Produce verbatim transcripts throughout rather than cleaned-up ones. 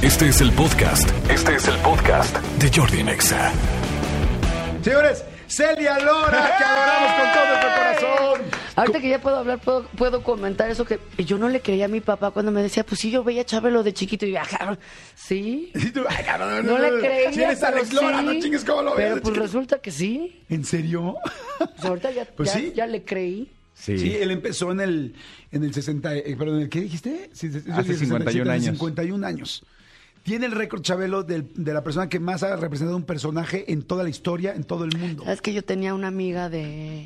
Este es el podcast. Este es el podcast de Jordi en Exa. Señores, Celia Lora, que adoramos con todo nuestro corazón. Ahorita que ya puedo hablar, puedo, puedo comentar eso que yo no le creía a mi papá cuando me decía, pues sí, yo veía a Chabelo de chiquito y yo, ajá, ¿sí? Y tú, ay, cabrón, No le creía, Si eres pero Alex Lora, sí. no chingues cómo lo ves. Pero pues resulta que sí. ¿En serio? Pues ahorita ya, Pues ya, sí. ya le creí. Sí. sí, él empezó en el, en el sesenta, eh, perdón, ¿en el qué dijiste? Sí, Hace cincuenta y un años. cincuenta y un años. Tiene el récord, Chabelo, del, de la persona que más ha representado un personaje en toda la historia, en todo el mundo. ¿Sabes que yo tenía una amiga de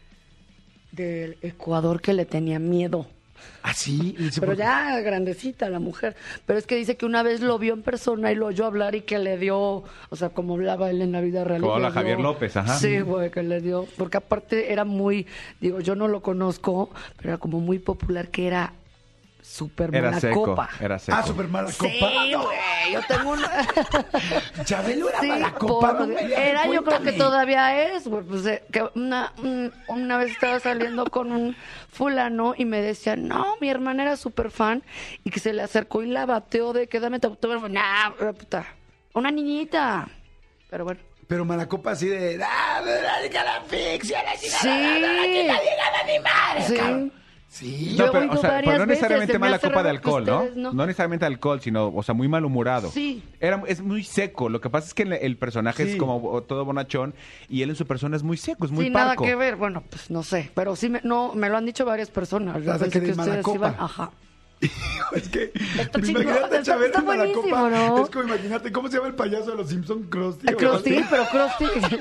del Ecuador que le tenía miedo? ¿Ah, sí? Pero ya grandecita la mujer. Pero es que dice que una vez lo vio en persona y lo oyó hablar y que le dio, o sea, como hablaba él en la vida real. Como habla le dio- Javier López, ajá. Sí, güey, que le dio. Porque aparte era muy, digo, yo no lo conozco, pero era como muy popular que era súper Era mala seco, copa. era seco. Ah, súper mala Sí, copa. güey, yo tengo una... Chabelo era Sí, mala copa, por- no me digas, era, yo creo cuéntame. que todavía es, güey, pues, eh, que una, un- una vez estaba saliendo con un fulano y me decía, no, mi hermana era súper fan y que se le acercó y la bateó de que dame tu autógrafo. Nah, puta, una niñita. Pero bueno. Pero mala copa así de... ¡Ah, la chica la asfixia, la chica Sí. la, la chica llega de animales! Sí. cabrón. Sí. Yo No, pero, he o oído sea, varias pero no veces, necesariamente se me mala hace copa de raro que alcohol, ¿no? ustedes no. ¿no? necesariamente alcohol, sino, o sea, muy malhumorado. Sí. Era, es muy seco. Lo que pasa es que el, el personaje Sí. es como todo bonachón y él en su persona es muy seco, es muy Sin parco. nada que ver, bueno, pues no sé, pero sí me, no, me lo han dicho varias personas. Yo O sea, pensé que de mala ustedes copa. iban, ajá. Es que Está imagínate chingón, a está- Chabelo está en mala buenísimo, copa. ¿no? Es como imagínate, ¿cómo se llama el payaso de los Simpsons? Krusty. A Krusty, pero Krusty.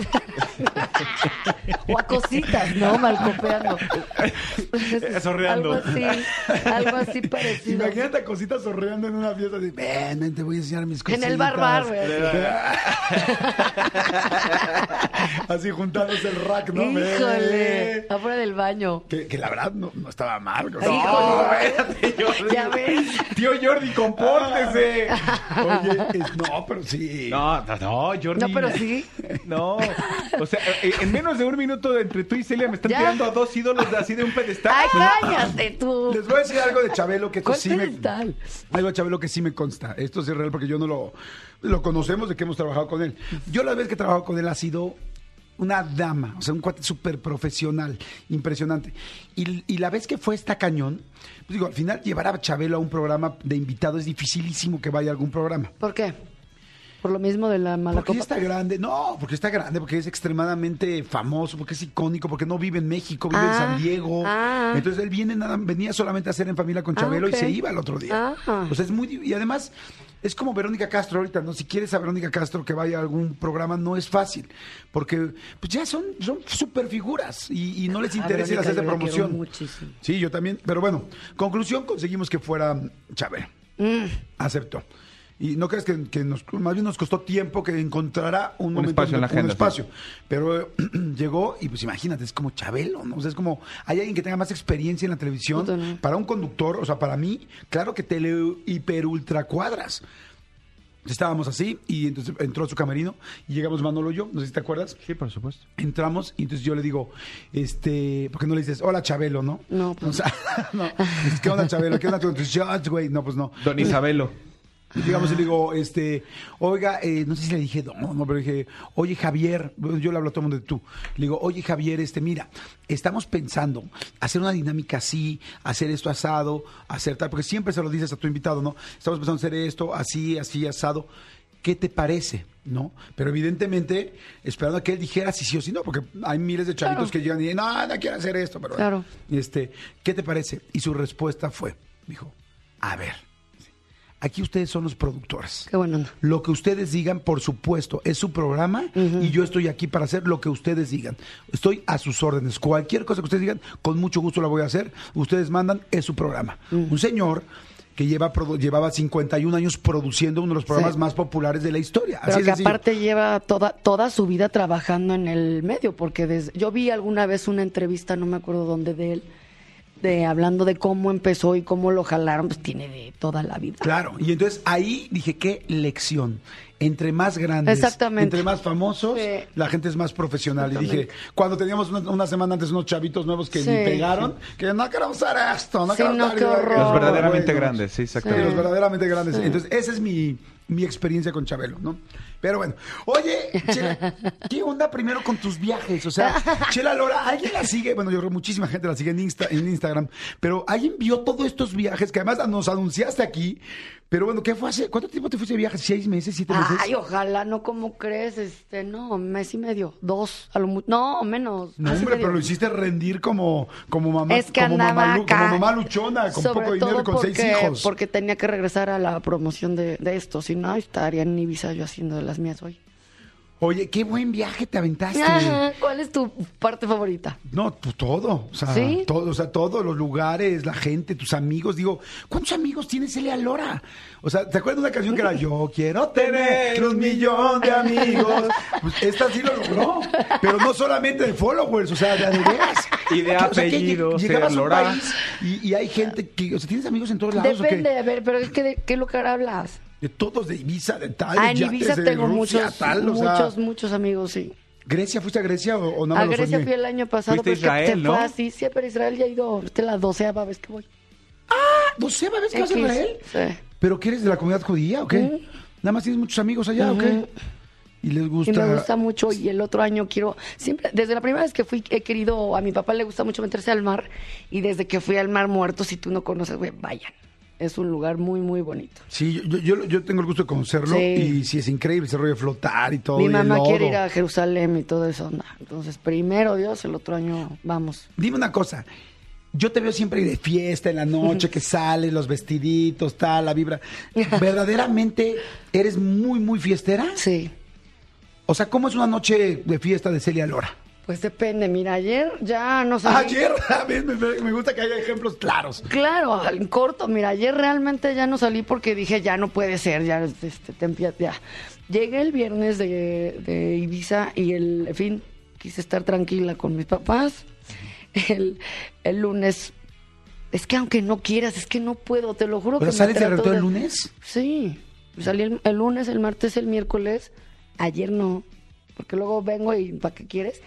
O a cositas, ¿no? Malcopeando. Sorreando. Algo así, algo así parecido. Imagínate a cositas sorreando en una fiesta así, ven, ven, te voy a enseñar mis En cositas. el bar bar, güey. Así juntándose el rack, ¿no? Híjole, Ven. afuera del baño. Que, que la verdad no, no estaba mal. o sea, Híjole. espérate, Jordi. Ya ves. Tío Jordi, compórtese. Oye, es- no, pero sí. No, no, no, Jordi. No, pero sí. No. O sea, eh, en menos de un minuto entre tú y Celia me están Ya. tirando a dos ídolos de así de un pedestal. Ay, cállate tú. Les voy a decir algo de Chabelo que esto ¿Cuál sí me... pedestal? Algo de Chabelo que sí me consta. Esto sí es real porque yo no lo, lo conocemos de que hemos trabajado con él. Yo la vez que he trabajado con él ha sido una dama, o sea, un cuate súper profesional, impresionante. Y, y la vez que fue esta cañón, pues digo, al final llevar a Chabelo a un programa de invitado es dificilísimo que vaya a algún programa. ¿Por qué? ¿Por lo mismo de la mala Porque copa? está grande, no, porque está grande, porque es extremadamente famoso, porque es icónico, porque no vive en México, vive en Ah, San Diego. ah. Entonces él viene nada, venía solamente a hacer en familia con Ah, Chabelo ok. y se iba el otro día. Ah. O sea, es muy di- y además es como Verónica Castro ahorita, ¿no? Si quieres a Verónica Castro que vaya a algún programa no es fácil, porque pues ya son son super figuras y, y no les A interesa ir a Verónica hacer de yo la quiero promoción. muchísimo. Sí, yo también, pero bueno, conclusión, conseguimos que fuera Chabelo. Mm. Aceptó. Y no crees que, que nos, más bien nos costó tiempo que encontrara un, Un momento espacio en la un agenda, espacio. Pero eh, llegó y pues imagínate, es como Chabelo, ¿no? O sea, es como, hay alguien que tenga más experiencia en la televisión. Puta, no. Para un conductor, o sea, para mí, claro que tele hiper ultra cuadras. Estábamos así y entonces entró a su camerino y llegamos Manolo y yo, no sé si te acuerdas. Sí, por supuesto. Entramos y entonces yo le digo, este, ¿por qué no le dices, hola Chabelo, no? No, pues. O sea, no. Es, ¿qué onda Chabelo? ¿Qué onda tu shots, güey? No, pues no. Don Isabelo. Y digamos, y le digo, este, oiga, eh, no sé si le dije, no, no, pero dije, oye Javier, yo le hablo a todo el mundo de tú. Le digo, oye Javier, este, mira, estamos pensando hacer una dinámica así, hacer esto asado, hacer tal, porque siempre se lo dices a tu invitado, ¿no? Estamos pensando hacer esto, así, así, asado. ¿Qué te parece? ¿No? Pero evidentemente, esperando a que él dijera si sí o si no, porque hay miles de chavitos Claro. que llegan y dicen, no, no quiero hacer esto, pero Claro. este, ¿qué te parece? Y su respuesta fue, dijo, a ver, aquí ustedes son los productores. Qué bueno. Lo que ustedes digan, por supuesto, es su programa y yo estoy aquí para hacer lo que ustedes digan. Estoy a sus órdenes. Cualquier cosa que ustedes digan, con mucho gusto la voy a hacer. Ustedes mandan, es su programa. Un señor que lleva produ- llevaba cincuenta y un años produciendo uno de los programas Sí. más populares de la historia. Pero Así que es sencillo. aparte lleva toda toda su vida trabajando en el medio, porque desde, yo vi alguna vez una entrevista, no me acuerdo dónde, de él, de hablando de cómo empezó y cómo lo jalaron, pues tiene de toda la vida. Claro, y entonces ahí dije, qué lección. entre más grandes, Exactamente. entre más famosos, Sí. la gente es más profesional. Y dije, cuando teníamos una, una semana antes unos chavitos nuevos que Sí. ni pegaron, que no queremos usar esto, no Sí, queremos no, dar- qué horror. Los verdaderamente Buenos. grandes, sí, Sí, exactamente. los verdaderamente grandes. Entonces, esa es mi, mi experiencia con Chabelo, ¿no? Pero bueno, oye, Chela, ¿qué onda primero con tus viajes? O sea, Chela Lora, ¿alguien la sigue? Bueno, yo creo que muchísima gente la sigue en, Insta, en Instagram, pero alguien vio todos estos viajes que además nos anunciaste aquí. Pero bueno, ¿qué fue hace? ¿Cuánto tiempo te fuiste de viaje? ¿Seis meses? ¿Siete meses? Ay, ojalá, no como crees, este, no, mes y medio, dos, a lo mucho, no, menos. No, mes y hombre, medio. pero lo hiciste rendir como, como mamá, Es que como, andaba mamá, lu- acá. como mamá luchona, con Sobre poco dinero todo y con porque, seis hijos. porque tenía que regresar a la promoción de, de esto, si no, estaría en Ibiza yo haciendo de las mías hoy. Oye, qué buen viaje te aventaste. Ajá, ¿cuál es tu parte favorita? No, pues todo, o sea, ¿Sí? todo, o sea, todos los lugares, la gente, tus amigos. Digo, ¿cuántos amigos tiene Celia Lora? O sea, ¿te acuerdas de una canción que era Yo quiero tener un millón de amigos? Pues esta sí lo logró, pero no solamente de followers, o sea, de veras. Y de Que, o sea, que apellidos, lleg- llegabas a un Celia Lora. país y, y hay gente que, o sea, ¿tienes amigos en todos lados Depende, o qué? a ver, pero es que de qué lugar hablas. De todos, de Ibiza, de tal, Ah, de en yates, Ibiza de tengo Rusia, muchos, tal, o sea, muchos, muchos amigos, sí. ¿Grecia? ¿Fuiste a Grecia o, o nada A más lo Grecia soñé? fui el año pasado, Fuiste a porque Israel, se fue ¿no? así, sí, pero Israel ya ha ido, esta es la doceava vez que voy. ¿Doceava vez que vas a X, Israel? sí. ¿Pero qué eres de la comunidad judía o qué? Ujú. ¿Nada más tienes muchos amigos allá o qué? Ujú. Y les gusta... Y me gusta mucho y el otro año quiero, siempre, desde la primera vez que fui he querido, a mi papá le gusta mucho meterse al mar y desde que fui al Mar Muerto, si tú no conoces, güey, vayan. Es un lugar muy, muy bonito. Sí, yo, yo, yo tengo el gusto de conocerlo Sí. y sí es increíble ese rollo de flotar y todo. Mi y el mamá quiere lodo. ir a Jerusalén y todo eso. Nah. Entonces, primero Dios, el otro año vamos. Dime una cosa, yo te veo siempre de fiesta en la noche, que sales, los vestiditos, tal, la vibra. ¿Verdaderamente eres muy, muy fiestera? Sí. O sea, ¿cómo es una noche de fiesta de Celia Lora? Pues depende. Mira, ayer ya no sé. Ayer, a ver, me, me gusta que haya ejemplos claros. Claro, en corto. Mira, ayer realmente ya no salí porque dije, ya no puede ser, ya, este, te empie- ya. Llegué el viernes de, de Ibiza y el en fin quise estar tranquila con mis papás. El, el lunes, es que aunque no quieras, es que no puedo, te lo juro. ¿Pero que me sales de trato regreso el lunes? Sí, salí el, el lunes, el martes, el miércoles. Ayer no, porque luego vengo y ¿para qué quieres?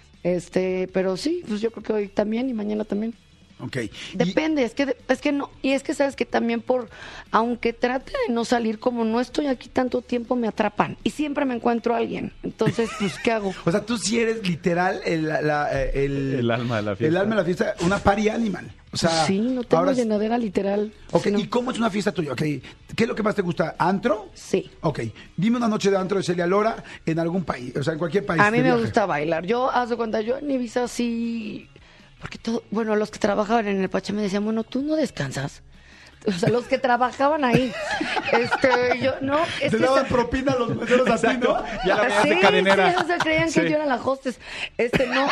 Este, pero sí, pues yo creo que hoy también y mañana también. Ok. Y- Depende, es que es que no, y es que sabes que también por, aunque trate de no salir, como no estoy aquí tanto tiempo, me atrapan y siempre me encuentro a alguien. Entonces, pues, ¿qué hago? O sea, tú sí eres literal el, la- el, El alma de la fiesta. El alma de la fiesta, una party animal. O sea, Sí, no tengo ahora- llenadera literal. Ok, Sí, no. ¿y cómo es una fiesta tuya? Ok, ¿qué es lo que más te gusta? ¿Antro? Sí. Ok, dime una noche de antro de Celia Lora en algún país, o sea, en cualquier país. A mí de me viaje. gusta bailar. Yo, haz de cuenta, yo en Ibiza sí. Porque todo. Bueno, los que trabajaban en el Pacha me decían, bueno, tú no descansas. O sea, los que trabajaban ahí. Este, yo, no. Es Te que daban esa- propina a los meseros así, ¿no? Ya la veías Sí, de cadenera. sí, o sea, creían Sí. que yo era la hostess. Este, no.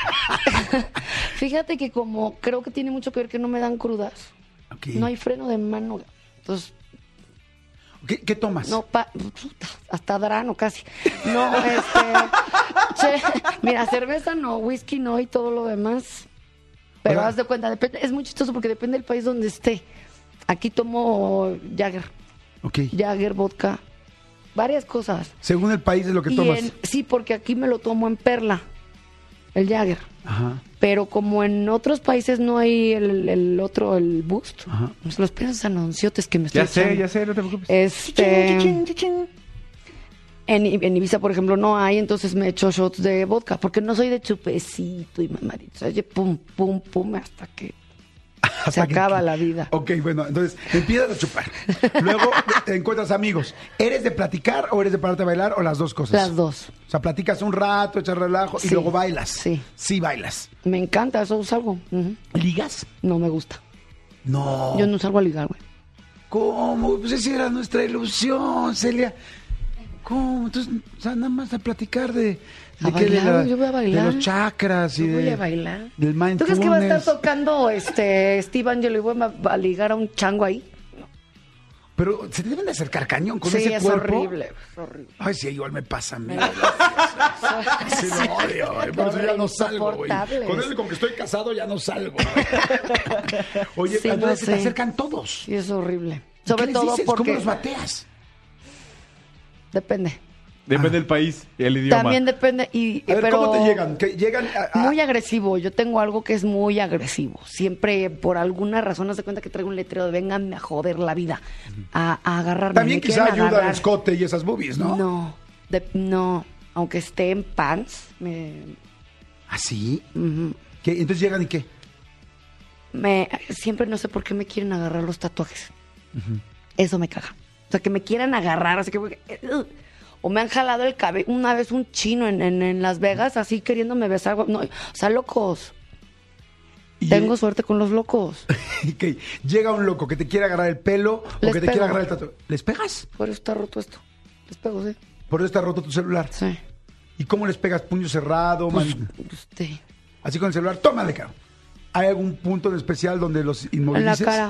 Fíjate que como creo que tiene mucho que ver que no me dan crudas. Ok. No hay freno de mano. Entonces, ¿Qué, qué tomas? no, pa- puta, hasta drano casi. No, este. Che, mira, cerveza no, whisky no y todo lo demás. Pero Oiga. haz de cuenta, depende, es muy chistoso porque depende del país donde esté. Aquí tomo Jagger, Ok. Jagger, vodka, varias cosas. Según el país es lo que Y tomas. en- sí, porque aquí me lo tomo en perla, el Jagger. Ajá. Pero como en otros países no hay el, el otro, el Boost, Ajá. pues los piensos anunciotes que me estoy Ya sé, echando. ya sé, no te preocupes. Este, en, I- en Ibiza, por ejemplo, no hay, entonces me echo shots de vodka, porque no soy de chupecito y mamadito. Oye, pum, pum, pum, hasta que se Hasta que- acaba la vida. Ok, bueno, entonces empiezas a chupar. Luego te encuentras amigos. ¿Eres de platicar o eres de pararte a bailar o las dos cosas? Las dos. O sea, platicas un rato, echas relajo y Sí, luego bailas. sí. Sí bailas. Me encanta, eso salgo. Ujú. ¿Ligas? No me gusta. No. Yo no salgo a ligar, güey. ¿Cómo? Pues esa era nuestra ilusión, Celia. ¿Cómo? Entonces, o sea, nada más a platicar de... A ¿De qué? De, bailar, yo voy a bailar. de los chakras y Yo voy de... a bailar. Del ¿Tú crees mindfulness. que va a estar tocando este Steve Angelo y voy a, a ligar a un chango ahí? Pero se te deben de acercar cañón con Sí, ese es cuerpo. horrible, es horrible. Ay, sí, igual me pasa a mí. Me- Sí, lo odio, güey, por eso ya no salgo, güey. Insoportables. Con él, con que estoy casado, ya no salgo. güey. Oye, Sí, entonces no se te sé. acercan todos. Sí, es horrible. ¿Y Sobre ¿Qué les todo dices? porque ¿Cómo los bateas? depende. Depende del país, el idioma. También depende. Y, A ver, pero ¿cómo te llegan? ¿Que llegan a, a- muy agresivo. Yo tengo algo que es muy agresivo. Siempre, por alguna razón, haz de cuenta que traigo un letrero de vénganme a joder la vida. A, a agarrarme. También Me quizá quieren ayuda el agarrar. escote y esas boobies, ¿no? No, de- no. Aunque esté en pants, me, ¿Ah, sí? ujú, ¿Qué? Entonces llegan y qué. me siempre no sé por qué me quieren agarrar los tatuajes. Eso me caga. O sea, que me quieran agarrar, así que... uh, o me han jalado el cabello. Una vez un chino en, en, en Las Vegas, así queriéndome besar. No, o sea, locos. Y Tengo lleg- suerte con los locos. Ok, llega un loco que te quiere agarrar el pelo o Les que te pego. quiere agarrar el tatuaje. ¿Les pegas? Por eso está roto esto. Les pego, sí. Por eso está roto tu celular. Sí. ¿Y cómo les pegas? ¿Puño cerrado? Pues, man- este, Así con el celular. Tómale, cabrón. ¿Hay algún punto en especial donde los en la inmovilices? cara.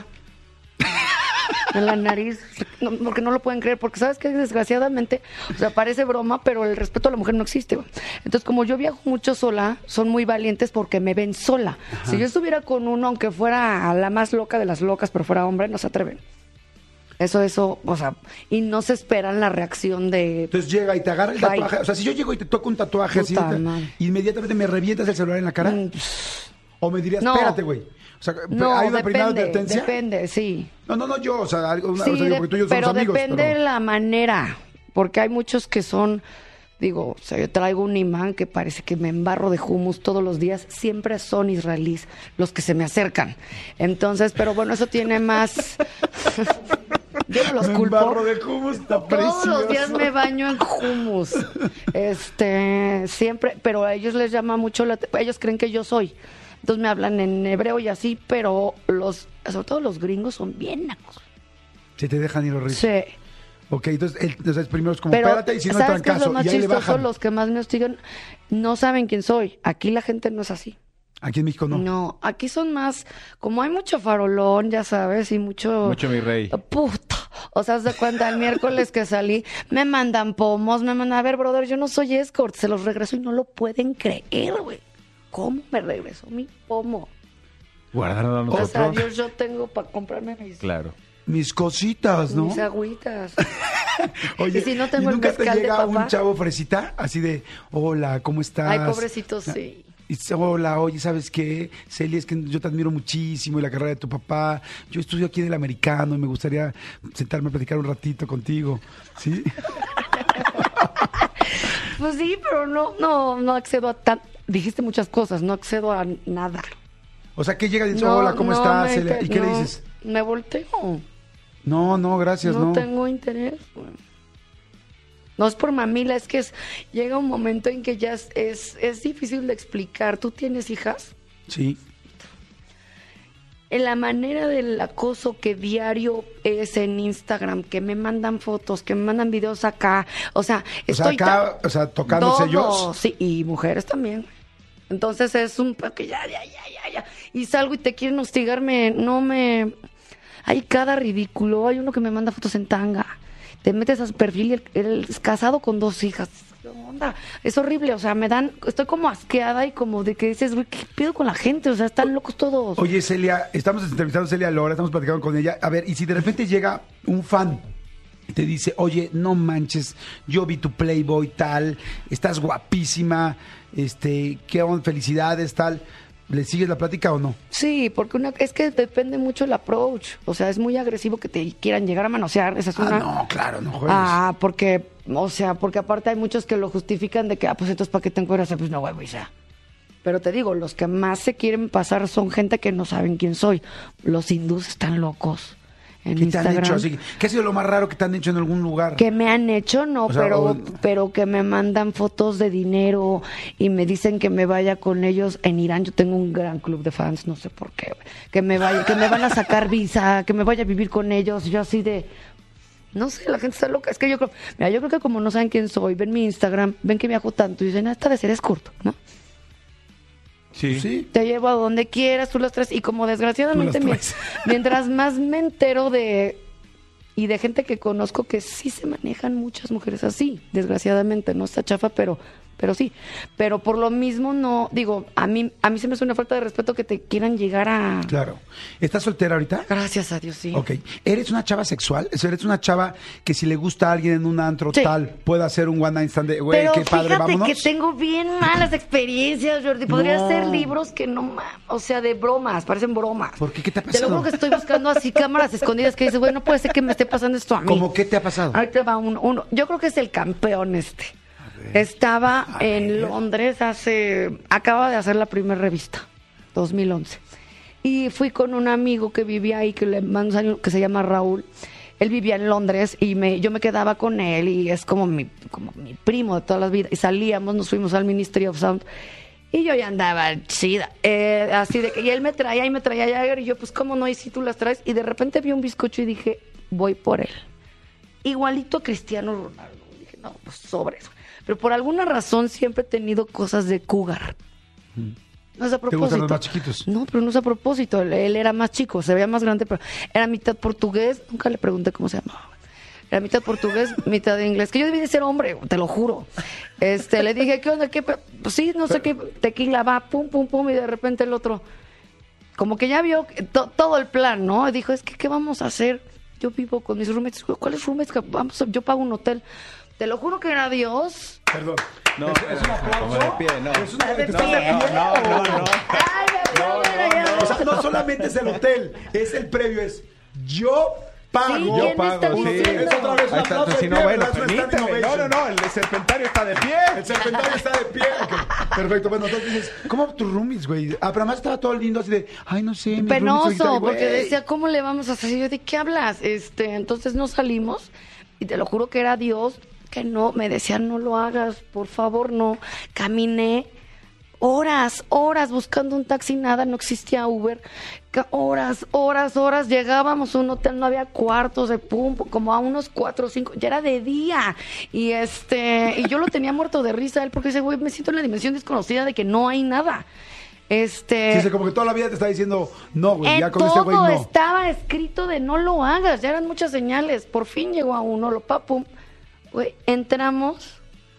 En la nariz. No, porque no lo pueden creer. Porque sabes que desgraciadamente, o sea, parece broma, pero el respeto a la mujer no existe. Güey. Entonces, como yo viajo mucho sola, son muy valientes porque me ven sola. Si yo estuviera con uno, aunque fuera la más loca de las locas, pero fuera hombre, no se atreven. Eso, eso, o sea, y no se esperan la reacción de... Entonces llega y te agarra el Bye. tatuaje. O sea, si yo llego y te toco un tatuaje así, Puta te- madre. inmediatamente me revientas el celular en la cara. Mm, O me dirías, No. espérate, güey. O sea, No, ¿hay una primera depende, advertencia? depende, sí. No, no, no, yo, o sea, algo, una, Sí, o sea, digo, de- porque tú y yo pero somos amigos. depende pero- de la manera, porque hay muchos que son, digo, o sea, yo traigo un imán que parece que me embarro de hummus todos los días, siempre son israelíes los que se me acercan. Entonces, pero bueno, eso tiene más... Yo no los Me culpo. embarro de hummus, está Todos los precioso. días me baño en hummus. Este, siempre, pero a ellos les llama mucho la... Ellos creen que yo soy. Entonces me hablan en hebreo y así, pero los, sobre todo los gringos son bien nacos. Se te dejan ir horrible. Sí. Ok, entonces, el, entonces primero es como, Pero, espérate, y si no, ¿sabes qué es trancazo. lo más Y ahí le chistoso? bajan. Los que más me hostigan no saben quién soy. Aquí la gente no es así. Aquí en México no. No, aquí son más, como hay mucho farolón, ya sabes, y mucho... Mucho mi rey. Puta. O sea, haz de cuenta, el miércoles que salí, me mandan pomos, me mandan, a ver, brother, yo no soy escort, se los regreso y no lo pueden creer, güey. ¿Cómo me regresó mi pomo? Guardaron a Gracias a nosotros. Dios yo tengo para comprarme mis, Claro. Mis cositas, ¿no? mis agüitas. Oye, y si no tengo ¿y el nunca te mezcal de llega papá? un chavo fresita? Así de, hola, ¿cómo estás? Ay, pobrecito, sí. Y dice, hola, oye, ¿sabes qué? Celia, es que yo te admiro muchísimo y la carrera de tu papá. Yo estudio aquí en el americano y me gustaría sentarme a platicar un ratito contigo. ¿Sí? Pues sí, pero no, no, no accedo a tan... Dijiste muchas cosas, no accedo a nada. O sea, que llega y dice, No, hola, ¿cómo no estás, me Celia? inter- ¿Y qué le no, dices? Me volteo. No, no, gracias, no, no. tengo interés, güey. No es por mamila, es que es, llega un momento en que ya es, es, es difícil de explicar. ¿Tú tienes hijas? Sí. En la manera del acoso que diario es en Instagram, que me mandan fotos, que me mandan videos acá. O sea, O sea, estoy acá, tan- o sea, tocándose Todo, ellos. sí, y mujeres también. Entonces es un que ya, ya, ya, ya, ya. Y salgo y te quieren hostigarme, no me... Hay cada ridículo. Hay uno que me manda fotos en tanga. Te metes a su perfil y él, él es casado con dos hijas. ¿Qué onda? Es horrible, o sea, me dan... Estoy como asqueada y como de que dices, güey, ¿qué pido con la gente? O sea, están locos todos. Oye, Celia, estamos entrevistando a Celia Lora, estamos platicando con ella. A ver, y si de repente llega un fan y te dice, oye, no manches, yo vi tu Playboy tal, estás guapísima, este, qué onda, felicidades, tal. ¿Le sigues la plática o no? Sí, porque una, es que depende mucho el approach. O sea, es muy agresivo que te quieran llegar a manosear. Esa es una... Ah, no, claro, no juegues. Ah, porque, o sea, porque aparte hay muchos que lo justifican de que, ah, pues entonces, ¿para qué te encuentras? Pues no, güey, ya. Pero te digo, los que más se quieren pasar son gente que no saben quién soy. Los hindús están locos en ¿Qué te han Instagram. hecho así? ¿Qué ha sido lo más raro que te han hecho en algún lugar? Que me han hecho, no, O sea, pero, o- pero que me mandan fotos de dinero y me dicen que me vaya con ellos. En Irán yo tengo un gran club de fans, no sé por qué, güey. Que me vaya, que me van a sacar visa, que me vaya a vivir con ellos. Yo así de, no sé, la gente está loca. Es que yo creo, mira, yo creo que como no saben quién soy, ven mi Instagram, ven que viajo tanto y dicen, ah, esta de ser es corto, ¿no? Sí. Sí. Te llevo a donde quieras, tú las traes. Y como desgraciadamente, Tú las mi- traes. mientras más me entero de... Y de gente que conozco que sí se manejan muchas mujeres así. Desgraciadamente, no está chafa, pero pero sí. Pero por lo mismo no, digo, a mí a mí se me hace una falta de respeto que te quieran llegar a... Claro. ¿Estás soltera ahorita? Gracias a Dios, sí. Ok. ¿Eres una chava sexual? O sea, ¿eres una chava que si le gusta a alguien en un antro Sí. tal, puede hacer un one night stand de, güey, Pero qué padre, fíjate vámonos? que tengo bien malas experiencias, Jordi. Podría No. hacer libros que no, ma- o sea, de bromas, parecen bromas. ¿Por qué? ¿Qué te ha Te lo pasado? juro que estoy buscando así cámaras escondidas que dices, güey, no puede ser que me esté pasando esto a mí. ¿Cómo qué te ha pasado? Ahí te va uno, uno. Yo creo que es el campeón este. Estaba A en ver. Londres hace... Acaba de hacer la primera revista, dos mil once. Y fui con un amigo que vivía ahí, que le mando un saludo, que se llama Raúl. Él vivía en Londres y me, yo me quedaba con él y es como mi, como mi primo de todas las vidas. Y salíamos, nos fuimos al Ministry of Sound. Y yo ya andaba chida. Eh, así de que, y él me traía y me traía Jagger. Y yo, pues, ¿cómo no? Y si tú las traes. Y de repente vi un bizcocho y dije, voy por él. Igualito a Cristiano Ronaldo. Y dije, no, pues sobre eso. Pero por alguna razón siempre he tenido cosas de cougar. No es a propósito. ¿Te gustan los más chiquitos? No, pero no es a propósito. Él, él era más chico, se veía más grande, pero era mitad portugués. Nunca le pregunté cómo se llamaba. Era mitad portugués, mitad de inglés. Que yo debí de ser hombre, te lo juro. Este, le dije, ¿qué onda? ¿Qué? pe-?" Pues sí, no sé qué. Tequila va, pum, pum, pum. Y de repente el otro, como que ya vio to- todo el plan, ¿no? Dijo, es que, ¿qué vamos a hacer? Yo vivo con mis roommates. ¿Cuáles roommates? Vamos, a- yo pago un hotel. Te lo juro que era Dios. Perdón. No, es, es un aplauso. como de pie, no. Es una, De te pie. estás de pie. No, no, no. Ay, me aplaudan allá. O sea, no solamente es el hotel, es el previo, es yo pago. Sí, Yo ¿quién pago, está sí. diciendo? Es otra vez un Ahí está, aplauso de si no, pie, bueno, ¿verdad? Es un stand permíteme. No, innovation. no, no, el serpentario está de pie. El serpentario está de pie. Ok, perfecto. Bueno, entonces dices, ¿cómo tus roomies, güey? Ah, pero además estaba todo lindo así de, ay, no sé, mis roomies ahorita", Penoso, y, güey, porque decía, ¿cómo le vamos a hacer? Y yo, ¿de qué hablas? Este, entonces no salimos y te lo juro que era Dios que no, me decía, no lo hagas, por favor, no. Caminé horas, horas buscando un taxi, nada, no existía Uber. Ca- Horas, horas, horas. Llegábamos a un hotel, no había cuartos de pum, como a unos cuatro o cinco. Ya era de día. Y este, y yo lo tenía muerto de risa él porque dice, güey, me siento en la dimensión desconocida de que no hay nada. Este. Sí, sí, como que toda la vida te está diciendo, no, güey, En ya con todo este güey no. estaba escrito de no lo hagas, ya eran muchas señales. Por fin llegó a uno, lo papum. Güey, entramos.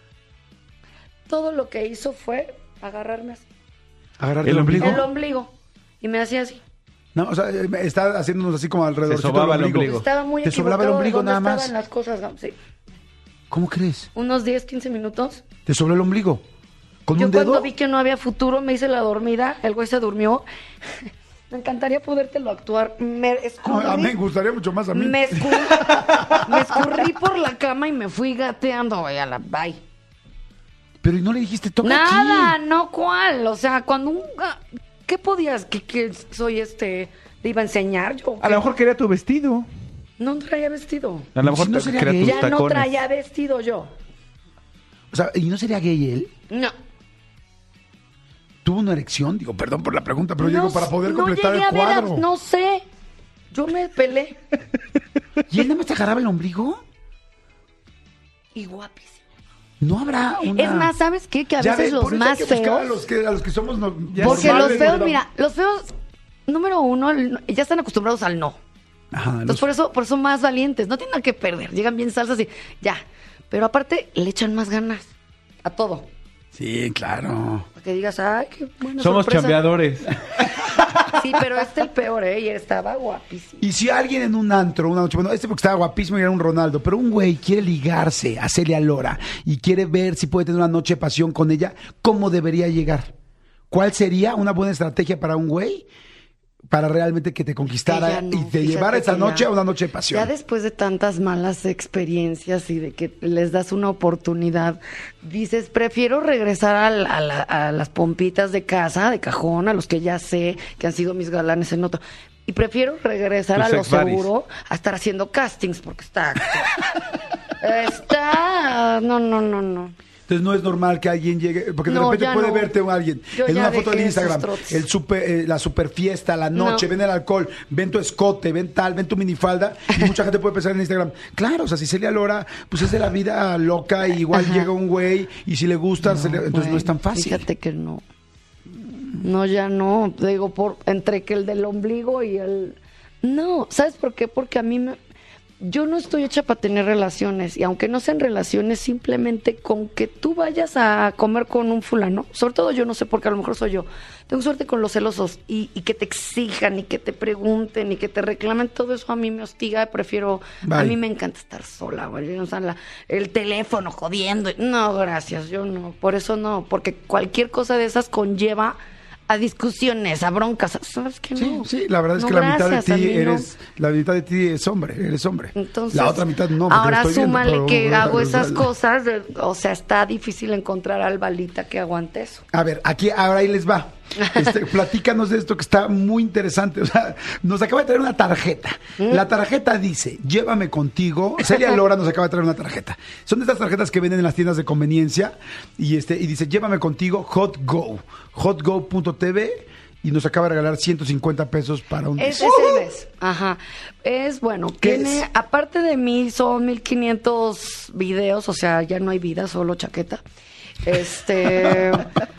Todo lo que hizo fue agarrarme así, Agarrarte ¿El el ombligo. el ombligo. Y me hacía así. No, o sea, eh, está haciéndonos así como alrededor. Se sobaba el ombligo. Estaba muy ¿Te sobraba el equivocado de ombligo dónde nada más? estaban las cosas. ¿no? Sí. ¿Cómo crees? Unos diez, quince minutos. ¿Te sobró el ombligo? ¿Con Yo un dedo? cuando vi que no había futuro me hice la dormida. El güey se durmió. Me encantaría podértelo actuar. Me escurrí. A mí me gustaría mucho más a mí. Me escurrí, me escurrí por la cama y me fui gateando, güey, a la bye. Pero ¿y no le dijiste, toca Nada, aquí? no cuál. O sea, cuando un... ¿Qué podías? ¿Que, que soy este... ¿Le iba a enseñar yo? A lo mejor quería tu vestido. No traía vestido. A lo mejor Si no te- sería quería gay. tus Ya tacones. no traía vestido yo. O sea, ¿y no sería gay él? No. ¿Tuvo una erección? Digo, perdón por la pregunta, pero no, digo, para poder no completar llegué el a ver a- cuadro. no sé. Yo me pelé. ¿Y él nada más te agarraba el ombligo? Y guapísimo. ¿No habrá una...? Es más, ¿sabes qué? Que a Ya veces ves, los por eso hay más que buscar feos... A los que, a los que somos no- Porque los normales, feos, ¿verdad? mira, los feos, número uno, el no- ya están acostumbrados al no. Ajá, Entonces los- por eso, por eso son más valientes, no tienen nada que perder, llegan bien salsas y ya. Pero aparte le echan más ganas a todo. Sí, claro. Para que digas, ay, qué buena Somos sorpresa. chambeadores. Sí, pero este el peor, ¿eh? Y estaba guapísimo. Y si alguien en un antro, una noche, bueno, este porque estaba guapísimo y era un Ronaldo, pero un güey quiere ligarse a Celia Lora y quiere ver si puede tener una noche de pasión con ella, ¿cómo debería llegar? ¿Cuál sería una buena estrategia para un güey para realmente que te conquistara Ella no, y te fíjate llevara esa que noche ya- a una noche de pasión? Ya después de tantas malas experiencias y de que les das una oportunidad, dices, prefiero regresar a, la- a la- a las pompitas de casa, de cajón, a los que ya sé que han sido mis galanes en otro. Y prefiero regresar Tus a lo sex buddies. seguro, a estar haciendo castings, porque está... está... No, no, no, no. Entonces no es normal que alguien llegue, porque de No, repente ya puede no. verte un alguien Yo en ya una foto de dejé Instagram, esos trotes. el super, eh, la super fiesta, la noche, No. ven el alcohol, ven tu escote, ven tal, ven tu minifalda, y mucha gente puede pensar en Instagram, claro, o sea, si Celia Lora, pues es de la vida loca, y igual Ajá. llega un güey, y si le gusta, se le- entonces no Güey, es tan fácil. Fíjate que no. No, ya no. Digo, por entre que el del ombligo y el... No, ¿sabes por qué? Porque a mí me... yo no estoy hecha para tener relaciones, y aunque no sean relaciones, simplemente con que tú vayas a comer con un fulano, sobre todo yo no sé por qué, a lo mejor soy yo, tengo suerte con los celosos, y, y que te exijan, y que te pregunten, y que te reclamen, todo eso a mí me hostiga, prefiero, Bye. a mí me encanta estar sola, güey, o sea, la- el teléfono jodiendo, no, gracias, yo no, por eso no, porque cualquier cosa de esas conlleva a discusiones, a broncas, ¿sabes qué? Sí, No. sí, la verdad es No, que la mitad de gracias, a ti mí no. eres, la mitad de ti es hombre, eres hombre. Entonces, la otra mitad no. porque ahora lo estoy viendo, súmale pero- que hago esas cosas, de- o sea, está difícil encontrar al balita que aguante eso. A ver, aquí, ahora ahí les va. Este, platícanos de esto que está muy interesante. O sea, nos acaba de traer una tarjeta. La tarjeta dice, llévame contigo. Celia Lora nos acaba de traer una tarjeta. Son de estas tarjetas que venden en las tiendas de conveniencia. Y este, y dice, llévame contigo, Hot Go. hotgo punto t v. Y nos acaba de regalar ciento cincuenta pesos para un... Ese es el mes. Ajá. Es bueno, ¿Qué tiene, es? aparte de mí, son mil quinientos videos, o sea, ya no hay vida, solo chaqueta. Este.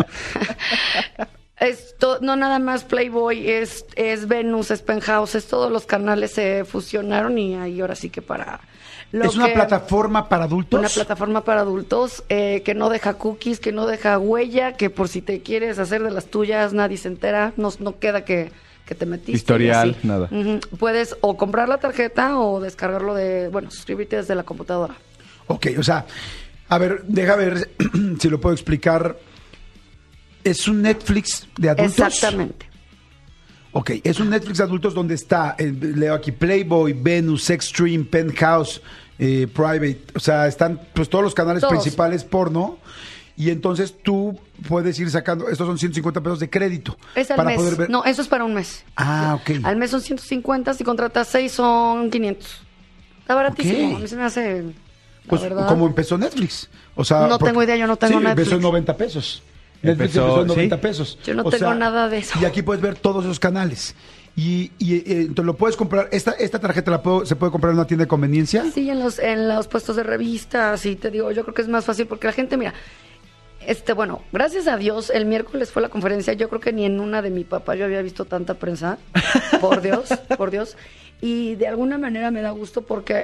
Esto, no nada más Playboy, es, es Venus, es Penthouse, es todos los canales se fusionaron y ahí ahora sí que para... lo ¿Es una que- plataforma para adultos? Una plataforma para adultos eh, que no deja cookies, que no deja huella, que por si te quieres hacer de las tuyas nadie se entera, no, no queda que, que te metiste. y Historial, así. nada. Ujú. Puedes o comprar la tarjeta o descargarlo de, bueno, suscribirte desde la computadora. Ok, o sea, a ver, deja ver si lo puedo explicar. ¿Es un Netflix de adultos? Exactamente. Ok, es un Netflix de adultos donde está, eh, leo aquí, Playboy, Venus, Extreme, Penthouse, eh, Private, o sea, están pues todos los canales Todos. principales porno, y entonces tú puedes ir sacando, estos son ciento cincuenta pesos de crédito. Es al para mes. poder ver. No, eso es para un mes. Ah, ok. Al mes son ciento cincuenta, si contratas seis son quinientos. Está baratísimo, Ok. a mí se me hace, la Pues verdad. como empezó Netflix. O sea, No tengo idea, yo no tengo sí, Netflix. empezó en noventa pesos. Netflix Empezó- empezó en noventa ¿sí? pesos. Yo no O tengo sea, nada de eso. Y aquí puedes ver todos esos canales. Y, y, eh, entonces lo puedes comprar. Esta, esta tarjeta la puedo, se puede comprar en una tienda de conveniencia. Sí, en los, en los puestos de revistas, y te digo, yo creo que es más fácil porque la gente, mira, este, bueno, gracias a Dios, el miércoles fue la conferencia, yo creo que ni en una de mi papá yo había visto tanta prensa, por Dios, por Dios, y de alguna manera me da gusto porque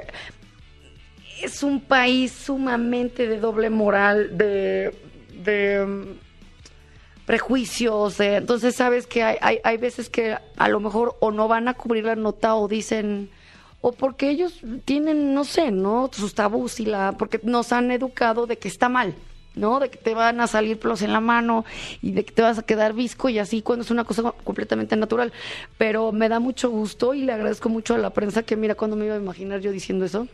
es un país sumamente de doble moral, de... de mm, prejuicios, de- entonces sabes que hay, hay, hay veces que a lo mejor o no van a cubrir la nota o dicen, o porque ellos tienen, no sé, ¿no? Sus tabús y la, porque nos han educado de que está mal, ¿no? De que te van a salir pelos en la mano y de que te vas a quedar visco y así, cuando es una cosa completamente natural. Pero me da mucho gusto y le agradezco mucho a la prensa que mira cuando me iba a imaginar yo diciendo eso.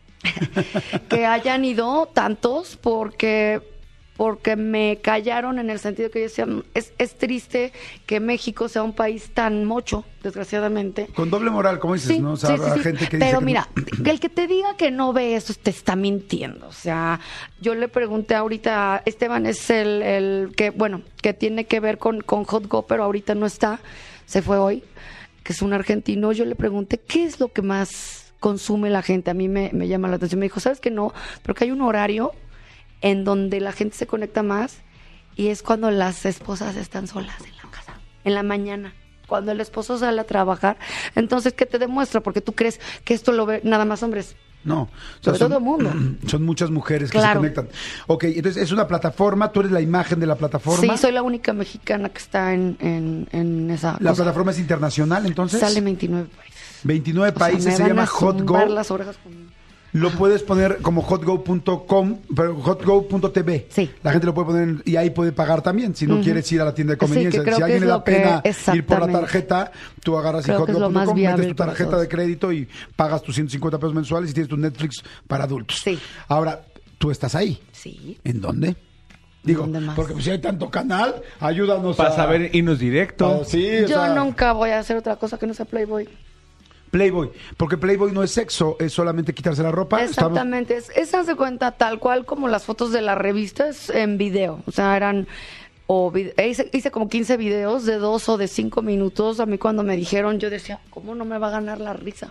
Que hayan ido tantos porque porque me callaron en el sentido que yo decía, es, es triste que México sea un país tan mocho, desgraciadamente. Con doble moral, como dices, Sí, ¿no? O sea, sí, sí, habrá sí. gente que dice Pero que mira, no. el que te diga que no ve eso te está mintiendo. O sea, yo le pregunté ahorita, Esteban es el, el que, bueno, que tiene que ver con, con Hot Go, pero ahorita no está, se fue hoy, que es un argentino. Yo le pregunté, ¿qué es lo que más consume la gente? A mí me, me llama la atención. Me dijo, ¿sabes que no? Pero que hay un horario en donde la gente se conecta más y es cuando las esposas están solas en la casa, en la mañana, cuando el esposo sale a trabajar. Entonces, ¿qué te demuestra? Porque tú crees que esto lo ve nada más hombres. No, o Sobre todo el mundo. Son muchas mujeres que Claro. se conectan. Ok, entonces es una plataforma, tú eres la imagen de la plataforma. Sí, soy la única mexicana que está en, en, en esa La cosa. plataforma es internacional, entonces. Sale veintinueve países. veintinueve O sea, países, me se van llama a Hot Go. zumbar las orejas con- Lo puedes poner como hotgo punto com, pero hotgo punto t v. Sí. La gente lo puede poner en- y ahí puede pagar también, si no Ujú. quieres ir a la tienda de Sí, que conveniencia. creo Si a que alguien es le da lo que- pena ir por la exactamente. tarjeta, tú agarras y Creo que es lo hotgo más punto com, metes viable tu para tarjeta todos. de crédito y pagas tus ciento cincuenta pesos mensuales y tienes tu Netflix para adultos. Sí. Ahora, tú estás ahí. Sí. ¿En dónde? Digo, ¿Dónde más? porque pues, si hay tanto canal, ayúdanos Para a... saber irnos directo. a- sí, o Yo sea, nunca voy a hacer otra cosa que no sea Playboy. Playboy, porque Playboy no es sexo, es solamente quitarse la ropa. Estamos- Exactamente, es, es haz de cuenta tal cual como las fotos de las revistas en video, o sea, eran, o vid- hice, hice como quince videos de dos o de cinco minutos. A mí cuando me dijeron, yo decía, ¿cómo no me va a ganar la risa?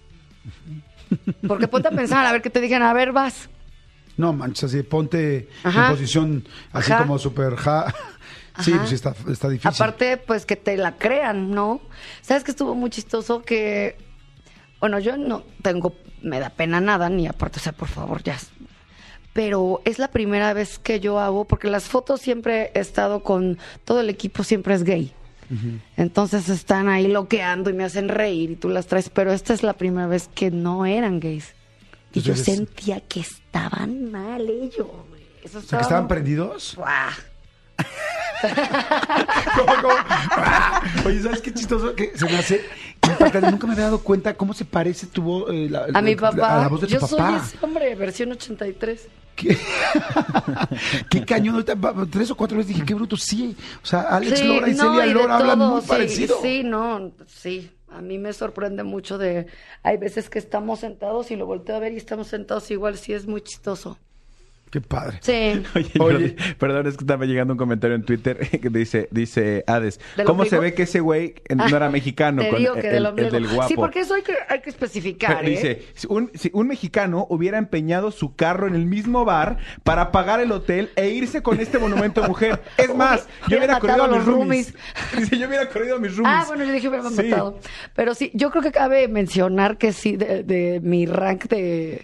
Porque ponte a pensar, a ver qué te digan, a ver, vas. No manches, así ponte Ajá. en posición así Ajá. como súper ja. Sí, Ajá. pues sí está, está difícil. Aparte, pues que te la crean, ¿no? ¿Sabes que estuvo muy chistoso? Que Bueno, yo no tengo, me da pena nada, ni aparte, o sea, por favor, ya. Pero es la primera vez que yo hago, porque las fotos siempre he estado con, todo el equipo siempre es gay. Uh-huh. Entonces están ahí loqueando y me hacen reír y tú las traes, pero esta es la primera vez que no eran gays. Y Entonces, yo sentía que estaban mal ellos. Eso o sea, que estaban prendidos. ¡Buah! ¿Cómo, cómo? Oye, ¿sabes qué chistoso? Que se me hace impactante. Nunca me había dado cuenta cómo se parece tu voz. Eh, la, a la, mi papá. A la voz de tu yo papá. soy ese hombre, versión ochenta y tres. ¿Qué? Qué cañón. Ahorita, tres o cuatro veces dije, qué bruto. Sí. O sea, Alex sí, Lora y no, Celia y Lora hablan muy sí, parecido. Sí, no, sí. A mí me sorprende mucho de... Hay veces que estamos sentados y lo volteo a ver y estamos sentados igual. Sí, es muy chistoso. Qué padre. Sí. Oye, Oye. Perdón, es que estaba llegando un comentario en Twitter que dice, dice Hades, ¿cómo ombligo? se ve que ese güey no ah, era mexicano? Te con digo que el, del, el del guapo. Sí, porque eso hay que, hay que especificar, Pero ¿eh? Dice, si un, si un mexicano hubiera empeñado su carro en el mismo bar para pagar el hotel e irse con este monumento de mujer. Es más, Uy, yo hubiera corrido a mis los roomies. roomies. Dice, yo hubiera corrido a mis roomies. Ah, bueno, le dije hubiera Sí. matado. Pero sí, yo creo que cabe mencionar que sí, de, de mi rank de...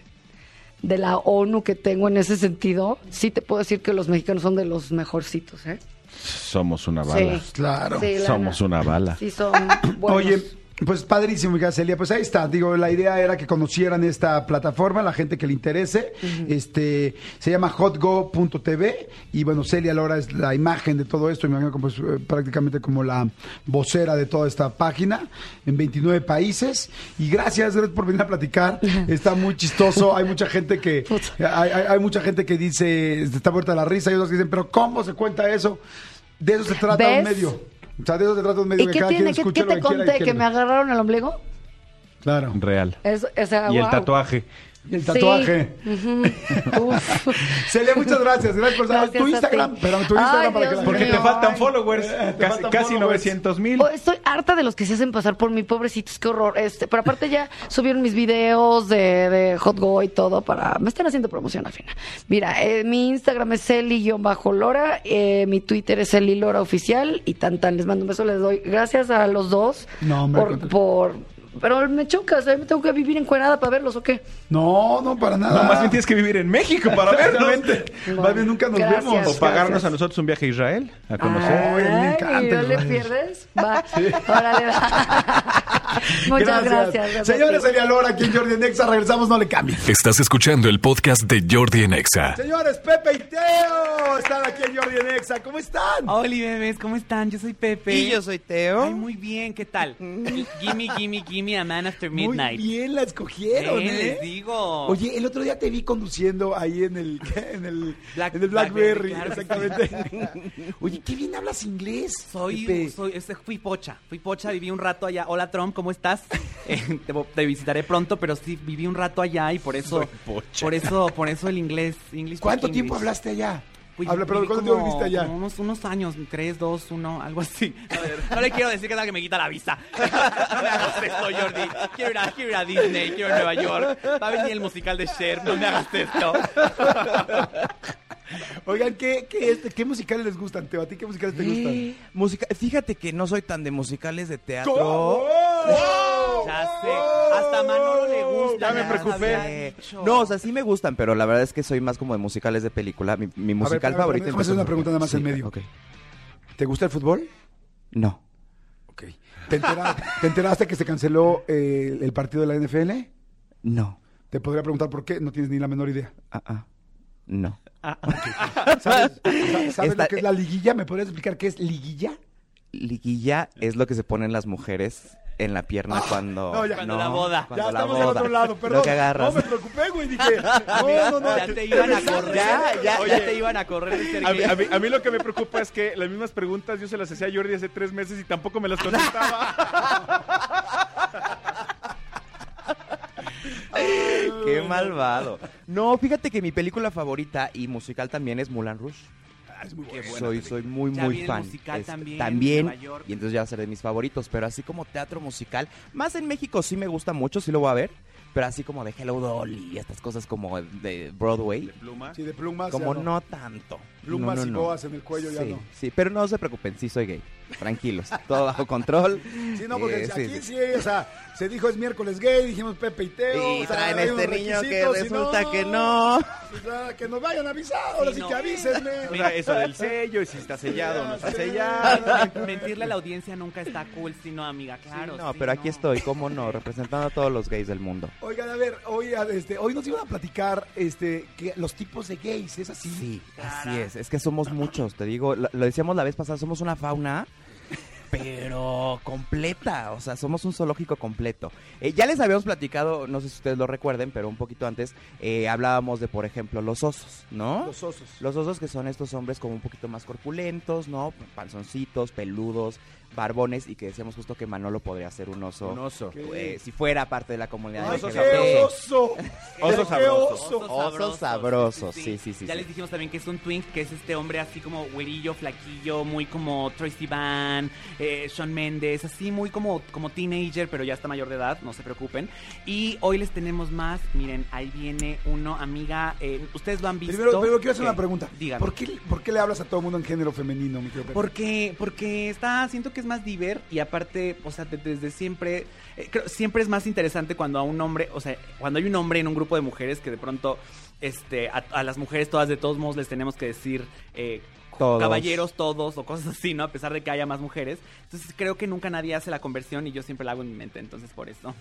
de la ONU que tengo en ese sentido, sí te puedo decir que los mexicanos son de los mejorcitos, ¿eh? Somos una bala. Sí. Claro. Sí, la- Somos una bala. Sí, son buenos. Oye, pues padrísimo, hija Celia. Pues ahí está. Digo, la idea era que conocieran esta plataforma, la gente que le interese. Uh-huh. Este, se llama hotgo punto t v y bueno, Celia Lora es la imagen de todo esto. Me imagino como, pues, prácticamente como la vocera de toda esta página en veintinueve países. Y gracias, gracias por venir a platicar. Está muy chistoso. Hay mucha gente que hay, hay, hay mucha gente que dice, está muerta la risa, y otros que dicen, pero ¿cómo se cuenta eso? De eso se trata ¿Ves? un medio. O sea, de eso se trata un medio ¿Y que qué cada tiene? quien ¿Qué, escuche qué lo te que quiera y conté? ¿Que quiera. me agarraron el ombligo? Claro. Real. Es, o sea, Y el wow. tatuaje. Y el tatuaje. Sí. Uh-huh. Uf. Celia, muchas gracias. Gracias por Gracias tu a Instagram. ti. Pero tu Instagram Ay, para que Dios la mío. Porque gente- te faltan Ay. followers. Eh, te casi faltan casi followers. novecientos mil. Oh, estoy harta de los que se hacen pasar por mí, pobrecitos, qué horror. Este, pero aparte ya subieron mis videos de, de Hot Go y todo para... Me están haciendo promoción al final. Mira, eh, mi Instagram es Celi-Lora, eh, mi Twitter es Celi Lora Oficial y tan tan, les mando un beso, les doy gracias a los dos No, hombre, por, con- por... Pero me chocas, ¿eh? ¿Me tengo que vivir encuerada para verlos o qué? No, no, para nada. No, más bien tienes que vivir en México para verlos. Exactamente. Bueno, Más bien nunca nos gracias. vemos. O pagarnos Gracias. a nosotros un viaje a Israel a conocer. Ay, a mí me encanta Ay, ¿no le Israel. pierdes? Va, órale, va. Muchas gracias. gracias a Señores, ti. Celia Lora, aquí en Jordi en Exa. Regresamos, no le cambien. Estás escuchando el podcast de Jordi en Exa. Señores, Pepe y Teo están aquí en Jordi en Exa. ¿Cómo están? Hola, bebés, ¿cómo están? Yo soy Pepe. Y yo soy Teo. Ay, muy bien, ¿qué tal? Gimme, gimme, gimme a man after Muy midnight. bien la escogieron, Eh, ¿eh? les digo. Oye, el otro día te vi conduciendo ahí en el, en el, Black- en el Blackberry. Blackberry, claro que Exactamente. Oye, qué bien hablas inglés. Soy, Pepe. soy, este, fui pocha, fui pocha, viví un rato allá. Hola Trump, ¿cómo estás? Eh, te, te visitaré pronto, pero sí, viví un rato allá y por eso, Soy pocha. por eso, por eso el inglés. English ¿Cuánto speak tiempo English. hablaste allá? Fui- Habla, pero viví ¿cuánto como- tiempo viviste allá? como unos, unos años, tres, dos, uno, algo así. No, no le quiero decir que nada que me quita la visa. No me hagas esto, Jordi. Quiero ir a, quiero ir a Disney, quiero ir a Nueva York. Va a venir el musical de Cher, no me hagas esto. Oigan, ¿qué, qué, este, ¿qué musicales les gustan, Teo? ¿A ti qué musicales te gustan? Música, fíjate que no soy tan de musicales de teatro. ¿Cómo? Ya sé, hasta Manolo le gusta. Ya me nos preocupé. había dicho. No, o sea, sí me gustan, pero la verdad es que soy más como de musicales de película. Mi, mi A musical ver, a ver, favorito. déjame hacer una pregunta nada más Sí, en medio. ok. ¿Te gusta el fútbol? No. Ok. ¿Te, entera- ¿te enteraste que se canceló eh, el partido de la N F L? No. Te podría preguntar por qué, no tienes ni la menor idea. Ah, ah. No. ¿Sabes, ¿sabes Esta- lo que es la liguilla? ¿Me podrías explicar qué es liguilla? Liguilla es lo que se ponen las mujeres en la pierna cuando... no, ya. Cuando la boda. Cuando ya la estamos boda. al otro lado, perdón. Lo que agarras. No, me preocupé, güey. Dije, no, no, no. Ya te iban a correr. Ya, ya, Oye, ya te iban a correr de ser A mí, gay. a, mí, a mí lo que me preocupa es que las mismas preguntas yo se las hacía a Jordi hace tres meses y tampoco me las contestaba. Qué malvado. No, fíjate que mi película favorita y musical también es Moulin Rouge. Es muy bueno. Soy, soy muy, Ya muy viene el fan. musical Es- también, también, Nueva York. y entonces ya va a ser de mis favoritos, pero así como teatro musical, más en México sí me gusta mucho, sí lo voy a ver, pero así como de Hello Dolly y estas cosas como de Broadway, Pluma. Sí, de plumas. como ya no tanto. Plumas No, no, y no. boas en el cuello ya Sí, no. sí, pero no se preocupen, sí soy gay. tranquilos, todo bajo control. Sí, no, porque Eh, aquí sí, sí, sí. o sea, se dijo es miércoles gay, dijimos Pepe y Teo. Y o sea, traen hay este unos niño que requisitos, y resulta que no. Pues nada, que nos vayan a avisar, ahora sí, no. que avísenme. O sea, eso del sello, y si está sellado o no está Sí. sellado. Mentirle a la audiencia nunca está cool, sino amiga, claro. No, sí, pero aquí no. estoy, cómo no, representando a todos los gays del mundo. Oigan, a ver, hoy, este, hoy nos iban a platicar este, que los tipos de gays, ¿es así? Sí, así es, es que somos muchos, te digo, lo, lo decíamos la vez pasada, somos una fauna, pero completa, o sea, somos un zoológico completo. Eh, ya les habíamos platicado, no sé si ustedes lo recuerden, pero un poquito antes, eh, hablábamos de, por ejemplo, los osos, ¿no? Los osos. Los osos que son estos hombres como un poquito más corpulentos, ¿no? Panzoncitos, peludos, barbones, y que decíamos justo que Manolo podría ser un oso. Un oso. eh, si fuera parte de la comunidad ¡Ay, L G qué B T. oso! Oso ¡Qué sabroso. oso! Osos sabrosos, sí, sí, sí, Ya sí. les dijimos también que es un twink, que es este hombre así como güerillo, flaquillo, muy como Troye Sivan, eh, Shawn Mendes, así muy como, como teenager, pero ya está mayor de edad, no se preocupen. Y hoy les tenemos más, miren, ahí viene uno, amiga, eh, ustedes lo han visto. Primero, primero quiero hacer ¿Qué? una pregunta. Dígame. ¿Por qué, ¿Por qué le hablas a todo el mundo en género femenino, mi querido Pepe? Porque, porque está, siento que es más diver y aparte, o sea, de- desde siempre, eh, creo, siempre es más interesante cuando a un hombre, o sea, cuando hay un hombre en un grupo de mujeres que de pronto, este, a, a las mujeres todas de todos modos les tenemos que decir, eh, Todos. caballeros todos o cosas así, ¿no? A pesar de que haya más mujeres. Entonces creo que nunca nadie hace la conversión y yo siempre la hago en mi mente, entonces por eso.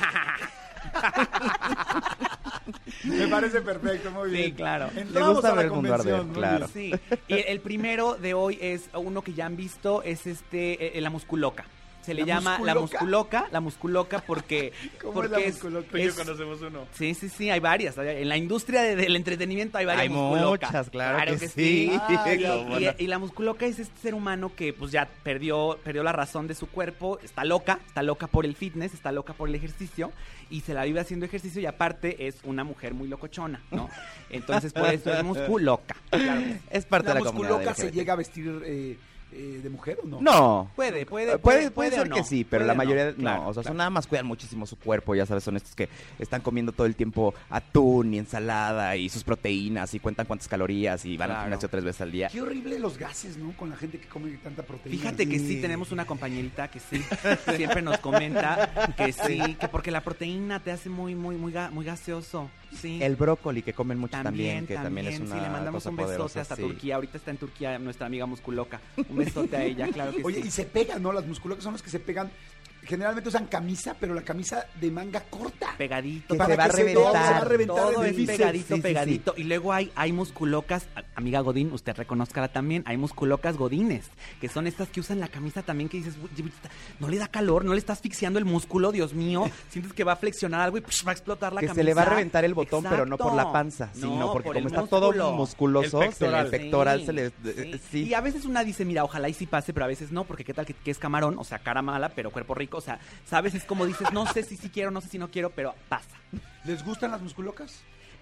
Me parece perfecto, muy bien. Sí, claro. Le Entramos gusta a la ver el mundo convención, arder, muy claro. bien. Sí, y el primero de hoy es uno que ya han visto, es este, eh, la musculoca. Se le ¿La llama la musculoca? musculoca, la musculoca porque, ¿Cómo es porque la musculoca? es- conocemos uno. Sí, sí, sí, hay varias. hay- En la industria de- del entretenimiento hay varias Hay musculocas. muchas, claro que sí. Ah, Y, ya. Cómo y- no. y la musculoca es este ser humano que pues ya perdió, perdió la razón de su cuerpo, está loca, está loca por el fitness, está loca por el ejercicio y se la vive haciendo ejercicio y aparte es una mujer muy locochona, ¿no? Entonces por eso es musculoca. Claro que sí. Es parte ¿La de la comunidad musculoca se L G B T. llega a vestir eh, eh, de mujer o no? No. Puede, puede, Eh, puede, Puede, puede puede ser o que no, sí, pero puede la o no, mayoría no, claro, o sea, claro. son nada más cuidan muchísimo su cuerpo, ya sabes, son estos que están comiendo todo el tiempo atún y ensalada y sus proteínas y cuentan cuántas calorías y van al Claro. gimnasio tres veces al día. Qué horrible los gases, ¿no? Con la gente que come tanta proteína. Fíjate que sí, tenemos una compañerita que sí, siempre nos comenta que sí, que porque la proteína te hace muy, muy, muy, ga- muy gaseoso. Sí. El brócoli que comen mucho También, también, que también, es una sí, le mandamos cosa un besote poderosa, hasta sí. Turquía. Ahorita está en Turquía nuestra amiga musculoca. Un besote a ella, claro que Oye, sí. y se pegan, ¿no? Las musculocas son las que se pegan. Generalmente usan camisa, pero la camisa de manga corta. Pegadito. Que Para se va a que se- reventar. se va a reventar Todo el es bíceps. pegadito, Sí, sí, pegadito. Y luego hay, hay musculocas, a- amiga Godín, usted reconózcala también, hay musculocas godines, que son estas que usan la camisa también que dices, "Uy, no le da calor, no le está asfixiando el músculo, Dios mío, sientes que va a flexionar algo y psh, va a explotar la Que camisa. se le va a reventar el botón, pero no por la Exacto. panza, No, sino porque por como el está todo músculo. musculoso, El se le- el pectoral. pectoral Sí, se le... sí. eh, sí. Y a veces una dice, mira, ojalá y sí pase, pero a veces no, porque qué tal que, que es camarón, o sea, cara mala, pero cuerpo rico, o sea, sabes, es como dices, no sé si sí quiero, no sé si no quiero, pero pasa. ¿Les gustan las musculocas?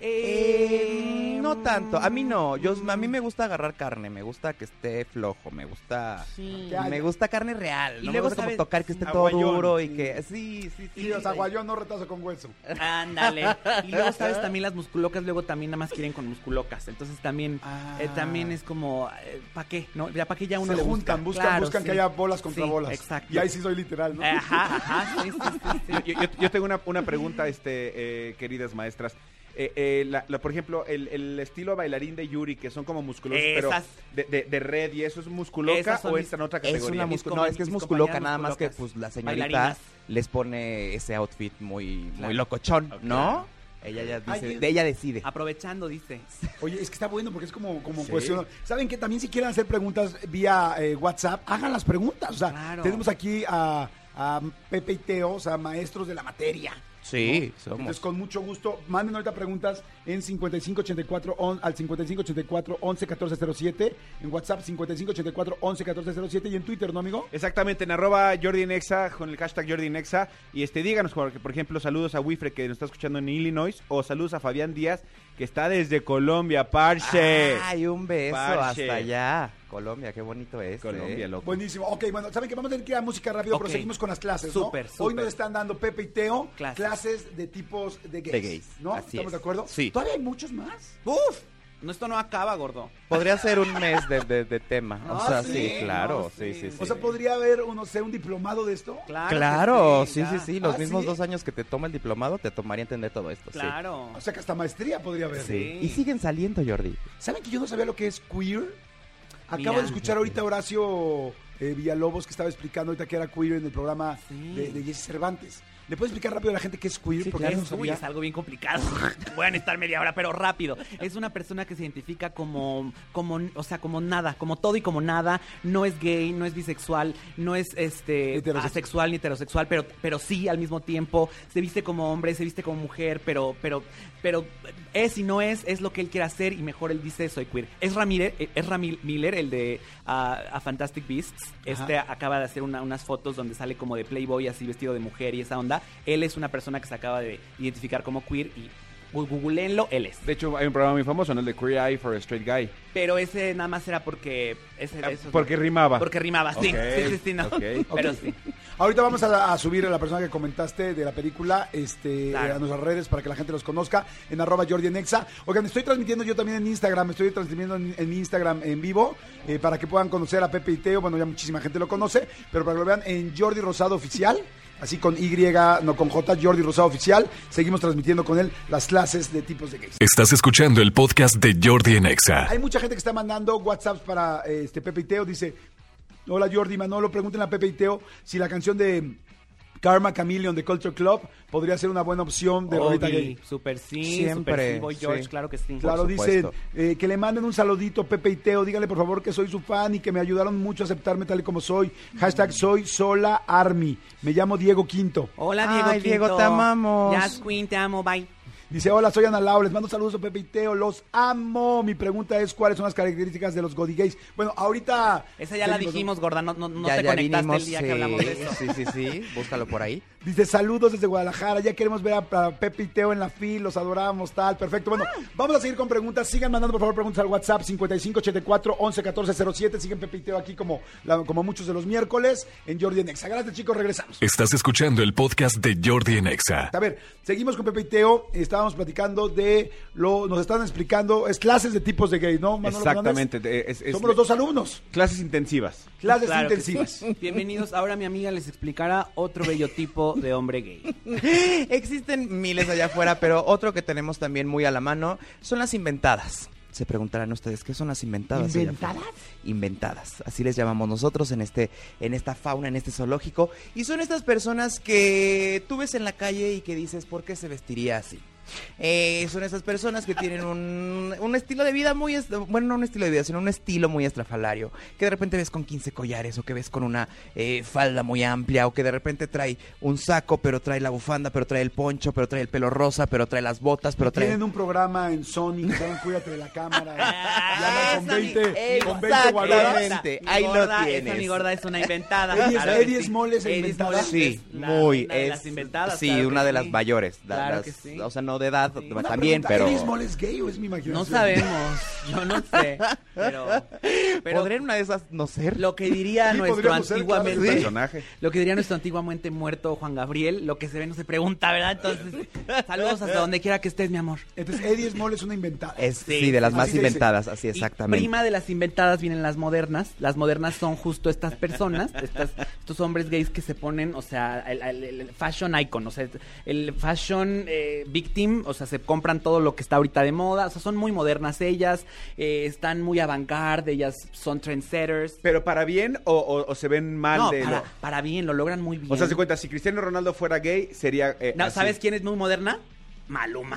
Eh, no tanto, a mí no, yo a mí me gusta agarrar carne, me gusta que esté flojo, me gusta Sí. Que haya. me gusta carne real, Y no luego me gusta como sabes- tocar que esté Aguayón. todo duro y que sí, sí, sí. Sí, o sea, guayón no retazo con hueso. Ándale. Y luego, ¿sabes? También las musculocas luego también nada más quieren con musculocas. Entonces también Ah. eh, también es como, ¿para qué? ¿No? Ya para qué ya uno Se le juntan, busca. buscan, Claro, buscan sí. que haya bolas contra Sí, bolas. exacto. Y ahí sí soy literal, ¿no? Ajá, ajá, sí, sí, sí, sí. Yo, yo- yo tengo una, una pregunta, este, eh, queridas maestras. Eh, eh, la- la- por ejemplo, el, el estilo bailarín de Yuri, que son como musculosos, Esas. pero de, de- de red, ¿y eso es musculoca Esas son o mis- entra en otra Es categoría? una Mis musculoca, com- no, es que es mis musculoca, compañeras nada más que musculocas. pues la señorita Bailarinas. les pone ese outfit muy, muy Claro. locochón, Ok. ¿no? Ella ya Ay, dice, es- de ella decide. Aprovechando, dice. Oye, es que está bueno porque es como, como Sí. cuestión. ¿Saben que también si quieren hacer preguntas vía eh, WhatsApp, hagan las preguntas? O sea, Claro. tenemos aquí a, a Pepe y Teo, o sea, maestros de la materia. Sí, somos. Entonces, con mucho gusto, manden ahorita preguntas en cincuenta y cinco ochenta y cuatro on- al cincuenta y cinco ochenta y cuatro once catorce cero siete, en WhatsApp cincuenta y cinco ochenta y cuatro once catorce cero siete y en Twitter, ¿no, amigo? Exactamente, en arroba Jordi Nexa, con el hashtag Jordi Nexa. Y este, díganos, por, por ejemplo, saludos a Wifre, que nos está escuchando en Illinois, o saludos a Fabián Díaz, que está desde Colombia, parce. Ay, un beso Parce. hasta allá. Colombia, qué bonito es. Colombia, eh. loco. Buenísimo. Ok, bueno, ¿saben que vamos a tener que ir a música rápido, pero Ok. seguimos con las clases, Súper, ¿no? súper. Hoy nos están dando Pepe y Teo Clases. clases de tipos de gays. De gays, ¿No? así ¿Estamos es. de acuerdo? Sí. ¿Todavía hay muchos más? ¡Uf! No, esto no acaba, gordo. Podría ser un mes de, de, de tema. O Ah, sea, ¿sí? sí, claro, No, sí, sí. sí, sí. O sea, ¿podría haber, no sé, un diplomado de esto? Claro. Claro, que sí, sí, ya. sí. Los ¿Ah, mismos sí? dos años que te toma el diplomado te tomaría entender todo esto. sí. Claro. O sea, que hasta maestría podría haber. Sí. Y siguen saliendo, Jordi. ¿Saben que yo no sabía lo que es queer? Acabo Mira. de escuchar ahorita a Horacio eh, Villalobos que estaba explicando ahorita que era queer en el programa Sí. de, de Jesse Cervantes. ¿Le puedes explicar rápido a la gente qué es queer? Sí, Porque claro. yo no Uy, sabía. es algo bien complicado. Voy a necesitar media hora, pero rápido. Es una persona que se identifica como, como, o sea, como nada, como todo y como nada. No es gay, no es bisexual, no es este Heterosexual. asexual ni heterosexual, pero, pero sí al mismo tiempo. Se viste como hombre, se viste como mujer, pero, pero, pero es y no es, es lo que él quiere hacer y mejor él dice soy queer. Es Ramírez, es Ramil Miller, el de uh, A Fantastic Beasts. Este acaba de hacer una- unas fotos donde sale como de Playboy así vestido de mujer y esa onda. Él es una persona que se acaba de identificar como queer y gu- googleenlo, él es. De hecho, hay un programa muy famoso, ¿no? El de Queer Eye for a Straight Guy. Pero ese nada más era porque... Ese, Ah, eso- porque rimaba. Porque rimaba, sí. Ok, Sí, sí, sí, no. ok. Pero Ok. sí. Ahorita vamos a, a subir a la persona que comentaste de la película este, Claro. eh, a nuestras redes para que la gente los conozca en arroba Jordi en Exa. Oigan, estoy transmitiendo yo también en Instagram, estoy transmitiendo en, en mi Instagram en vivo eh, para que puedan conocer a Pepe y Teo. Bueno, ya muchísima gente lo conoce, pero para que lo vean en Jordi Rosado Oficial. Así con Y, no con J, Jordi Rosado Oficial. Seguimos transmitiendo con él las clases de tipos de gays. Estás escuchando el podcast de Jordi en Exa. Hay mucha gente que está mandando WhatsApps para eh, este Pepe y Teo. Dice, hola Jordi, Manolo, pregúntenle a Pepe y Teo si la canción de Karma Chameleon de Culture Club podría ser una buena opción de rolita Obvi, gay. super sí, Siempre, super sí, Boy George, sí. claro que sí. Claro, dicen supuesto. eh, que le manden un saludito Pepe y Teo. Díganle por favor que soy su fan y que me ayudaron mucho a aceptarme tal y como soy. Hashtag soy sola army. Me llamo Diego Quinto. Hola, Diego Ay, Diego, Quinto. te amamos. Jazz Queen, te amo, bye. Dice, hola, soy Ana Lau, les mando saludos a Pepe y Teo, los amo. Mi pregunta es, ¿cuáles son las características de los Godi Gays? Bueno, ahorita... Esa ya la seguimos, ¿no? dijimos, gorda, no, no, no ya, te ya conectaste vinimos, el día sí, que hablamos de eso. Sí, sí, sí. Búscalo por ahí. Dice, saludos desde Guadalajara, ya queremos ver a, a Pepe y Teo en la fil, los adoramos, tal, perfecto. Bueno, vamos a seguir con preguntas, sigan mandando por favor preguntas al WhatsApp cincuenta y cinco ochenta y cuatro once catorce cero siete, siguen Pepe y Teo aquí como, la- como muchos de los miércoles en Jordi en Exa. Gracias chicos, regresamos. Estás escuchando el podcast de Jordi en Exa. A ver, seguimos con Pepe y Teo, estábamos platicando de lo, nos están explicando, es clases de tipos de gays, ¿no, Manolo Exactamente. Fernández? es- es- Somos los dos alumnos, Clases intensivas. clases Claro que intensivas. sí. Bienvenidos, ahora mi amiga les explicará otro bello tipo de hombre gay. Existen miles allá afuera, pero otro que tenemos también muy a la mano son las inventadas. Se preguntarán ustedes, ¿qué son las inventadas? allá afuera? Inventadas, así les llamamos nosotros en este, en esta fauna, en este zoológico. Y son estas personas que tú ves en la calle y que dices, ¿por qué se vestiría así? Eh, son esas personas que tienen un, un estilo de vida muy, est- bueno, no un estilo de vida, sino un estilo muy estrafalario, que de repente ves con quince collares, o que ves con una eh, falda muy amplia, o que de repente trae un saco, pero trae la bufanda, pero trae el poncho, pero trae el pelo rosa, pero trae las botas, pero trae... Tienen un programa en Sony que se llama Cuídate de la cámara. Ah, y andan con esa, mi- veinte, con veinte guaruras. Exactamente, Mi ahí lo gorda, esa tienes. mi gorda es una inventada. Eddie- claro que Eddie sí. Smalls es Eddie inventada. Smalls Sí, es la- muy. una de es, las inventadas. sí, claro una que de las sí. mayores. la- Claro las- que sí. O sea, no de edad, Sí. Una también, pregunta, pero... ¿Eddie Small es gay o es mi imaginación? No sabemos, yo no sé, pero, pero ¿Podría una de esas no ser? lo que diría Sí, nuestro podríamos ser, claro, antiguamente, sí. Personaje. lo que diría nuestro antiguamente muerto Juan Gabriel, lo que se ve no se pregunta, ¿verdad? Entonces, saludos hasta donde quiera que estés, mi amor. Entonces, Eddie Small es una inventada. Es, Sí, sí, de las así más se dice. inventadas, así Y exactamente. prima de las inventadas vienen las modernas. Las modernas son justo estas personas, estas, estos hombres gays que se ponen, o sea, el, el- el fashion icon, o sea, el fashion eh, victim, o sea, se compran todo lo que está ahorita de moda, o sea, son muy modernas ellas, eh, están muy avant-garde, ellas son trendsetters. ¿Pero para bien o, o- o se ven mal No, de para, lo- para bien, lo logran muy bien. O sea, se cuenta, si Cristiano Ronaldo fuera gay, sería... eh, No, así. ¿sabes quién es muy moderna? Maluma.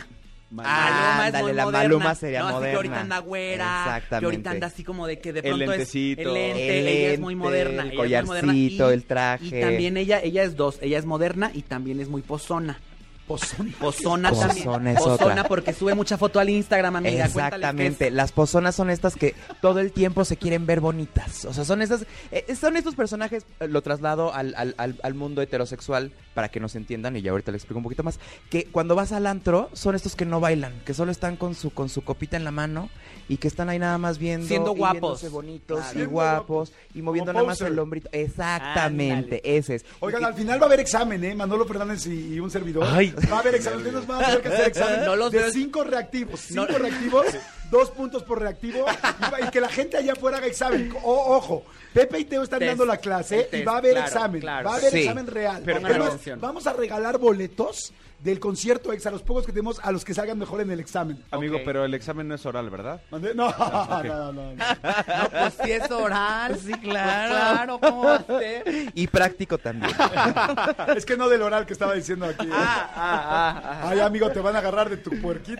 Ah, ándale, la moderna. Maluma sería no, así moderna. que ahorita anda güera, Exactamente. que ahorita anda así como de que de El pronto lentecito. es el lente, El ella es muy lente, moderna, el ella es muy moderna, collarcito, y- el traje. Y también ella, ella es dos, ella es moderna y también es muy pozona. Pozón. Pozona Pozona también. es Pozona otra. porque sube mucha foto al Instagram, amiga. Cuéntales Exactamente, qué es. las pozonas son estas que todo el tiempo se quieren ver bonitas. O sea, son estas, eh, son estos personajes, eh, lo traslado al, al, al, al mundo heterosexual para que nos entiendan, y ya ahorita les explico un poquito más, que cuando vas al antro son estos que no bailan, que solo están con su con su copita en la mano y que están ahí nada más viendo, Siendo y guapos. viéndose bonitos Claro. y Siendo guapos y moviendo Como nada más poser. el hombrito. Exactamente, ese es. Oigan, Y que- al final va a haber examen, ¿eh? Manolo Fernández y, y un servidor. Ay. Va a haber examen. Ustedes nos van a tener que hacer examen No los de veo. cinco reactivos. Cinco No. reactivos dos puntos por reactivo y, y que la gente allá afuera haga examen. O, ojo, Pepe y Teo están Test. dando la clase El test, y va a haber claro, examen. claro. Va a haber Sí. examen real. Pero- Además, pero- atención. vamos a regalar boletos del concierto ex a los pocos que tenemos a los que salgan mejor en el examen. Amigo, Ok. pero el examen no es oral, ¿verdad? ¿Mande? No, no, no, no. No, pues sí es oral. Sí, Pues claro. claro, ¿cómo va a ser? Y práctico también. Es que no del oral que estaba diciendo aquí. Ah, ah, ah, ah. Ay, amigo, te van a agarrar de tu puerquito.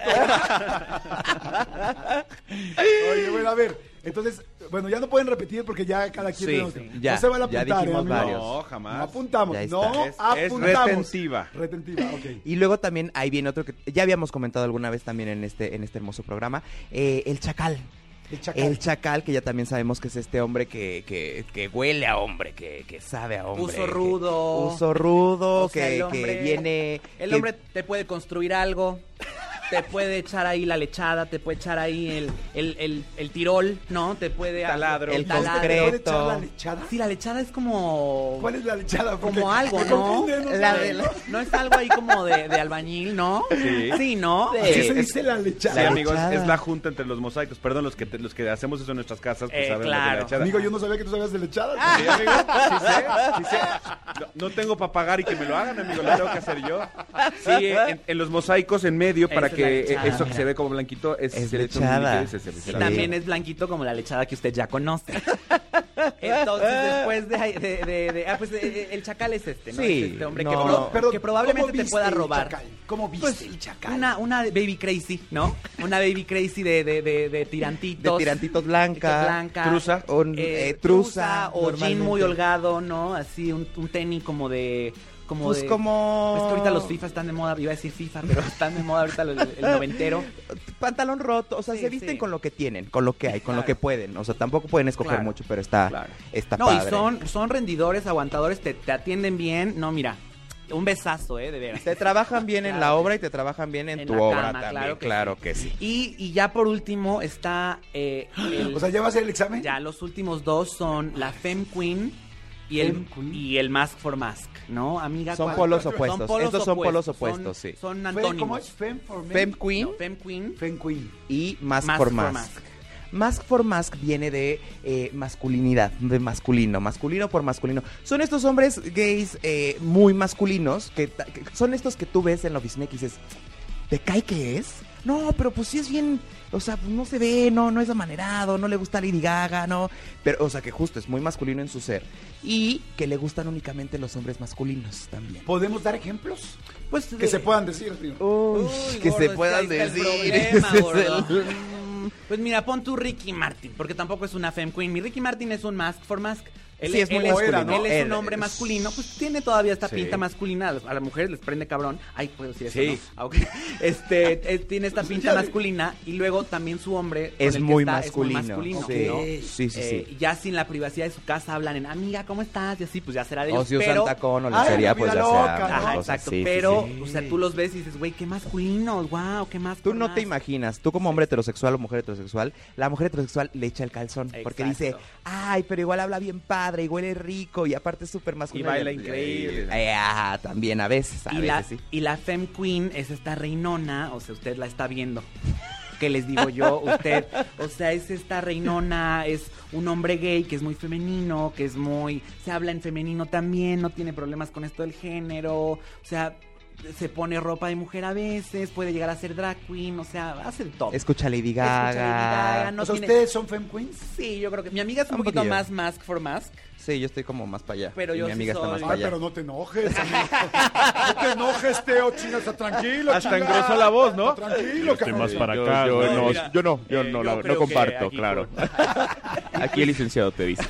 Oye, bueno, a ver. Entonces, bueno, ya no pueden repetir porque ya cada quien... Sí, tenemos- sí. no Ya, se van a ya apuntar, dijimos ¿eh, amigo? varios. No, jamás. No apuntamos, Ya está. no Es- es apuntamos. retentiva. Retentiva, ok. Y luego también ahí viene otro que ya habíamos comentado alguna vez también en este, en este hermoso programa, eh, el chacal. El chacal. El chacal, que ya también sabemos que es este hombre que, que, que huele a hombre, que, que sabe a hombre. Uso que- rudo. uso rudo, O sea, que, el hombre- que viene... El que- hombre te puede construir algo, te puede echar ahí la lechada, te puede echar ahí el, el, el, el tirol, ¿no? Te puede... Taladro. El taladro. ¿Te puede concreto. echar la lechada? Sí, la lechada es como... ¿Cuál es la lechada? Porque Como algo, me ¿no? confunde, no La sé. de la- no es algo ahí como de, de albañil, ¿no? Sí. ¿no? ¿Qué se es- dice la lechada? Sí, La amigos, lechada. es la junta entre los mosaicos. Perdón, los que te- los que hacemos eso en nuestras casas, pues Eh, saben lo que claro. es la echada. Amigo, yo no sabía que tú sabías de lechada. Sí, amigo, sí sé, sí sé. No, no tengo para pagar y que me lo hagan, amigo, lo tengo que hacer yo. Sí, en, en los mosaicos en medio, para Esa es la que eh, lechada, eso que mira. se ve como blanquito, es, Es se le echa un lechada. líquido y se- se- se Y la- también es blanquito como la lechada que usted ya conoce. Entonces, después de... de- de- de- ah, pues eh, el chacal es este, ¿no? Sí, Es este hombre no. que, pro- Perdón, que probablemente ¿cómo te viste pueda el robar. chacal? ¿Cómo viste Pues, el chacal? Una, una baby crazy, ¿no? Una baby crazy de, de, de, de tirantitos. De tirantitos blanca. blanca. Truza. O, eh, eh, truza. o jean muy normalmente. holgado, ¿no? Así un, un tenis como de... Como Pues de, como... Es que ahorita los FIFA están de moda, iba a decir FIFA, pero están de moda ahorita el, el noventero. Pantalón roto, o sea, Sí, se visten sí. con lo que tienen, con lo que hay, con lo Claro. que pueden. O sea, tampoco pueden escoger Claro. mucho, pero está, Claro. está No, padre. y son, son rendidores, aguantadores, te, te atienden bien. No, mira, un besazo, ¿eh? De veras. Te trabajan bien en la Claro. obra y te trabajan bien en, En tu la obra cama, también. claro Claro que que, sí. Y, y ya por último está... eh, el- O sea, ¿ya va a ser el examen? ya los últimos dos son la Femme Queen y el, Femme Queen. y el Mask for Mask, ¿no, amiga? Son ¿cuál? polos opuestos. Estos son polos Son- opuestos, sí. Son Fem- antónimos. ¿Cómo es? Fem for men. Femme Queen No, Femme Queen. Fem queen. y Mask, Mask for for Mask. Mask. Mask for Mask viene de eh, masculinidad, de masculino, masculino por masculino. Son estos hombres gays eh, muy masculinos, que, ta- que son estos que tú ves en la oficina y que dices, ¿te cae que es? No, pero pues sí es bien, o sea, pues no se ve, no, no es amanerado, no le gusta Lady Gaga, no. Pero, o sea, que justo es muy masculino en su ser. Y que le gustan únicamente los hombres masculinos también. ¿Podemos dar ejemplos? Pues Que de- se puedan decir, tío. Uy, Uy, que gordo, se es que puedan ahí está el decir. problema, Ese es gordo. el- Mm, Pues mira, pon tu Ricky Martin, porque tampoco es una Femme Queen. Mi Ricky Martin es un Mask for Mask. Él, Sí, es muy él masculino. Él es un Él hombre es- masculino, pues tiene todavía esta Sí. pinta masculina. A las, a las mujeres les prende cabrón. Ay, puedo decir eso, Sí. ¿no? Ah, ok. Este, eh, tiene esta pinta masculina y luego también su hombre con Es el que muy está masculino. Es muy masculino, Sí. ¿no? Sí, sí, Eh, sí. ya sin la privacidad de su casa hablan en amiga, ¿cómo estás? Y así, pues ya será de ellos. O si usan pero, tacón o Ay, lencería, la pues vida ya loca, sea. ¿no? Ajá, cosas, exacto. sí, sí, pero, sí. o sea, tú los ves y dices, güey, qué masculinos, wow, qué más. Tú no te imaginas, tú como hombre heterosexual o mujer heterosexual, la mujer heterosexual le echa el calzón. Porque dice, Exacto. ay, pero igual habla bien padre y huele rico y aparte es súper masculino. Y baila increíble. Eh, ah, también a veces, a Y veces la, sí. y la Femme Queen es esta reinona, o sea, usted la está viendo. ¿Qué les digo yo? Usted, o sea, es esta reinona, es un hombre gay que es muy femenino, que es muy... Se habla en femenino también, no tiene problemas con esto del género, o sea... Se pone ropa de mujer a veces, puede llegar a ser drag queen, o sea, hace el top. Escucha Lady Escucha Gaga. Lady Gaga, no o sea, tiene- ¿ustedes son fem queens? Sí, yo creo que mi amiga es un, Un poquito poquillo. más mask for mask. Sí, yo estoy como más para allá. Pero y yo mi sí amiga está soy- más para Ay, allá. pero no te enojes, amigo. No te enojes, Teo, chinga, está tranquilo, Hasta chinga. engrosó la voz, ¿no? Tranquilo, Estoy cabrón. más para Yo- acá. yo- no, no, mira, yo no, yo eh, no, yo la- no creo que comparto, aquí claro. con- Aquí el licenciado te dice.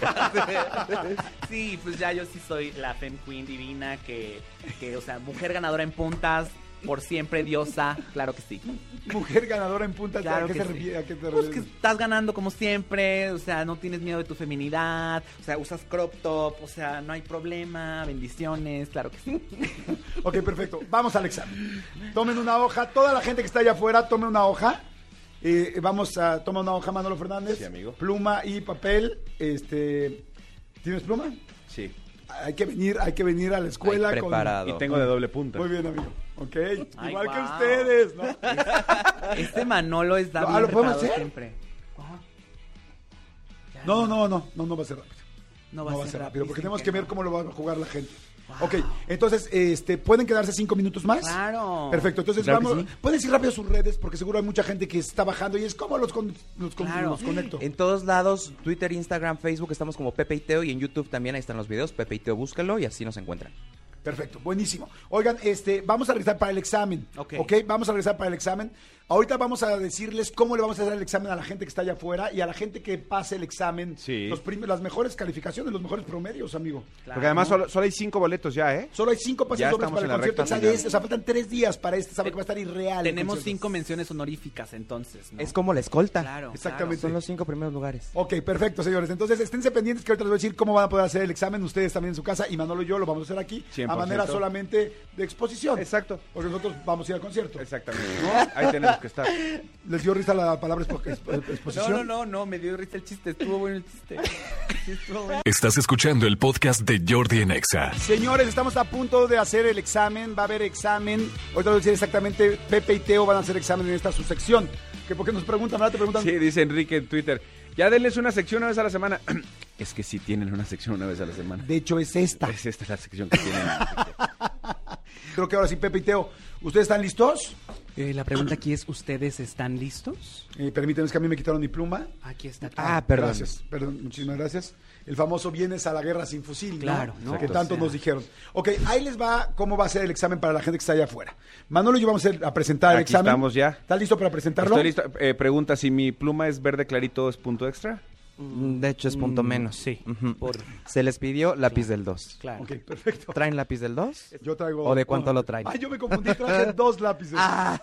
Sí, pues ya yo sí soy la Femme Queen divina que, que, o sea, mujer ganadora en puntas, por siempre diosa, claro que sí. Mujer ganadora en punta, Claro ¿a qué que se sí. refiere? ¿A qué te Pues que refieres? estás ganando como siempre, o sea, no tienes miedo de tu feminidad, o sea, usas crop top, o sea, no hay problema, bendiciones, claro que sí. Ok, perfecto. Vamos al examen. Tomen una hoja. Toda la gente que está allá afuera, tome una hoja. Eh, vamos a tomar una hoja, Manolo Fernández. Sí, amigo. Pluma y papel. Este, ¿tienes pluma? Sí. Hay que venir, hay que venir a la escuela Ay, con... preparado. Y tengo de doble punta. Muy bien, amigo. Ok, Ay, igual que guau. ustedes, ¿no? Este Manolo está ¿Lo- bien lo podemos retado hacer? siempre. Ajá. Ya No, no, no, no, no va a ser rápido. No No va a ser rápido, porque dicen tenemos que ver no. cómo lo va a jugar la gente. Ok, entonces, este, ¿pueden quedarse cinco minutos más? Claro. Perfecto, entonces Claro que vamos, sí. pueden decir rápido sus redes, porque seguro hay mucha gente que está bajando y es como los, con- los, con- Claro. los conecto. En todos lados, Twitter, Instagram, Facebook, estamos como Pepe y Teo, y en YouTube también ahí están los videos, Pepe y Teo, búscalo y así nos encuentran. Perfecto, buenísimo. Oigan, este, vamos a regresar para el examen. Ok. Ok, vamos a regresar para el examen. Ahorita vamos a decirles cómo le vamos a hacer el examen a la gente que está allá afuera y a la gente que pase el examen. Sí. Los prim- las mejores calificaciones, los mejores promedios, amigo. Porque además solo, solo hay cinco boletos ya, ¿eh? Solo hay cinco pases Ya dobles estamos para el en la concierto recta Exa de final. este. O sea, faltan tres días para este. Sabe que va a estar irreal. el Tenemos concierto. cinco menciones honoríficas entonces, ¿no? Es como la escolta. Claro. Exactamente. Son los cinco primeros lugares. Ok, perfecto, señores. Entonces, esténse pendientes que ahorita les voy a decir cómo van a poder hacer el examen ustedes también en su casa y Manolo y yo lo vamos a hacer aquí cien a por ciento. manera solamente de exposición. Exacto. Porque nosotros vamos a ir al concierto. Exactamente. Ahí tenemos que estar. ¿Les dio risa la palabra expo- expo- No, exposición? no, no, no, me dio risa el chiste, estuvo bueno el chiste. Sí, estuvo bueno. Estás escuchando el podcast de Jordi en Exa. Señores, estamos a punto de hacer el examen. Va a haber examen. Ahorita les voy a decir exactamente, Pepe y Teo van a hacer examen en esta su sección. Que porque nos preguntan, ¿verdad? Te preguntan. Sí, dice Enrique en Twitter. Ya denles una sección una vez a la semana. Es que sí tienen una sección una vez a la semana. De hecho, es esta. Es esta la sección que tienen. Creo que ahora sí, Pepe y Teo. ¿Ustedes están listos? Eh, la pregunta aquí es, ¿ustedes están listos? Eh, permítanme, es que a mí me quitaron mi pluma. Aquí está. Ah, perdón. Gracias, perdón, muchísimas gracias. El famoso vienes a la guerra sin fusil, ¿no? Claro, ¿no? Que Exacto. tanto O sea. nos dijeron. Ok, ahí les va cómo va a ser el examen para la gente que está allá afuera. Manolo y yo vamos a, hacer- a presentar el Aquí examen. estamos ya. ¿Estás listo para presentarlo? Estoy listo. Eh, pregunta, si mi pluma es verde clarito, ¿es punto extra? Mm, De hecho, es punto Mm, menos. sí, Ujú. por- Se les pidió lápiz del dos. Claro. Ok, perfecto. ¿Traen lápiz del dos? Yo traigo... ¿O de cuánto lo traen? Ay, yo me confundí, traje dos lápices. Ah,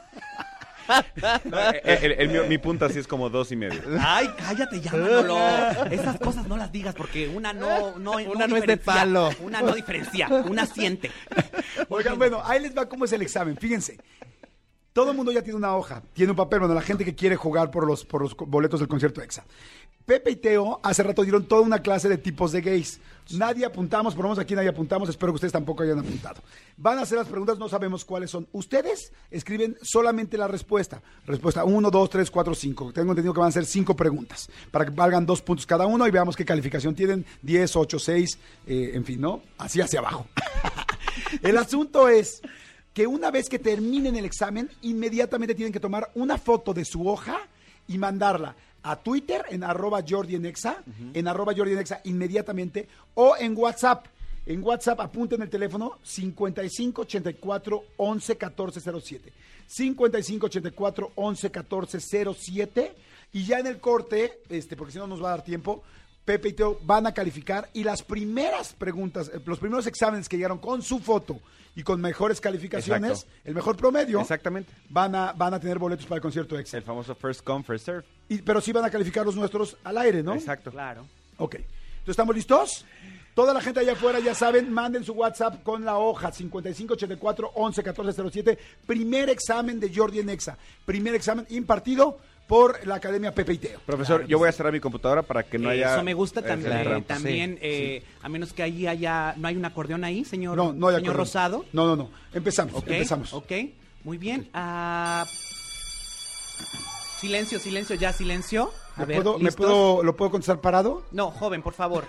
No, eh, eh, el- el mío- mi punta sí es como dos y medio. Ay, cállate ya, Manolo. Esas cosas no las digas porque una no, no, Una no es de diferencia. palo. Una no diferencia, una siente. Oigan, bueno, ahí les va cómo es el examen. Fíjense. Todo el mundo ya tiene una hoja, tiene un papel, bueno, la gente que quiere jugar por los, por los boletos del concierto EXA. Pepe y Teo hace rato dieron toda una clase de tipos de gays. Nadie apuntamos, por lo menos aquí nadie apuntamos, espero que ustedes tampoco hayan apuntado. Van a hacer las preguntas, no sabemos cuáles son. Ustedes escriben solamente la respuesta. Respuesta uno, dos, tres, cuatro, cinco. Tengo entendido que van a ser cinco preguntas, para que valgan dos puntos cada uno y veamos qué calificación tienen, diez, ocho, seis, eh, en fin, ¿no? Así hacia abajo. El asunto es que una vez que terminen el examen, inmediatamente tienen que tomar una foto de su hoja y mandarla a Twitter en arroba Jordi en Exa, en arroba Jordi en Exa inmediatamente, o en WhatsApp. En WhatsApp apunten el teléfono cincuenta y cinco ochenta y cuatro once catorce cero siete. cincuenta y cinco ochenta y cuatro once catorce cero siete. Y ya en el corte, este, porque si no nos va a dar tiempo, Pepe y Teo van a calificar y las primeras preguntas, eh, los primeros exámenes que llegaron con su foto y con mejores calificaciones, Exacto. el mejor promedio, Exactamente. van a, van a tener boletos para el concierto EXA. El famoso first come, first serve. Y- pero sí van a calificar los nuestros al aire, ¿no? Exacto. Claro. Ok. Entonces, ¿estamos listos? Toda la gente allá afuera, ya saben, manden su WhatsApp con la hoja cincuenta y cinco ochenta y cuatro once catorce cero siete. Primer examen de Jordi en Exa. Primer examen impartido por la Academia Pepe y Teo. Profesor, Claro que yo voy a sí. cerrar mi computadora para que no haya... Eso me gusta eh, también. trampa. eh, también, sí, eh, a menos que ahí haya, no hay un acordeón ahí, señor, No, no hay señor acuerdo. Rosado. No, no, no. Empezamos, Ok, empezamos. ok, muy bien. Ah, silencio, silencio, ya silencio. A ¿Me ver, puedo, ¿me ¿listos? puedo, ¿Lo puedo contestar parado? No, joven, por favor.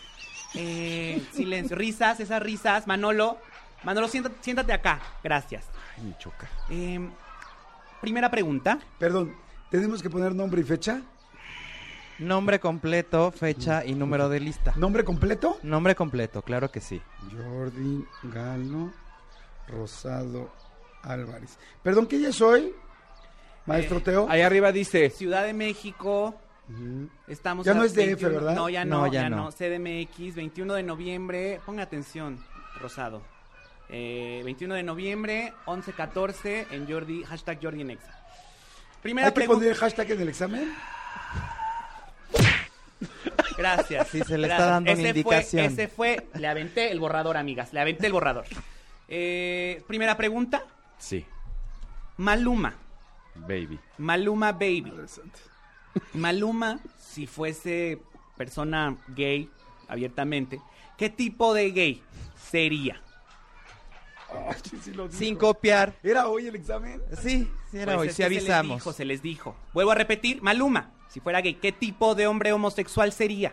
Eh, silencio, risas, esas risas. Manolo, Manolo, siéntate, siéntate acá. Gracias. Ay, me choca. Eh, primera pregunta. Perdón, ¿tenemos que poner nombre y fecha? nombre completo, fecha y número de lista. ¿Nombre completo? Nombre completo, claro que sí. Jordi Galo Rosado Álvarez. Perdón, ¿qué día es hoy? Maestro Teo. Ahí arriba dice... Ciudad de México. Estamos Ya a no es D F, veintiuno ¿verdad? No, ya no, No, ya, ya no. no. C D M X, veintiuno de noviembre. Ponga atención, Rosado. Eh, veintiuno de noviembre, once catorce, en Jordi, hashtag Jordi en Exa. Primera ¿Hay que pregunta. poner el hashtag en el examen? Gracias. Sí, se le está gracias. dando una Ese indicación. Fue, ese fue, le aventé el borrador, amigas. Le aventé el borrador. Eh, primera pregunta. Sí, Maluma. baby. Maluma Baby. Maluma, si fuese persona gay, abiertamente, ¿qué tipo de gay sería? Ay, sí lo dijo. Sin copiar. ¿Era hoy el examen? Sí, sí era Pues hoy, es sí que Se les avisamos. dijo, se les dijo. Vuelvo a repetir, Maluma, si fuera gay, ¿qué tipo de hombre homosexual sería?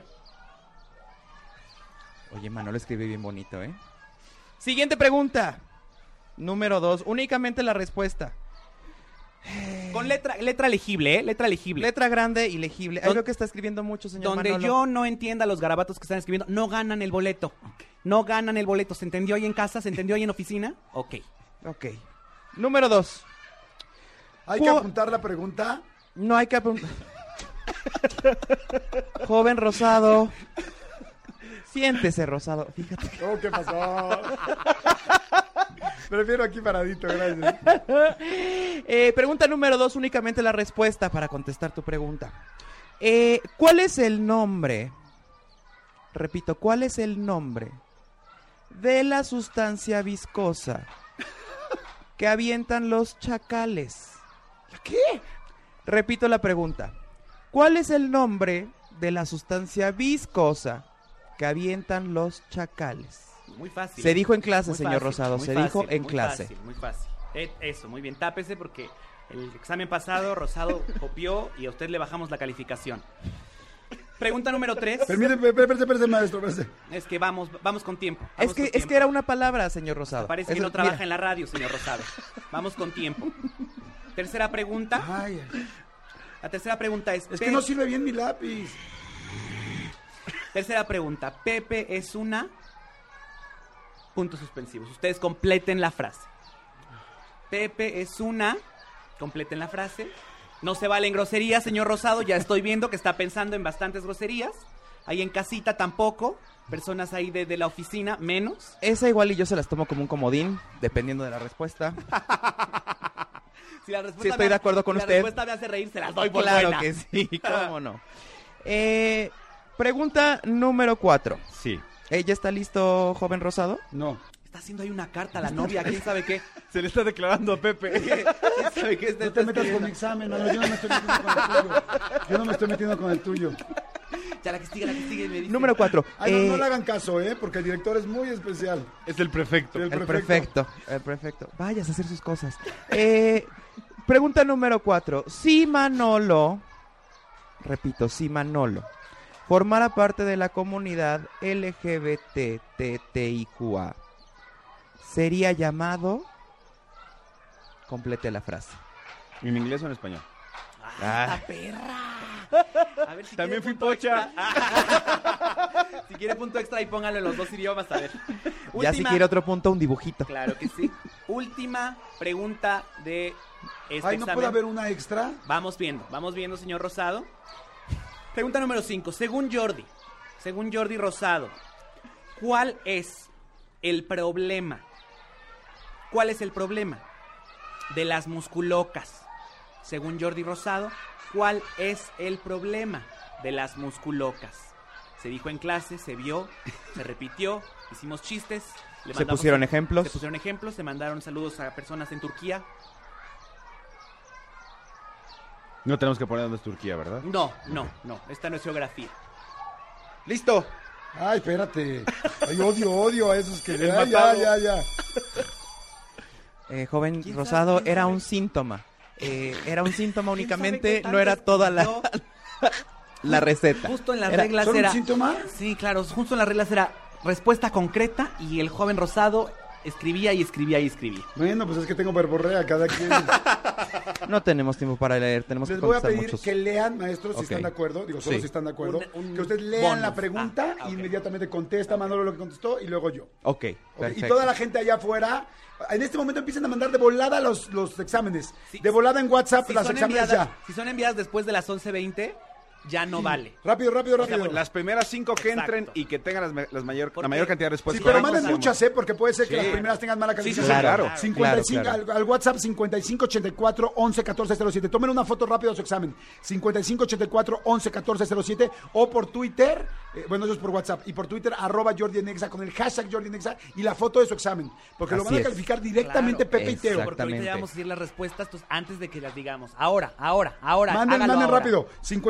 Oye, Manolo escribe bien bonito, ¿eh? Siguiente pregunta. Número dos, únicamente la respuesta. Con letra, letra legible, ¿eh? Letra legible. Letra grande y legible. Ahí Don- veo que está escribiendo mucho, señor Donde Manolo. yo no entienda los garabatos que están escribiendo, no ganan el boleto. No ganan el boleto. ¿Se entendió ahí en casa? ¿Se entendió ahí en oficina? Ok. Ok. Número dos. Hay que Cu- apuntar la pregunta. No hay que apuntar. Joven Rosado. Siéntese, Rosado. Fíjate. Oh, ¿qué pasó? Prefiero aquí paradito, gracias. Eh, pregunta número dos, únicamente la respuesta para contestar tu pregunta. Eh, ¿Cuál es el nombre? Repito, ¿cuál es el nombre de la sustancia viscosa que avientan los chacales? ¿Qué? Repito la pregunta. ¿Cuál es el nombre de la sustancia viscosa que avientan los chacales? Muy fácil. Se dijo en clase, Muy señor fácil, Rosado, muy se fácil, dijo en muy clase. Fácil, muy fácil. Eh, Eso, muy bien. Tápese porque el examen pasado Rosado copió y a usted le bajamos la calificación. Pregunta número tres. Permíteme, espérese, espérese, maestro, espérese. Es que vamos, vamos con tiempo. Es vamos que, con es tiempo. que era una palabra, señor Rosado. Parece que Eso- no trabaja mira. en la radio, señor Rosado. Vamos con tiempo. Tercera pregunta. Ay, La tercera pregunta es... es que Pe- no sirve bien mi lápiz. Tercera pregunta. Pepe es una... Puntos suspensivos. Ustedes completen la frase. Pepe es una... Completen la frase. No se valen groserías, señor Rosado. Ya estoy viendo que está pensando en bastantes groserías. Ahí en casita tampoco. Personas ahí de, de la oficina, menos. Esa igual y yo se las tomo como un comodín, dependiendo de la respuesta. Si la respuesta Sí, estoy me- de acuerdo con si usted. La respuesta me hace reír, se las doy por Claro buena. que sí, cómo no. Eh, pregunta número cuatro. Sí. Eh, ¿Ya está listo, joven Rosado? No. Está haciendo ahí una carta a la novia, ¿quién sabe qué? Se le está declarando a Pepe. ¿Quién sabe qué? Está- No te está metas con escribiendo. mi examen, mano. Yo no me estoy metiendo con el tuyo. Yo no me estoy metiendo con el tuyo. Ya la que sigue, la que sigue, me dice. Número cuatro. Ay, no, Eh, no le hagan caso, ¿eh? Porque el director es muy especial. Es el prefecto. El El prefecto. prefecto, el prefecto. Vayas a hacer sus cosas. Eh, pregunta número cuatro. Si Manolo, repito, si Manolo formara parte de la comunidad L G B T T T I Q A, sería llamado... Complete la frase. ¿En inglés o en español? Ah, A ver si También quiere fui punto pocha. extra. Si quiere punto extra y póngalo en los dos idiomas, a ver. ya si quiere otro punto, un dibujito. Claro que sí. Última pregunta de este Ay, ¿no examen. puede haber una extra? Vamos viendo, vamos viendo, señor Rosado. Pregunta número cinco. Según Jordi, según Jordi Rosado, ¿cuál es el problema? ¿Cuál es el problema de las musculocas? Según Jordi Rosado, ¿cuál es el problema de las musculocas? Se dijo en clase, se vio, se repitió, hicimos chistes. le Se mandamos- pusieron ejemplos. Se pusieron ejemplos, se mandaron saludos a personas en Turquía. No tenemos que poner dónde es Turquía, ¿verdad? No, no, no, esta no es geografía. ¡Listo! Ay, espérate. Ay, odio, odio a esos que... El Ay, ya, matado. ya, ya. Eh, joven ¿Quién Rosado, sabe? ¿Quién era sabe? un síntoma. Eh, era un síntoma ¿Quién sabe únicamente, qué no era tanto toda la, estudió? la receta. Justo en las Era- reglas ¿Son un era... síntoma? Sí, claro, justo en las reglas era respuesta concreta y el joven Rosado escribía y escribía y escribía. Bueno, pues es que tengo verborrea cada quien. No tenemos tiempo para leer, tenemos Les que voy a contestar pedir muchos. que lean, maestros, si Ok. están de acuerdo. Digo, solo Sí. si están de acuerdo. Un- un que ustedes lean la bonus. pregunta Ah, e ok. inmediatamente contesta Manolo lo que contestó y luego yo. Ok, Ok, perfecto. y toda la gente allá afuera, en este momento empiecen a mandar de volada los, los exámenes. Sí. De volada en WhatsApp, Si las son, exámenes enviadas, ya. si son enviadas después de las once veinte, ya no vale. Rápido, rápido, O sea, rápido. Las primeras cinco que Exacto. entren y que tengan las, me- las mayor, Porque- la mayor cantidad de Sí, respuestas. pero correctas, manden muchas, ¿eh? Porque puede ser que Sí. las primeras tengan mala Sí, sí, calificación. claro, claro. cincuenta y cinco, claro, Al, al WhatsApp cincuenta y cinco ochenta y cuatro once catorce cero siete. Tomen una foto rápido de su examen. cincuenta y cinco ochenta y cuatro once catorce cero siete o por Twitter, eh, bueno, eso es por WhatsApp, y por Twitter, arroba Jordi Nexa con el hashtag Jordi Nexa y la foto de su examen. Porque lo Así van a es. calificar directamente Claro, Pepe y Teo. exacto. Porque ahorita Exactamente. ya vamos a decir las respuestas entonces, antes de que las digamos. Ahora, ahora, ahora. Manden, háganlo manden ahora. rápido. cincuenta y cinco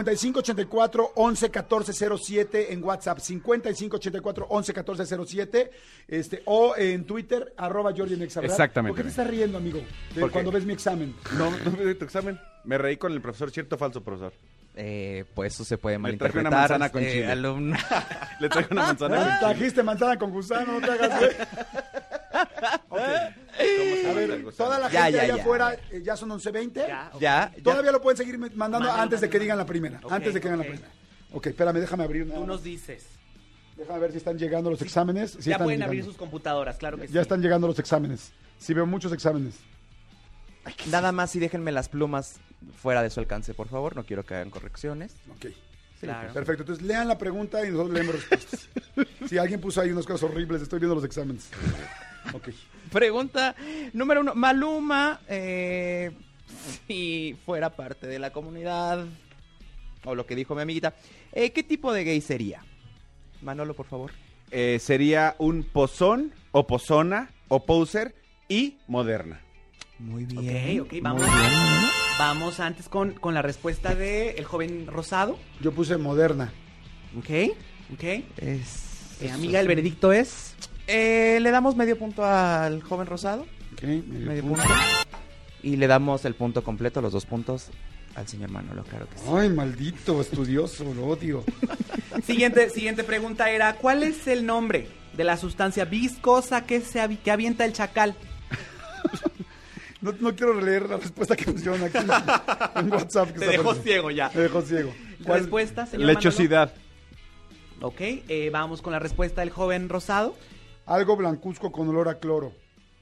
ochenta y cuatro, once, catorce cero siete en WhatsApp, cincuenta y cinco ochenta y cuatro, once, catorce cero siete, este, o en Twitter, arroba Jordi en Exa, ¿verdad? Exactamente. ¿Por qué te estás riendo, amigo? De ¿Por qué? cuando ves mi examen. No, no me di tu examen. Me reí con el profesor, ¿cierto o falso, profesor? Eh, pues eso se puede Le traje malinterpretar. una manzana con eh, chile. alumno. Le traigo una manzana Ah, con chile. trajiste manzana con gusano, no te hagas güey. ¿Cómo se A manda ver, el gusano? toda la Ya, gente ya, allá ya. afuera, eh, ya son once veinte. Ya, ok. Ya, ya. Todavía lo pueden seguir mandando Mándalo, antes de que mándalo. digan la primera. Ok, antes de que digan ok. la primera. Ok, espérame, déjame abrir una. Tú nos dices. Déjame ver si están llegando los exámenes. Sí ya están pueden llegando. abrir sus computadoras, claro que sí. Ya están llegando los exámenes. Sí, veo muchos exámenes. Nada más y déjenme las plumas fuera de su alcance, por favor. No quiero que hagan correcciones. Ok. Claro. Perfecto, entonces lean la pregunta y nosotros leemos respuestas. Si alguien puso ahí unas cosas horribles, estoy viendo los exámenes. Ok. Pregunta número uno. Maluma, eh, si fuera parte de la comunidad, o lo que dijo mi amiguita, eh, ¿qué tipo de gay sería? Manolo, por favor. Eh, sería un pozón, o pozona, o poser y moderna. Muy bien. Ok, ok, vamos. Muy bien. Vamos antes con, con la respuesta de el joven rosado. Yo puse moderna. Ok, ok. Es- Eh, amiga, el veredicto es... Eh, le damos medio punto al joven rosado. Ok, medio Medio punto. punto. Y le damos el punto completo, los dos puntos, al señor Manolo, claro que sí. Ay, maldito estudioso, lo odio. Siguiente, siguiente pregunta era, ¿cuál es el nombre de la sustancia viscosa que, se avi- que avienta el chacal? No, no quiero leer la respuesta que pusieron aquí en WhatsApp. Que Te está dejó perfecto. ciego ya. Me dejó ciego. ¿Cuál? ¿Respuesta, señor Lechosidad. Manolo? Ok, eh, vamos con la respuesta del joven rosado. Algo blancuzco con olor a cloro.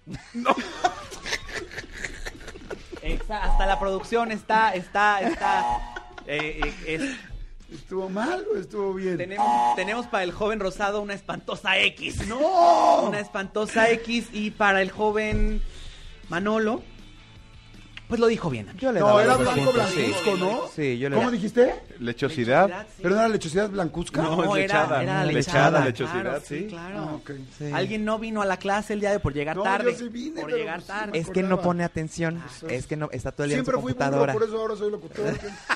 Exa- hasta la producción está, está, está... eh, eh, es- ¿Estuvo mal o estuvo bien? tenemos, tenemos para el joven rosado una espantosa X. ¡No! Una espantosa X y para el joven Manolo, pues lo dijo bien. Yo le No, daba era los dos blanco puntos, sí. blancuzco, ¿no? Sí, yo le ¿Cómo da- dijiste? Lechosidad. Sí. ¿Pero no era lechosidad blancuzca? No, No, es era, lechada. era Lechada, lechada, lechosidad, claro, sí. claro. Ah, ok. Sí. Alguien no vino a la clase el día de hoy por llegar No, tarde. yo sí vine, por pero llegar pues, tarde. Es que no acordaba. pone atención. Eso Es es. que no está todo el día en su Siempre fui burro, computadora. por eso ahora soy locutor.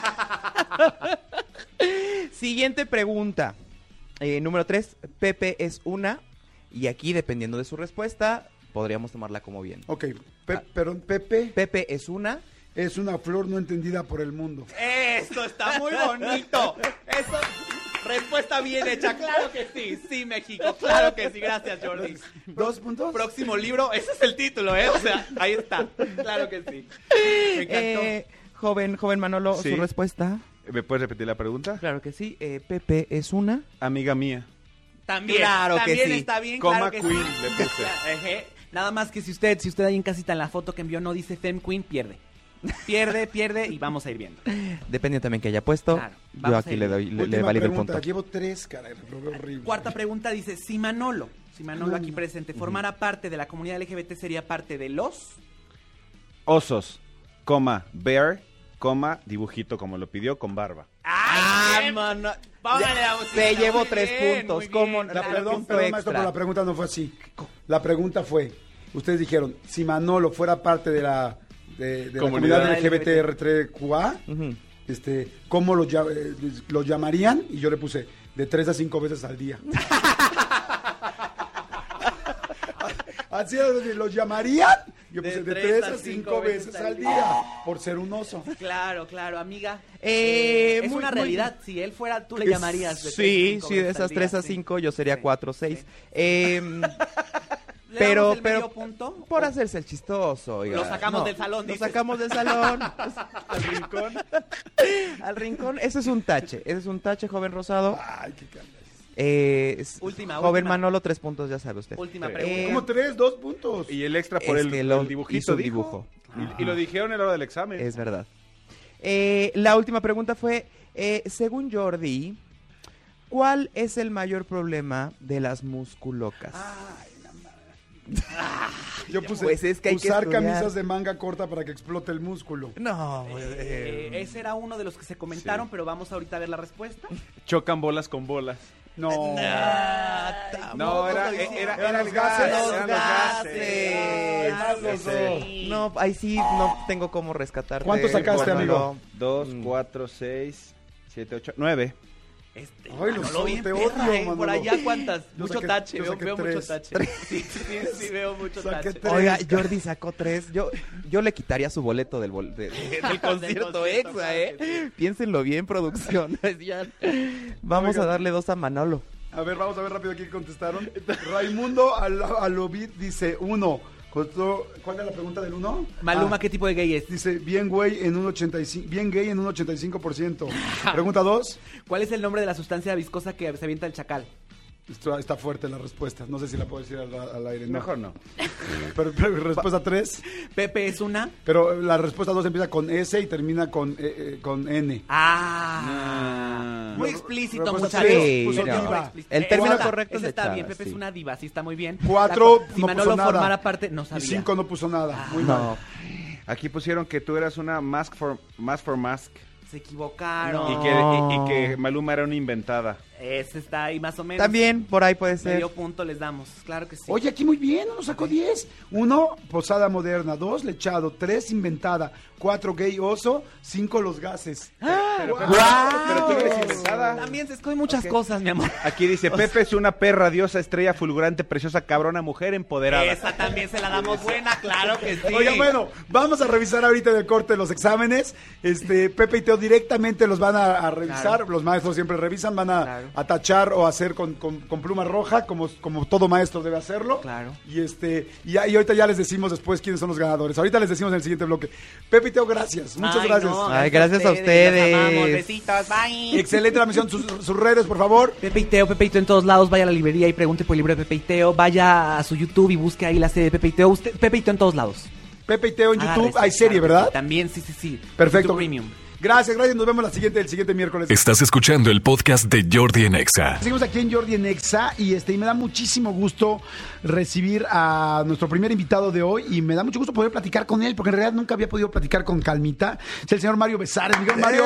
Siguiente pregunta. Eh, número tres. Pepe es una. Y aquí, dependiendo de su respuesta, podríamos tomarla como bien. Ok, Pe- perdón, Pepe Pepe es una. es una flor no entendida por el mundo. Eso está muy bonito. Eso, respuesta bien hecha. Claro que sí. Sí, México. Claro que sí. Gracias, Jordi. ¿Dos puntos? Próximo libro. Ese es el título, ¿eh? O sea, ahí está. Claro que sí. Me encantó. Eh, joven, joven Manolo, Sí. su respuesta. ¿Me puedes repetir la pregunta? Claro que sí. Eh, Pepe es una. Amiga mía. También, Claro que también sí. está bien, Coma claro que Queen, sí. le puse. Ejé. Nada más que si usted, si usted ahí en casita en la foto que envió no dice Fem Queen, pierde. Pierde, pierde y vamos a ir viendo. Depende también que haya puesto. Claro, Yo vamos a aquí ir le doy, le, le Última valido el pregunta. punto. Llevo tres, caray, lo veo horrible. Cuarta pregunta dice, si Manolo, si Manolo No, aquí no. presente, formara parte de la comunidad L G B T, ¿sería parte de los? Osos, coma, bear, coma, dibujito como lo pidió, con barba. ¡Ah, mano! Póngale la música. Se llevó Muy tres bien, puntos. muy ¿Cómo? bien, La, claro. perdón, punto perdón, extra. maestro, pero la pregunta no fue así. La pregunta fue, ustedes dijeron, si Manolo fuera parte de la, de, de la Comunidad comunidad L G B T R tres Q A, Ujú. este, ¿cómo lo, lla- eh, lo llamarían? Y yo le puse, de tres a cinco veces al día. Así es, decir, ¿los llamarían? Yo De puse de tres tres a a cinco cinco veces veces al al día. día, por ser un oso. Claro, claro, amiga. Eh, es muy- una muy- realidad. Si él fuera, tú le Es- llamarías. De tres a Sí, cinco sí, de veces al esas día, tres a sí. cinco yo sería Sí, cuatro o seis. sí. Em, ¿Le pero, damos el pero medio punto? por hacerse el chistoso, oiga. Lo sacamos del salón, Lo dices. sacamos del salón. Al rincón. Al rincón. Ese es un tache. Ese es un tache, joven rosado. Ay, qué cambia. Eh, es- Última, joven última. Manolo, tres puntos, ya sabe usted. Última Eh, pregunta. ¿Cómo tres? Dos puntos. Y el extra por Es el, que lo el dibujito, hizo un dijo. dibujo. Y, y lo dijeron en la hora del examen. Es verdad. Eh, la última pregunta fue, eh, según Jordi, ¿cuál es el mayor problema de las musculocas? Yo puse Pues es que hay que usar estudiar. camisas de manga corta para que explote el músculo. No, Eh, ese era uno de los que se comentaron, pero vamos ahorita a ver la respuesta. Chocan bolas con bolas. No. No, era, era, Eran era los el gas, gases. eran los los gases. Ay, los dos. no, ahí sí no tengo cómo rescatarte. ¿Cuánto sacaste, Manolo. amigo? Dos, Mm. cuatro, seis, siete, ocho, nueve. Este, Ay, los Manolo, bien te perra, odio, ¿eh? Manolo. Por allá, ¿cuántas? Yo Mucho saqué- tache, yo veo, saqué veo mucho tres. tache. Sí, sí, sí, veo mucho Saqué tache. tres. Oiga, Jordi sacó tres. Yo, yo le quitaría su boleto del, bol- de- de- del concierto concierto, extra, claro ¿eh? que sí. Piénsenlo bien, producción. Decían, vamos a darle dos a Manolo. A ver, vamos a ver rápido aquí contestaron. Raimundo Al- Alobit dice uno. Costó- ¿Cuál es la pregunta del uno? Maluma, Ah, ¿qué tipo de gay es? dice, bien güey en un ochenta y cinco, bien gay en un ochenta y cinco por ciento. Pregunta dos. ¿Cuál es el nombre de la sustancia viscosa que se avienta el chacal? Está, está fuerte la respuesta. No sé si la puedo decir al, al aire. No. Mejor no. Pero, pero respuesta tres. Pepe es una. Pero la respuesta dos empieza con S y termina con, eh, eh, con N. Ah, muy explícito, Respuesta muchachos. tres, puso Muy diva. explícito. El término Esa- correcto es esa de está chava, bien, Pepe sí. es una diva, sí está muy bien. Cuatro La- si no Manolo puso nada. formara parte, no sabía. Y cinco no puso nada. Muy No. mal. Aquí pusieron que tú eras una mask for mask. For mask Se equivocaron. y, que, y, y que Maluma era una inventada. Ese está ahí más o menos. También, por ahí puede ser. Medio punto les damos, claro que sí. Oye, aquí muy bien, uno sacó diez. Uno, posada moderna. Dos, lechado. Tres, inventada. Cuatro, gay oso. Cinco, los gases. Pero, ¡Guau! pero tú no eres inventada. También se escogen muchas Ok. cosas, mi amor. Aquí dice, Pepe es una perra, diosa, estrella, fulgurante, preciosa, cabrona, mujer empoderada. Esa también se la damos buena, claro que sí. Oiga, bueno, vamos a revisar ahorita en el corte los exámenes. Este, Pepe y Teo directamente los van a, a revisar. Claro. Los maestros siempre revisan, van a, Claro. a tachar o hacer con, con- con pluma roja, como, como todo maestro debe hacerlo. Claro. Y este, y, ya- y ahorita ya les decimos después quiénes son los ganadores. Ahorita les decimos en el siguiente bloque. Pepe y Teo, gracias. Muchas Ay, gracias. no, Ay, gracias a Los ustedes. amamos, besitos, bye. Excelente la misión. Sus, sus redes, por favor. Pepe y Teo, Pepe y Teo en todos lados, vaya a la librería y pregunte por el libro de Pepe y Teo, vaya a su YouTube y busque ahí la serie de Pepe y Teo. Usted, Pepe y Teo en todos lados. Pepe y Teo en YouTube. Agárrese, Hay serie, claro que ¿verdad? sí. También, sí, sí, sí. Perfecto. YouTube Premium. Gracias, gracias. Nos vemos la siguiente, el siguiente miércoles. Estás escuchando el podcast de Jordi en Exa. Seguimos aquí en Jordi en Exa y este y me da muchísimo gusto recibir a nuestro primer invitado de hoy y me da mucho gusto poder platicar con él porque en realidad nunca había podido platicar con calmita. Es el señor Mario Besares. Miguel Mario.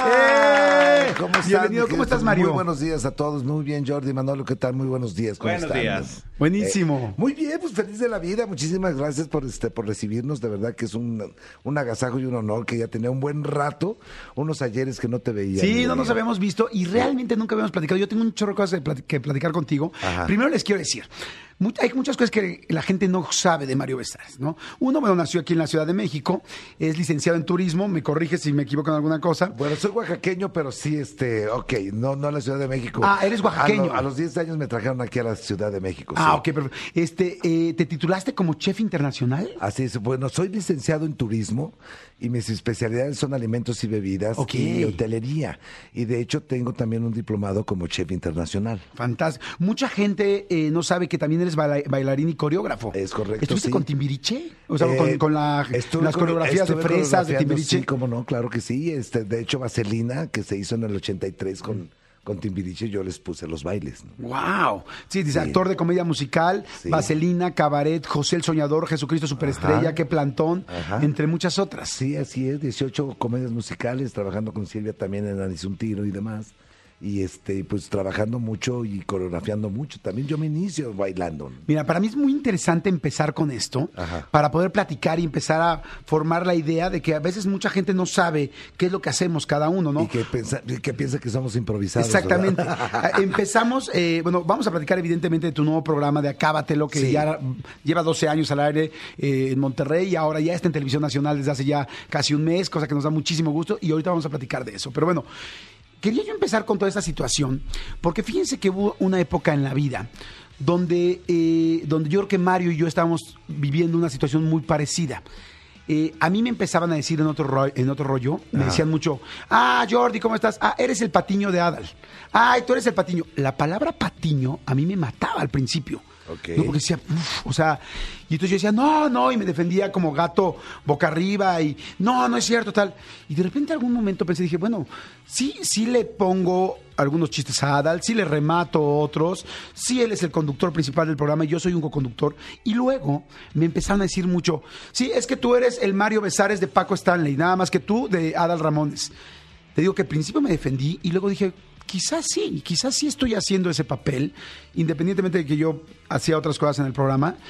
¡Eh! ¡Eh! ¿Cómo están? Bienvenido. mi ¿Cómo querido? estás, Mario? Muy buenos días a todos. Muy bien, Jordi, Manolo, ¿qué tal? Muy buenos días. ¿Cómo Buenos están? días. Buenísimo. Muy bien, pues feliz de la vida. Muchísimas gracias por este por recibirnos. De verdad que es un, un agasajo y un honor que ya tenía un buen rato, unos ayeres que no te veía. Sí, ni no nos veía. habíamos visto y realmente nunca habíamos platicado. Yo tengo un chorro de cosas de plati- que platicar contigo. Ajá. Primero les quiero decir, mu- hay muchas cosas que la gente no sabe de Mario Besares, ¿no? Uno, bueno, nació aquí en la Ciudad de México, es licenciado en turismo, me corrige si me equivoco en alguna cosa. Bueno, soy oaxaqueño, pero sí, este, ok, no, no a la Ciudad de México. Ah, eres oaxaqueño. A, lo- a los diez años me trajeron aquí a la Ciudad de México. Ah, sí. ok, perfecto. Este, eh, ¿te titulaste como chef internacional? Así es, bueno, soy licenciado en turismo y mis especialidades son alimentos y bebidas Ok. y hotelería. Y de hecho tengo también un diplomado como chef internacional. Fantástico. Mucha gente eh, no sabe que también eres baila- bailarín y coreógrafo. Es correcto, ¿Estuviste sí. con Timbiriche? O sea, Eh, con, con la- estuve las con- coreografías de estuve fresas, de coreografiando, Timbiriche. Sí, cómo no, claro que sí. Este, de hecho, Vaselina, que se hizo en el ochenta y tres con, con Timbiriche, yo les puse los bailes. ¿no? Wow. Sí, dice Sí. actor de comedia musical, Sí. Vaselina, Cabaret, José el Soñador, Jesucristo Superestrella, Ajá. Qué Plantón, Ajá. entre muchas otras. Sí, así es, dieciocho comedias musicales, trabajando con Silvia también en Anis un Tiro y demás. Y este, pues trabajando mucho y coreografiando mucho. También yo me inicio bailando. ¿no? Mira, para mí es muy interesante empezar con esto, Ajá. para poder platicar y empezar a formar la idea de que a veces mucha gente no sabe qué es lo que hacemos cada uno, ¿no? Y que, pensa, y que piensa que somos improvisados. Exactamente. ¿verdad? Ah, Empezamos, eh, bueno, vamos a platicar evidentemente de tu nuevo programa de Acábatelo, que Sí. ya lleva doce años al aire eh, en Monterrey y ahora ya está en Televisión Nacional desde hace ya casi un mes, cosa que nos da muchísimo gusto y ahorita vamos a platicar de eso. Pero bueno, quería yo empezar con toda esta situación, porque fíjense que hubo una época en la vida donde, eh, donde yo creo que Mario y yo estábamos viviendo una situación muy parecida. Eh, a mí me empezaban a decir en otro, ro- en otro rollo, me Ajá. decían mucho, ah, Jordi, ¿cómo estás? Ah, eres el patiño de Adal. Ay, tú eres el patiño. La palabra patiño a mí me mataba al principio. Ok. ¿no? Porque decía, "Uf", o sea, y entonces yo decía, no, no, y me defendía como gato boca arriba y no, no es cierto, tal. Y de repente en algún momento pensé, dije, bueno, sí, sí le pongo algunos chistes a Adal, sí le remato otros, sí él es el conductor principal del programa y yo soy un coconductor. Y luego me empezaron a decir mucho, sí, es que tú eres el Mario Besares de Paco Stanley, nada más que tú de Adal Ramones. Te digo que al principio me defendí y luego dije, quizás sí, quizás sí estoy haciendo ese papel, independientemente de que yo hacía otras cosas en el programa.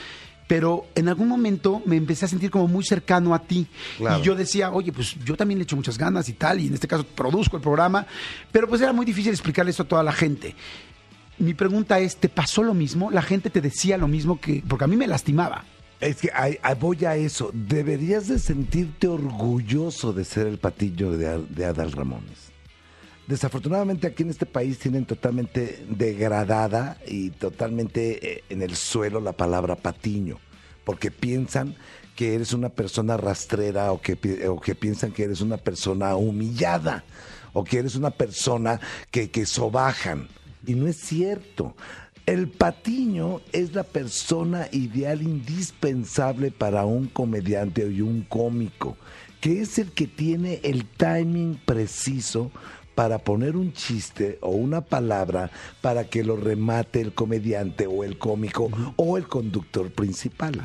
pero en algún momento me empecé a sentir como muy cercano a ti. Claro. Y yo decía, oye, pues yo también le echo muchas ganas y tal, y en este caso produzco el programa, pero pues era muy difícil explicarle esto a toda la gente. Mi pregunta es, ¿te pasó lo mismo? ¿La gente te decía lo mismo? Que porque a mí me lastimaba. Es que ahí- ahí voy a eso. Deberías de sentirte orgulloso de ser el Patiño de, Ad- de Adal Ramones. Desafortunadamente aquí en este país tienen totalmente degradada y totalmente eh, en el suelo la palabra patiño, porque piensan que eres una persona rastrera o que, pi- o que piensan que eres una persona humillada o que eres una persona que, que sobajan. Y no es cierto. El patiño es la persona ideal indispensable para un comediante y un cómico, que es el que tiene el timing preciso para poner un chiste o una palabra para que lo remate el comediante o el cómico o el conductor principal.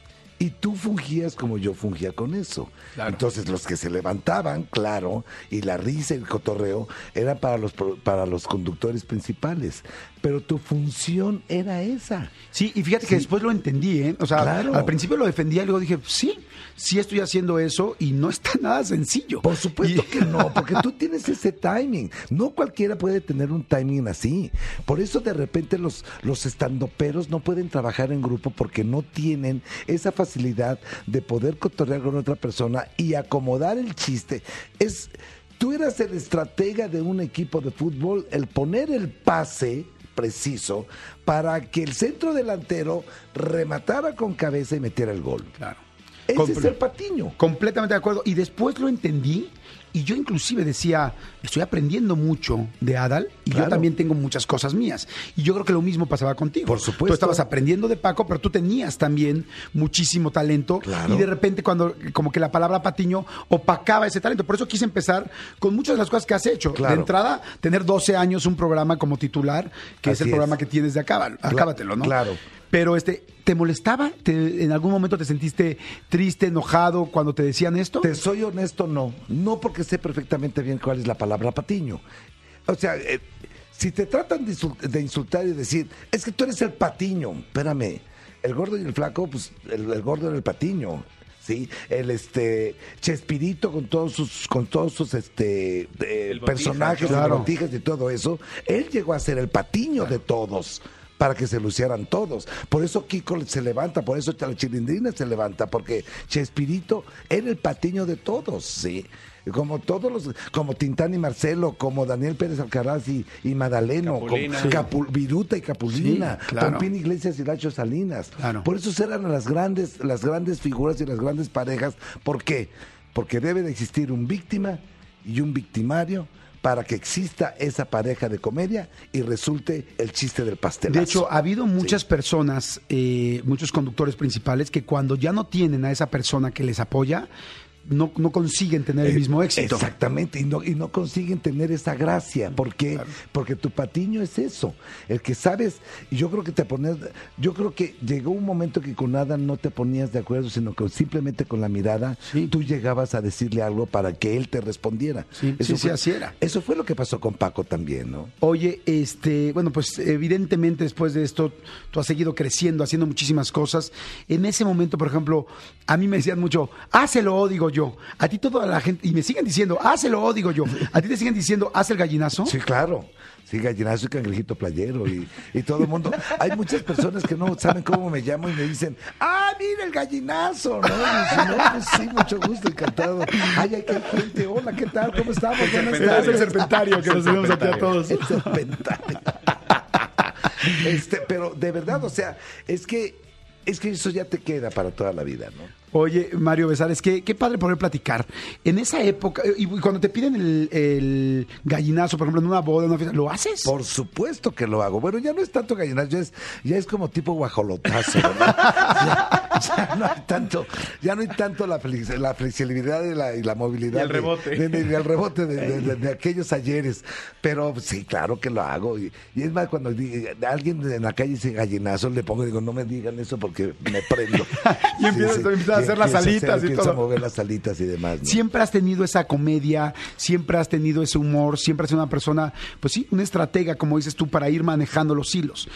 Y tú fungías como yo fungía con eso. Claro. Entonces los que se levantaban, claro, y la risa y el cotorreo era para los pro- para los conductores principales. Pero tu función era esa. Sí, y fíjate que Sí. después lo entendí, ¿eh? O sea, Claro. al principio lo defendía y luego dije, sí, sí estoy haciendo eso y no está nada sencillo. Por supuesto Y- que no, porque tú tienes ese timing. No cualquiera puede tener un timing así. Por eso de repente los, los estandoperos no pueden trabajar en grupo porque no tienen esa facilidad de poder cotorrear con otra persona y acomodar el chiste. Es, tú eras el estratega de un equipo de fútbol, el poner el pase preciso para que el centro delantero rematara con cabeza y metiera el gol. Claro. Ese Comple- es el patiño. Completamente de acuerdo. Y después lo entendí y yo inclusive decía, estoy aprendiendo mucho de Adal y Claro. yo también tengo muchas cosas mías. Y yo creo que lo mismo pasaba contigo. Por supuesto. Tú estabas aprendiendo de Paco, pero tú tenías también muchísimo talento. Claro. Y de repente cuando como que la palabra patiño opacaba ese talento. Por eso quise empezar con muchas de las cosas que has hecho. Claro. De entrada, tener doce años un programa como titular, que es Así el es. programa que tienes de Acábalo, Acábatelo, ¿no? Claro. Pero este, ¿te molestaba? ¿Te- ¿En algún momento te sentiste triste, enojado cuando te decían esto? Te soy honesto, no. No porque sé perfectamente bien cuál es la palabra patiño. O sea, eh, si te tratan de, insult- de insultar y decir, es que tú eres el patiño, espérame, el gordo y el flaco, pues el, el gordo era el patiño. Sí, el este Chespirito con todos sus con todos sus este eh, El Botijas, personajes, ¿no? y Claro. botijas y todo eso, él llegó a ser el patiño de todos para que se lucieran todos. Por eso Kiko se levanta, por eso la Chilindrina se levanta, porque Chespirito era el patiño de todos, ¿sí? Como todos los, como Tintán y Marcelo, como Daniel Pérez Alcaraz y, y Madaleno, Capulina. como Capu- Viruta y Capulina, Sí, claro. Pompín Iglesias y Lacho Salinas. Claro. Por eso eran las grandes, las grandes figuras y las grandes parejas. ¿Por qué? Porque debe de existir un víctima y un victimario para que exista esa pareja de comedia y resulte el chiste del pastelazo. De hecho, ha habido muchas personas, eh, muchos conductores principales, que cuando ya no tienen a esa persona que les apoya, no, no consiguen tener el Eh, mismo éxito. Exactamente, y no, y no consiguen tener esa gracia. ¿Por qué? Porque tu patiño es eso, el que sabes, y yo creo que te pones, yo creo que llegó un momento que con nada no te ponías de acuerdo, sino que simplemente con la mirada Sí. tú llegabas a decirle algo para que él te respondiera. Sí, sí, sí, así era. Eso fue lo que pasó con Paco también, ¿no? Oye, este, bueno, pues evidentemente después de esto tú has seguido creciendo, haciendo muchísimas cosas. En ese momento, por ejemplo, a mí me decían mucho, hácelo, o digo yo. A ti toda la gente, y me siguen diciendo, hácelo, o digo yo. A ti te siguen diciendo, haz el gallinazo. Sí, claro. Sí, gallinazo y cangrejito playero y, y todo el mundo. Hay muchas personas que no saben cómo me llamo y me dicen, ah, mira el gallinazo, ¿no? Y dicen, no, pues sí, mucho gusto, encantado. Ay, ay, qué gente, hola, ¿qué tal? ¿Cómo estamos? Buenas Es el tardes. serpentario que nos tenemos aquí a todos. El serpentario. Este, pero de verdad, o sea, es que, es que eso ya te queda para toda la vida, ¿no? Oye, Mario Besares, qué, qué padre poder platicar. En esa época, y y cuando te piden el, el gallinazo, por ejemplo, en una boda, en una fiesta, ¿lo haces? Por supuesto que lo hago. Bueno, ya no es tanto gallinazo, ya es, ya es como tipo guajolotazo, ¿verdad? ya, ya no hay tanto, ya no hay tanto la, flex- la flexibilidad y la, y la movilidad. Y el de- rebote. de- de- y el rebote de, de- de- de aquellos ayeres. Pero sí, claro que lo hago. Y, y es más, cuando di- alguien en la calle dice gallinazo, le pongo, digo, no me digan eso porque me prendo. Y empiezas- empiezas a hacer las empiezo alitas y empiezo todo. a mover las alitas y demás, ¿no? Siempre has tenido esa comedia, siempre has tenido ese humor, siempre has sido una persona, pues sí, una estratega, como dices tú, para ir manejando los hilos.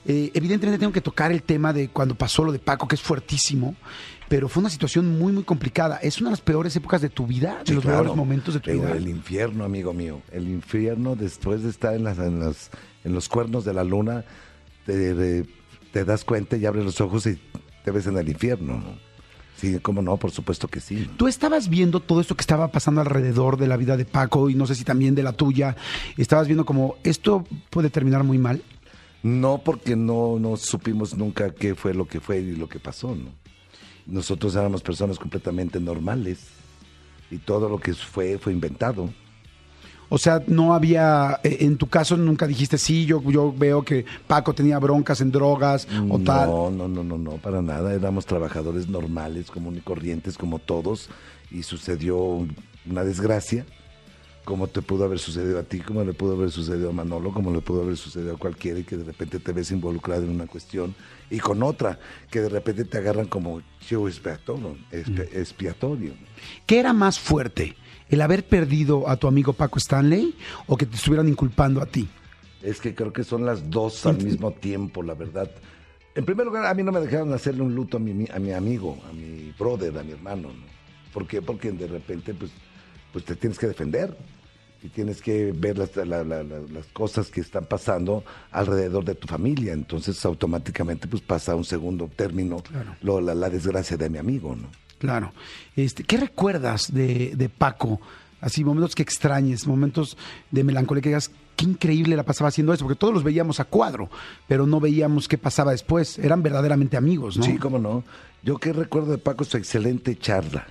Eh, evidentemente tengo que tocar el tema de cuando pasó lo de Paco, que es fuertísimo, pero fue una situación muy, muy complicada. ¿Es una de las peores épocas de tu vida? ¿De Sí, los claro. peores momentos de tu El- vida? El infierno, amigo mío. El infierno después de estar en, las, en, los, en los cuernos de la luna, te, te- te das cuenta y abres los ojos y te ves en el infierno, ¿no? Sí, cómo no, por supuesto que sí. Tú estabas viendo todo esto que estaba pasando alrededor de la vida de Paco y no sé si también de la tuya. Estabas viendo como, ¿esto puede terminar muy mal? No, porque no, no supimos nunca qué fue lo que fue y lo que pasó, ¿no? Nosotros éramos personas completamente normales y todo lo que fue fue inventado. O sea, no había, eh, en tu caso nunca dijiste, sí, yo, yo veo que Paco tenía broncas en drogas o tal. No, no, no, no, no, para nada. Éramos trabajadores normales, común y corrientes como todos y sucedió una desgracia, como te pudo haber sucedido a ti, como le pudo haber sucedido a Manolo, como le pudo haber sucedido a cualquiera y que de repente te ves involucrado en una cuestión y con otra, que de repente te agarran como chivo expiatorio. expi- expiatorio. ¿Qué era más fuerte? ¿El haber perdido a tu amigo Paco Stanley o que te estuvieran inculpando a ti? Es que creo que son las dos al mismo tiempo, la verdad. En primer lugar, a mí no me dejaron hacerle un luto a mi, a mi amigo, a mi brother, a mi hermano, ¿no? ¿Por qué? Porque de repente, pues, pues te tienes que defender y tienes que ver las, la- la- la- las cosas que están pasando alrededor de tu familia. Entonces, automáticamente, pues pasa a un segundo término Claro. lo- la, la desgracia de mi amigo, ¿no? Claro. Este, ¿qué recuerdas de, de Paco? Así, momentos que extrañes, momentos de melancolía que digas, qué increíble la pasaba haciendo eso, porque todos los veíamos a cuadro, pero no veíamos qué pasaba después. Eran verdaderamente amigos, ¿no? Sí, cómo no. Yo que recuerdo de Paco su excelente charla,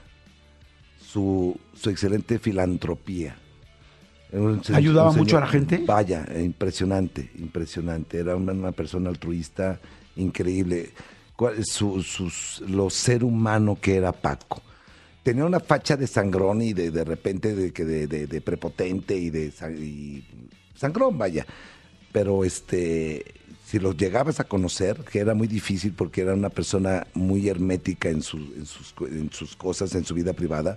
su, su excelente filantropía. Era un se- ¿Ayudaba un mucho a la gente? Vaya, eh, impresionante, impresionante. Era una, una persona altruista increíble. Cuál- Su, sus, lo ser humano que era Paco. Tenía una facha de sangrón y de, de repente de, que de, de, de prepotente y de sang- y sangrón, vaya. Pero este, si lo llegabas a conocer, que era muy difícil porque era una persona muy hermética en, su, en, sus, co- en sus cosas, en su vida privada,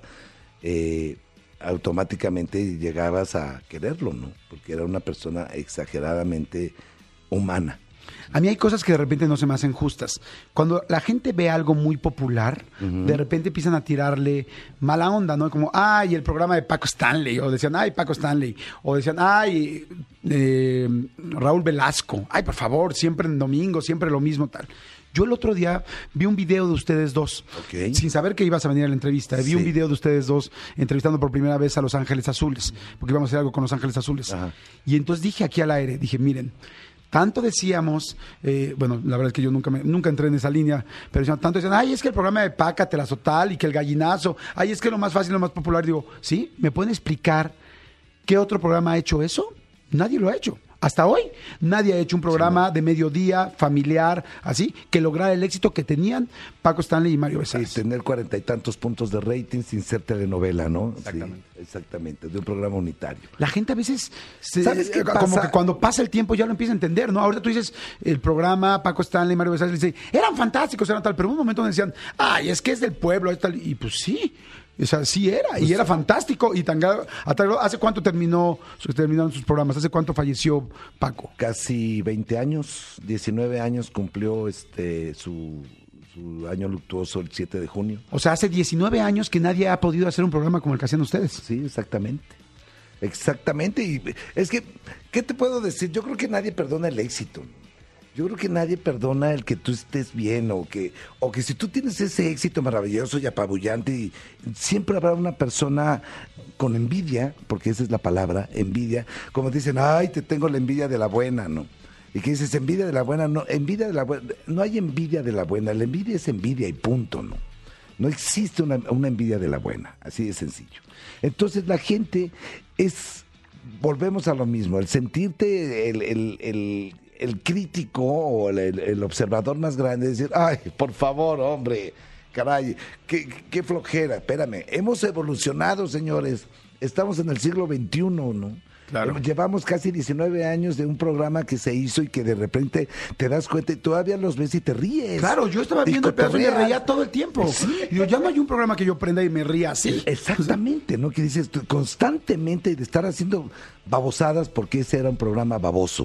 eh, automáticamente llegabas a quererlo, ¿no? Porque era una persona exageradamente humana. A mí hay cosas que de repente no se me hacen justas. Cuando la gente ve algo muy popular, de repente empiezan a tirarle mala onda, ¿no? Como, ay, el programa de Paco Stanley. O decían, ay, Paco Stanley. O decían, ay, eh, Raúl Velasco. Ay, por favor, siempre en domingo, siempre lo mismo, tal. Yo el otro día vi un video de ustedes dos, Ok. sin saber que ibas a venir a la entrevista. Vi Sí. un video de ustedes dos entrevistando por primera vez a Los Ángeles Azules, porque íbamos a hacer algo con Los Ángeles Azules. Ajá. Y entonces dije aquí al aire, dije, miren, tanto decíamos, eh, bueno, la verdad es que yo nunca me, nunca entré en esa línea, pero decían, tanto decían, ay, es que el programa de Paca, Telazotal y que el gallinazo, ay, es que lo más fácil, lo más popular. Digo, ¿sí? ¿Me pueden explicar qué otro programa ha hecho eso? Nadie lo ha hecho. Hasta hoy, nadie ha hecho un programa de mediodía, familiar, así, que lograra el éxito que tenían Paco Stanley y Mario Sí, Besares. tener cuarenta y tantos puntos de rating sin ser telenovela, ¿no? Exactamente. Sí, exactamente, de un programa unitario. La gente a veces, se- ¿Sabes qué como pasa? que cuando pasa el tiempo ya lo empieza a entender, ¿no? Ahorita tú dices, el programa, Paco Stanley, Mario Besares, dice, eran fantásticos, eran tal, pero hubo un momento donde decían, ay, es que es del pueblo, es tal, y pues sí, o sea, sí era, y era fantástico, y tan, gra- a tal grado- ¿hace cuánto terminó, su- terminaron sus programas? ¿Hace cuánto falleció Paco? Casi veinte años, diecinueve años cumplió este su, su año luctuoso el siete de junio. O sea, hace diecinueve años que nadie ha podido hacer un programa como el que hacían ustedes. Sí, exactamente. Exactamente. Y es que, ¿qué te puedo decir? Yo creo que nadie perdona el éxito. Yo creo que nadie perdona el que tú estés bien o que, o que si tú tienes ese éxito maravilloso y apabullante, y siempre habrá una persona con envidia, porque esa es la palabra, envidia, como dicen, ay, te tengo la envidia de la buena, ¿no? Y que dices, envidia de la buena, no, envidia de la buena, no hay envidia de la buena, la envidia es envidia y punto, ¿no? No existe una, una envidia de la buena, así de sencillo. Entonces la gente es, volvemos a lo mismo, el sentirte el, el, el, el crítico o el, el- el observador más grande, decir, ay, por favor, hombre, caray, qué, qué flojera, espérame, hemos evolucionado, señores, estamos en el siglo veintiuno, ¿no? Claro. Llevamos casi diecinueve años de un programa que se hizo y que de repente te das cuenta y todavía los ves y te ríes. Claro, yo estaba Y viendo el pedazo y me cotorreas. reía todo el tiempo. Y digo, ya no hay un programa que yo prenda y me ría así. Exactamente, ¿no? Que dices tú, constantemente de estar haciendo babosadas porque ese era un programa baboso.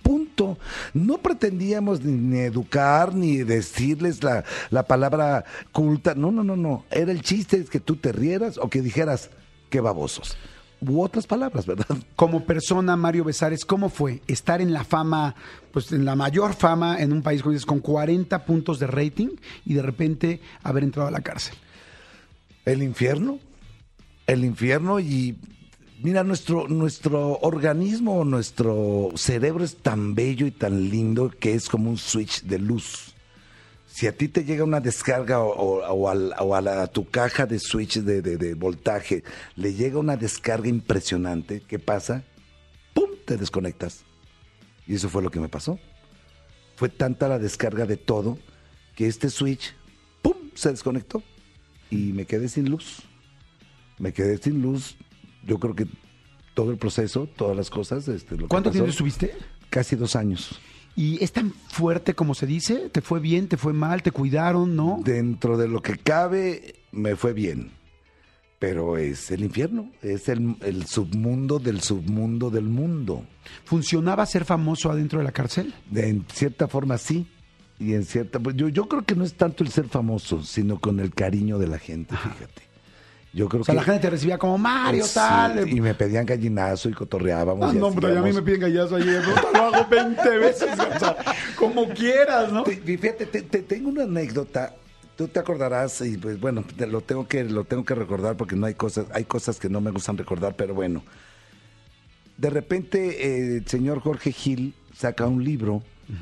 punto. No pretendíamos ni, ni educar, ni decirles la, la palabra culta. No, no, no, no. Era el chiste es que tú te rieras o que dijeras, qué babosos. U otras palabras, ¿verdad? Como persona, Mario Besares, ¿cómo fue estar en la fama, pues en la mayor fama en un país como dices, con cuarenta puntos de rating y de repente haber entrado a la cárcel? El infierno. El infierno y... Mira, nuestro, nuestro organismo, nuestro cerebro es tan bello y tan lindo que es como un switch de luz. Si a ti te llega una descarga o, o, o, al, o a, la, a tu caja de switch de, de, de voltaje, le llega una descarga impresionante, ¿qué pasa? ¡Pum! Te desconectas. Y eso fue lo que me pasó. Fue tanta la descarga de todo que este switch, ¡pum! Se desconectó. Y me quedé sin luz. Me quedé sin luz. Yo creo que todo el proceso, todas las cosas. Este, lo ¿Cuánto que pasó, tiempo estuviste? Casi dos años. ¿Y es tan fuerte como se dice? ¿Te fue bien? ¿Te fue mal? ¿Te cuidaron? ¿No? Dentro de lo que cabe, me fue bien. Pero es el infierno. Es el, el submundo del submundo del mundo. ¿Funcionaba ser famoso adentro de la cárcel? De, en cierta forma, sí. Y en cierta... Yo, yo creo que no es tanto el ser famoso, sino con el cariño de la gente, Ajá. fíjate. Yo creo O sea, que... la gente te recibía como Mario, Sí, tal. y me pedían gallinazo y cotorreábamos. Ah, y no, pero ya a mí hacíamos- me piden gallazo ayer, ¿no? Lo hago veinte veces, o sea, como quieras, ¿no? Te- Fíjate, te, te- tengo una anécdota. Tú te acordarás y pues bueno, te lo tengo que lo tengo que recordar porque no hay cosas, hay cosas que no me gustan recordar, pero bueno. De repente eh, el señor Jorge Gil saca un libro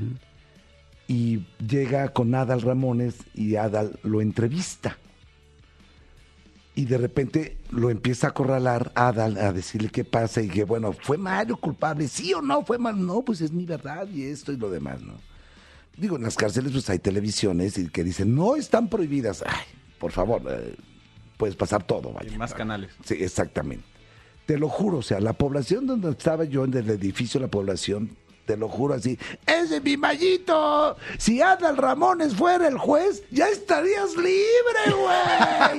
y llega con Adal Ramones y Adal lo entrevista. Y de repente lo empieza a acorralar Adal a decirle qué pasa y que bueno, ¿fue Mario culpable? ¿Sí o no? ¿Fue mal? No, pues es mi verdad y esto y lo demás, ¿no? Digo, en las cárceles pues hay televisiones y que dicen, no están prohibidas. Ay, por favor, eh, puedes pasar todo, vaya. Y más canales. Sí, exactamente. Te lo juro, o sea, la población donde estaba yo en el edificio, la población, te lo juro así, ¡ese es mi Mayito! Si Adal Ramones fuera el juez, ya estarías libre, güey.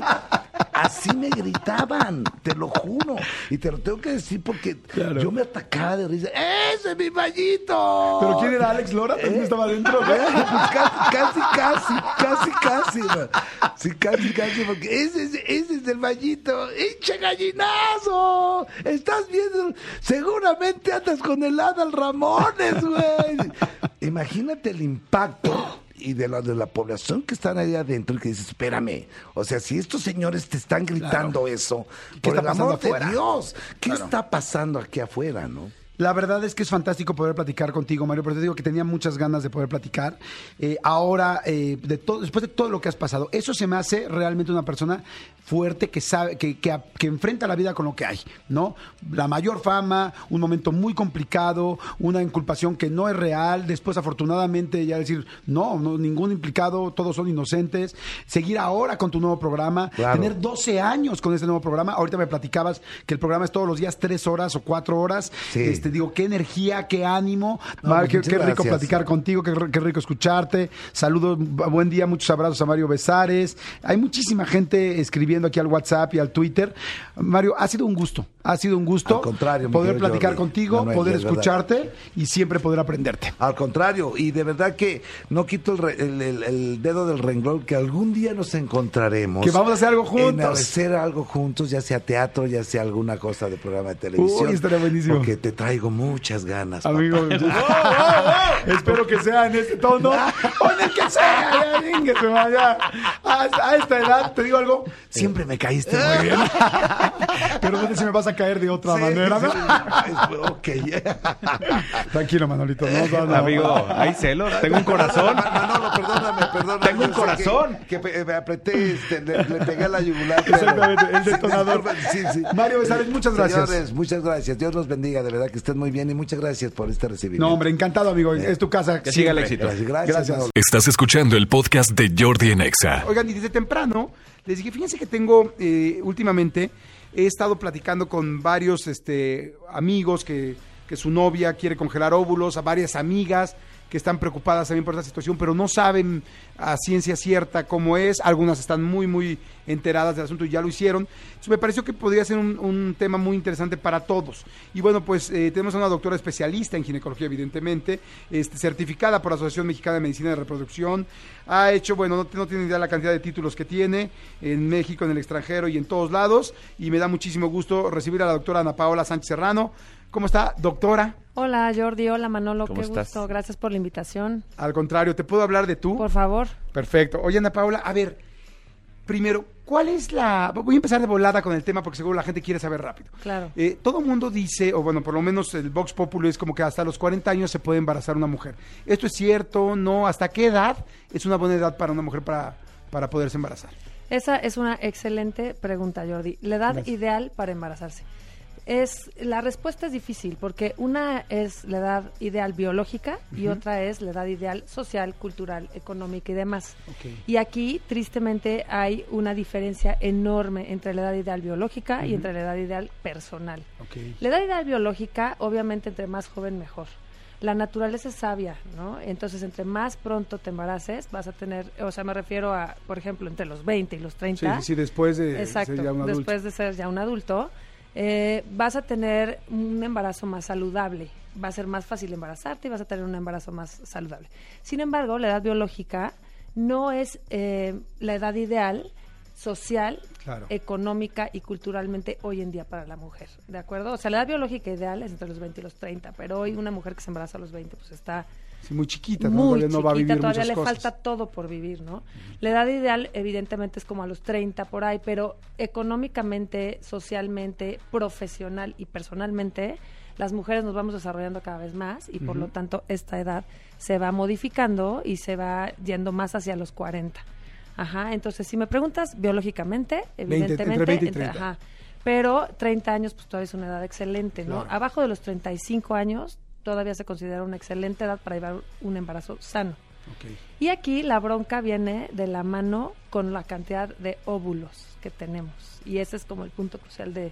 Así me gritaban, te lo juro. Y te lo tengo que decir porque Claro. yo me atacaba de risa. ¡Ese es mi Mayito! ¿Pero quién era Alex Lora? ¿También ¿Eh? estaba adentro? Eh, pues casi, casi, casi, casi, man. Sí, casi, casi, porque ese, es- ese es el Mayito. ¡Hinche gallinazo! Estás viendo, seguramente andas con el Adal Ramones, güey. Imagínate el impacto y de la, de la población que están ahí adentro y que dices, espérame, o sea, si estos señores te están gritando eso, ¿Qué por está el pasando amor de afuera? Dios, ¿qué Claro. está pasando aquí afuera, no? La verdad es que es fantástico poder platicar contigo, Mario, pero te digo que tenía muchas ganas de poder platicar. Eh, ahora, eh, de todo, después de todo lo que has pasado, eso se me hace realmente una persona fuerte que sabe, que, que, que enfrenta la vida con lo que hay, ¿no? La mayor fama, un momento muy complicado, una inculpación que no es real, después afortunadamente ya decir, no, no ningún implicado, todos son inocentes, seguir ahora con tu nuevo programa, Claro. tener doce años con este nuevo programa. Ahorita me platicabas que el programa es todos los días tres horas o cuatro horas. Sí. Este, digo, qué energía, qué ánimo. No, Mar, pues, qué, muchas qué rico gracias. platicar contigo, qué, qué rico escucharte. Saludos, buen día, muchos abrazos a Mario Besares. Hay muchísima gente escribiendo aquí al WhatsApp y al Twitter. Mario, ha sido un gusto, ha sido un gusto Al contrario, mi poder querido platicar Jordi. contigo, Manuel, poder es verdad. escucharte y siempre poder aprenderte. Al contrario, y de verdad que no quito el, re- el- el- el dedo del renglón, que algún día nos encontraremos. Que vamos a hacer algo En juntos. hacer algo juntos, ya sea teatro, ya sea alguna cosa de programa de televisión. Uy, estaría buenísimo. Porque te traigo muchas ganas. Amigo, espero que sea en este tono o en el que sea. Ya, ínguese, ma, ya. A, a esta edad, te digo algo, siempre me caíste muy bien. Pero no sé si me vas a caer de otra Sí, manera, ¿no? sí, ok. Tranquilo, Manolito. No, no, no. Amigo, hay celos. Tengo un corazón. Manolo, perdóname, perdóname. Tengo un Yo sé corazón. Que, que pe- me apreté, este, le, le pegué a la yugular. pero- Exactamente, el detonador. Sí, sí. Mario Besares, muchas gracias. Señores, muchas gracias. Dios los bendiga. De verdad que estén muy bien y muchas gracias por este recibimiento. No, hombre, encantado, amigo. Es tu casa. Que siga el siempre. éxito. Gracias, gracias. Gracias. Manolo. Estás escuchando el podcast de Jordi en Exa. Oigan, y desde temprano les dije, fíjense que tengo, eh, últimamente, he estado platicando con varios este, amigos que, que su novia quiere congelar óvulos, a varias amigas que están preocupadas también por esta situación, pero no saben a ciencia cierta cómo es. Algunas están muy, muy enteradas del asunto y ya lo hicieron. Entonces, me pareció que podría ser un, un tema muy interesante para todos. Y bueno, pues eh, tenemos a una doctora especialista en ginecología, evidentemente, este, certificada por la Asociación Mexicana de Medicina de Reproducción. Ha hecho, bueno, no, no tienen idea la cantidad de títulos que tiene en México, en el extranjero y en todos lados. Y me da muchísimo gusto recibir a la doctora Ana Paola Sánchez Serrano. ¿Cómo está, doctora? Hola, Jordi. Hola, Manolo. ¿Cómo Qué estás? gusto. Gracias por la invitación. Al contrario, ¿te puedo hablar de tú? Por favor. Perfecto. Oye, Ana Paola, a ver, primero, ¿cuál es la...? Voy a empezar de volada con el tema porque seguro la gente quiere saber rápido. Claro. Eh, todo mundo dice, o bueno, por lo menos el Vox Populi es como que hasta los cuarenta años se puede embarazar una mujer. ¿Esto es cierto? ¿No? ¿Hasta qué edad es una buena edad para una mujer para, para poderse embarazar? Esa es una excelente pregunta, Jordi. La edad Gracias. ideal para embarazarse. Es, la respuesta es difícil porque una es la edad ideal biológica y Ujú. otra es la edad ideal social, cultural, económica y demás. Ok. Y aquí, tristemente, hay una diferencia enorme entre la edad ideal biológica y Ujú. entre la edad ideal personal. Ok. La edad ideal biológica, obviamente, entre más joven, mejor. La naturaleza es sabia, ¿no? Entonces, entre más pronto te embaraces, vas a tener, o sea, me refiero a, por ejemplo, entre los veinte y los Sí, treinta. sí, sí, después de Exacto, ser ya un adulto. después de ser ya un adulto, eh, vas a tener un embarazo más saludable. Va a ser más fácil embarazarte y vas a tener un embarazo más saludable. Sin embargo, la edad biológica no es eh, la edad ideal social, Claro. económica y culturalmente hoy en día para la mujer, ¿de acuerdo? O sea, la edad biológica ideal es entre los veinte y los treinta, pero hoy una mujer que se embaraza a los veinte pues está Sí, muy chiquita, ¿no? muy Todavía no va a chiquita, vivir todavía muchas le cosas. falta todo por vivir, ¿no? La edad ideal evidentemente es como a los treinta por ahí, pero económicamente, socialmente, profesional y personalmente, las mujeres nos vamos desarrollando cada vez más y por Ujú. lo tanto esta edad se va modificando y se va yendo más hacia los cuarenta. Ajá, entonces si me preguntas biológicamente, veinte, entre evidentemente, veinte y entre- treinta. ajá, pero treinta años pues todavía es una edad excelente, ¿no? Claro. Abajo de los treinta y cinco años todavía se considera una excelente edad para llevar un embarazo sano. Ok. Y aquí la bronca viene de la mano con la cantidad de óvulos que tenemos. Y ese es como el punto crucial de,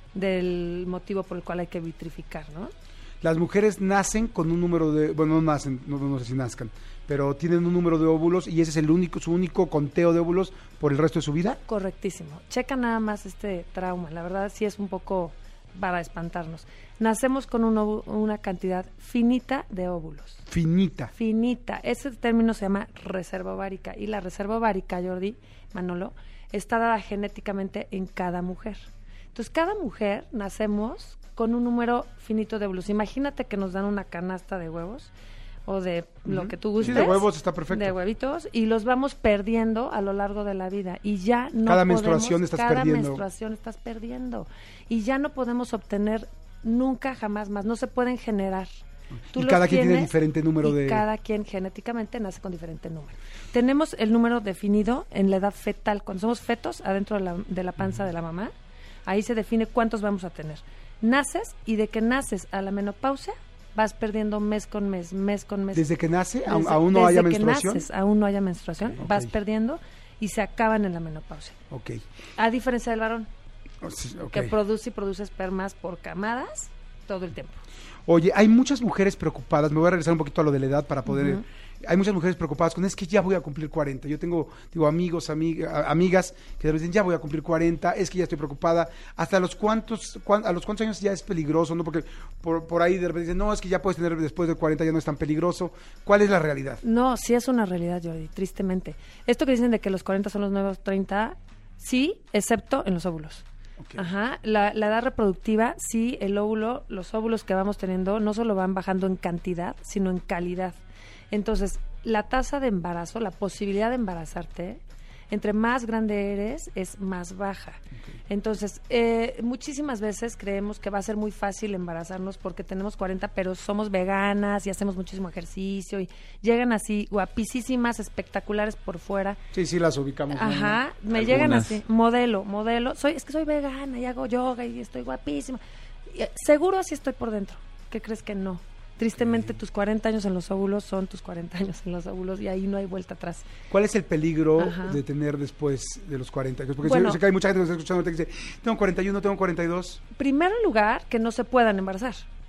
del motivo por el cual hay que vitrificar, ¿no? Las mujeres nacen con un número de, bueno, no nacen, no, no sé si nazcan, pero tienen un número de óvulos y ese es el único, su único conteo de óvulos por el resto de su vida. Correctísimo. Checa nada más este trauma. La verdad sí es un poco para espantarnos. Nacemos con un óvu- una cantidad finita de óvulos. Finita. Finita. Ese término se llama reserva ovárica. Y la reserva ovárica, Jordi, Manolo, está dada genéticamente en cada mujer. Entonces, cada mujer nacemos con un número finito de óvulos. Imagínate que nos dan una canasta de huevos o de lo Ujú. que tú Sí, gustes. de huevos está perfecto. De huevitos y los vamos perdiendo a lo largo de la vida y ya no Cada podemos, menstruación estás cada perdiendo. menstruación estás perdiendo y ya no podemos obtener nunca jamás más, no se pueden generar. Tú Y los cada quien tiene tienes diferente número y de- cada quien genéticamente nace con diferente número. Tenemos el número definido en la edad fetal, cuando somos fetos adentro de la, de la panza de la mamá, ahí se define cuántos vamos a tener. Naces y de que naces a la menopausia vas perdiendo mes con mes, mes con mes. Desde que nace, aún, Desde- aún no haya desde que menstruación. naces, aún no haya menstruación, Ok. vas perdiendo y se acaban en la menopausia. Ok. A diferencia del varón, O sí, ok. que produce y produce espermas por camadas todo el tiempo. Oye, hay muchas mujeres preocupadas, me voy a regresar un poquito a lo de la edad para poder... Ujú. Hay muchas mujeres preocupadas con, es que ya voy a cumplir cuarenta. Yo tengo, digo, amigos, amiga- amigas que de repente dicen, ya voy a cumplir cuarenta, es que ya estoy preocupada. ¿Hasta los cuántos, cuán- a los cuántos años ya es peligroso? ¿No? Porque por, por ahí de repente dicen, no, es que ya puedes tener después de cuarenta, ya no es tan peligroso. ¿Cuál es la realidad? No, sí es una realidad, Jordi, tristemente. Esto que dicen de que los cuarenta son los nuevos treinta, sí, excepto en los óvulos. Ok. Ajá, la, la edad reproductiva, sí, el óvulo, los óvulos que vamos teniendo no solo van bajando en cantidad, sino en calidad. Entonces, la tasa de embarazo, la posibilidad de embarazarte, entre más grande eres, es más baja. Entonces, eh, muchísimas veces creemos que va a ser muy fácil embarazarnos porque tenemos cuarenta, pero somos veganas y hacemos muchísimo ejercicio y llegan así guapísimas, espectaculares por fuera. Sí, sí, las ubicamos. ¿no? Ajá, me llegan Algunas. así, modelo, modelo. Soy, es que soy vegana y hago yoga y estoy guapísima. Y, eh, seguro así estoy por dentro. ¿Qué crees que no? Tristemente, tus cuarenta años en los óvulos son tus cuarenta años en los óvulos y ahí no hay vuelta atrás. ¿Cuál es el peligro Ajá. de tener después de los cuarenta? Porque Bueno. sé, sé que hay mucha gente que nos está escuchando ahorita que dice, tengo cuarenta y uno, tengo cuarenta y dos. Primero lugar, que no se puedan embarazar.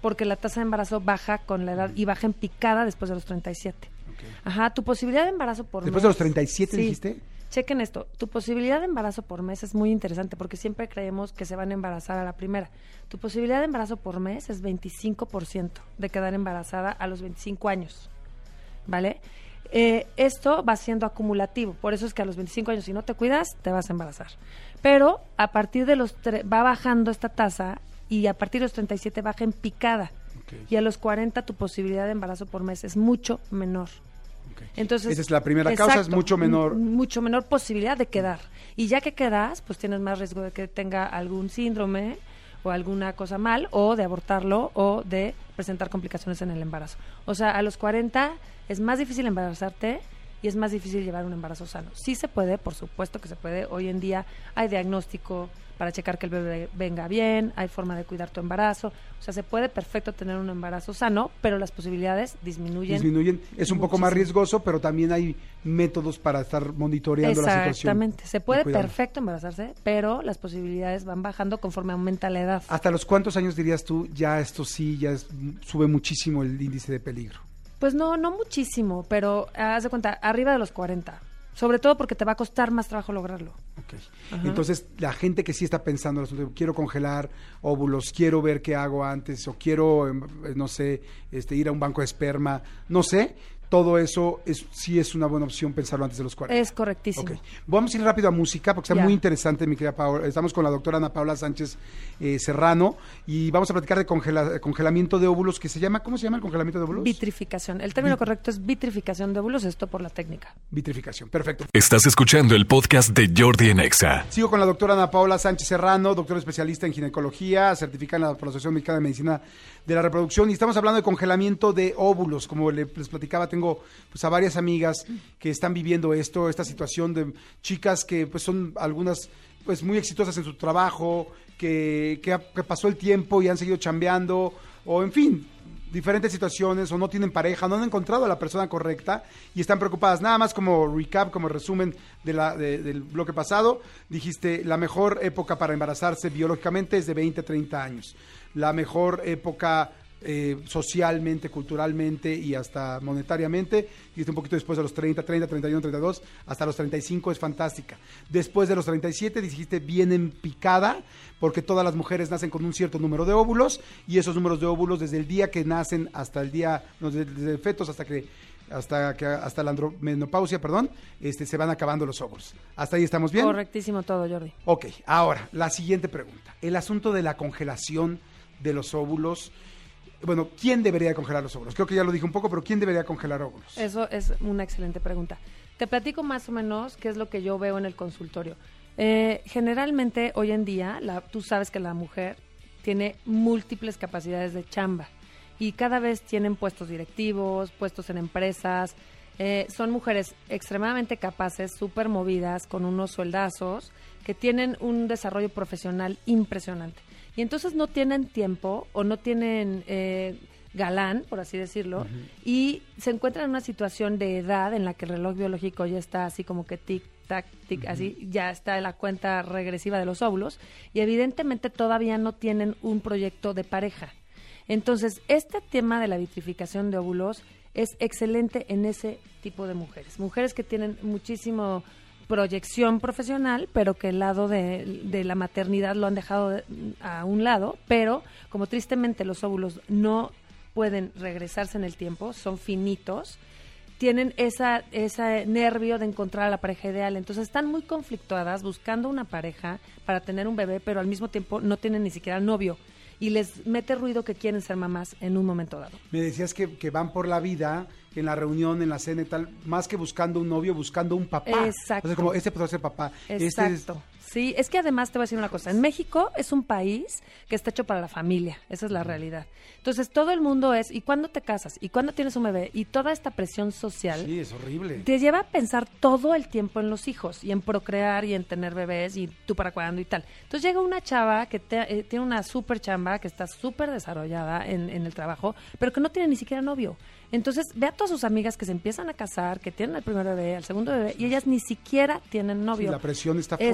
porque la tasa de embarazo baja con la edad y baja en picada después de los treinta y siete. Okay. Ajá, tu posibilidad de embarazo por ¿Después mes... de los treinta y siete sí. dijiste? Chequen esto, tu posibilidad de embarazo por mes es muy interesante porque siempre creemos que se van a embarazar a la primera. Tu posibilidad de embarazo por mes es veinticinco por ciento de quedar embarazada a los veinticinco años, ¿vale? Eh, esto va siendo acumulativo, por eso es que a los veinticinco años si no te cuidas, te vas a embarazar. Pero a partir de los... Tre- va bajando esta tasa y a partir de los treinta y siete baja en picada. Okay. Y a los cuarenta tu posibilidad de embarazo por mes es mucho menor. Okay. Entonces, esa es la primera exacto, causa, es mucho menor. M- mucho menor posibilidad de quedar. Y ya que quedas, pues tienes más riesgo de que tenga algún síndrome o alguna cosa mal, o de abortarlo, o de presentar complicaciones en el embarazo. O sea, a los cuarenta es más difícil embarazarte y es más difícil llevar un embarazo sano. Sí se puede, por supuesto que se puede. Hoy en día hay diagnóstico para checar que el bebé venga bien, hay forma de cuidar tu embarazo. O sea, se puede perfecto tener un embarazo sano, pero las posibilidades disminuyen. Disminuyen. Es un muchísimo. poco más riesgoso, pero también hay métodos para estar monitoreando la situación. Exactamente. Se puede perfecto embarazarse, pero las posibilidades van bajando conforme aumenta la edad. ¿Hasta los cuántos años dirías tú, ya esto sí, ya es, sube muchísimo el índice de peligro? Pues no, no muchísimo, pero haz de cuenta, arriba de los cuarenta. Sobre todo porque te va a costar más trabajo lograrlo. Okay. Entonces, la gente que sí está pensando, quiero congelar óvulos, quiero ver qué hago antes, o quiero, no sé, este, ir a un banco de esperma, no sé, todo eso es, sí es una buena opción pensarlo antes de los cuarenta. Es correctísimo. Okay. Vamos a ir rápido a música porque está Ya. muy interesante, mi querida Paola. Estamos con la doctora Ana Paula Sánchez eh, Serrano y vamos a platicar de congela- congelamiento de óvulos, que se llama, ¿cómo se llama el congelamiento de óvulos? Vitrificación. El término Vit- correcto es vitrificación de óvulos, esto por la técnica. Vitrificación, perfecto. Estás escuchando el podcast de Jordi en Exa. Sigo con la doctora Ana Paula Sánchez Serrano, doctora especialista en ginecología, certificada en la Asociación Mexicana de Medicina de la Reproducción, y estamos hablando de congelamiento de óvulos. Como le- les platicaba, tengo pues a varias amigas que están viviendo esto, esta situación de chicas que pues son algunas pues muy exitosas en su trabajo, que, que, ha- que pasó el tiempo y han seguido chambeando, o en fin, diferentes situaciones, o no tienen pareja, no han encontrado a la persona correcta y están preocupadas. Nada más como recap, como resumen de la, de- del bloque pasado, dijiste, la mejor época para embarazarse biológicamente es de veinte a treinta años. La mejor época eh, socialmente, culturalmente y hasta monetariamente, dijiste un poquito después de los treinta, treinta, treinta y uno, treinta y dos, hasta los treinta y cinco es fantástica. Después de los treinta y siete dijiste bien en picada, porque todas las mujeres nacen con un cierto número de óvulos, y esos números de óvulos desde el día que nacen hasta el día, no, desde, desde fetos hasta que hasta que hasta la andromenopausia, perdón, este se van acabando los óvulos. ¿Hasta ahí estamos bien? Correctísimo todo, Jordi. Ok, ahora, la siguiente pregunta. El asunto de la congelación de los óvulos. Bueno, ¿quién debería congelar los óvulos? Creo que ya lo dije un poco, pero ¿quién debería congelar óvulos? Eso es una excelente pregunta. Te platico más o menos qué es lo que yo veo en el consultorio. Eh, generalmente, hoy en día, la, tú sabes que la mujer tiene múltiples capacidades de chamba y cada vez tienen puestos directivos, puestos en empresas. Eh, son mujeres extremadamente capaces, súper movidas, con unos sueldazos, que tienen un desarrollo profesional impresionante. Y entonces no tienen tiempo o no tienen eh, galán, por así decirlo, uh-huh. y se encuentran en una situación de edad en la que el reloj biológico ya está así como que tic, tac, tic, uh-huh. así, ya está en la cuenta regresiva de los óvulos, y evidentemente todavía no tienen un proyecto de pareja. Entonces, este tema de la vitrificación de óvulos es excelente en ese tipo de mujeres. Mujeres que tienen muchísimo proyección profesional, pero que el lado de, de la maternidad lo han dejado de, a un lado, pero como tristemente los óvulos no pueden regresarse en el tiempo, son finitos, tienen esa ese nervio de encontrar a la pareja ideal, entonces están muy conflictuadas buscando una pareja para tener un bebé, pero al mismo tiempo no tienen ni siquiera novio, y les mete ruido que quieren ser mamás en un momento dado. Me decías que, que van por la vida, en la reunión, en la cena y tal, más que buscando un novio, buscando un papá. Exacto. O sea, como, este podrá ser papá. Exacto. Este es... Sí, es que además te voy a decir una cosa. En México es un país que está hecho para la familia. Esa es la realidad. Entonces, todo el mundo es, ¿y cuándo te casas? ¿Y cuándo tienes un bebé? Y toda esta presión social Sí, es horrible. te lleva a pensar todo el tiempo en los hijos y en procrear y en tener bebés y tú para cuándo y tal. Entonces llega una chava que te- eh, tiene una súper chamba, que está súper desarrollada en, en el trabajo, pero que no tiene ni siquiera novio. Entonces ve a todas sus amigas que se empiezan a casar, que tienen el primer bebé, el segundo bebé, y ellas ni siquiera tienen novio. Sí, la presión está Eso. fuertísima.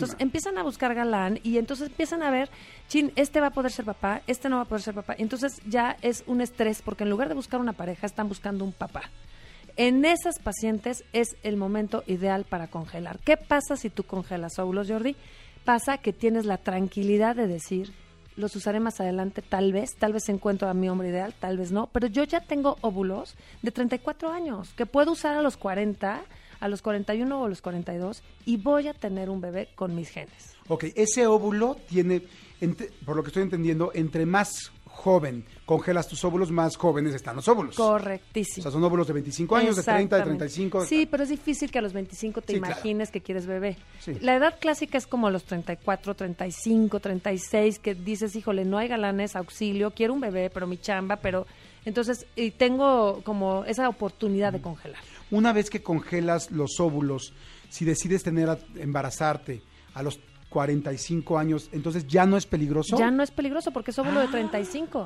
Entonces empiezan a buscar galán y entonces empiezan a ver, chin, este va a poder ser papá, este no va a poder ser papá. Entonces ya es un estrés porque en lugar de buscar una pareja están buscando un papá. En esas pacientes es el momento ideal para congelar. ¿Qué pasa si tú congelas óvulos, Jordi? Pasa que tienes la tranquilidad de decir, los usaré más adelante, tal vez, tal vez encuentro a mi hombre ideal, tal vez no, pero yo ya tengo óvulos de treinta y cuatro años que puedo usar a los cuarenta, a los cuarenta y uno o a los cuarenta y dos y voy a tener un bebé con mis genes. Ok, ese óvulo tiene, ent- por lo que estoy entendiendo, entre más joven congelas tus óvulos, más jóvenes están los óvulos. Correctísimo. O sea, son óvulos de veinticinco años, de treinta, de treinta y cinco. Sí, pero es difícil que a los veinticinco te Sí, imagines claro. que quieres bebé. Sí. La edad clásica es como a los treinta y cuatro, treinta y cinco, treinta y seis, que dices, híjole, no hay galanes, auxilio, quiero un bebé, pero mi chamba, pero... Entonces, y tengo como esa oportunidad de congelar. Una vez que congelas los óvulos, si decides tener a, embarazarte a los cuarenta y cinco años, entonces ya no es peligroso. Ya no es peligroso porque es óvulo Ah. de treinta y cinco.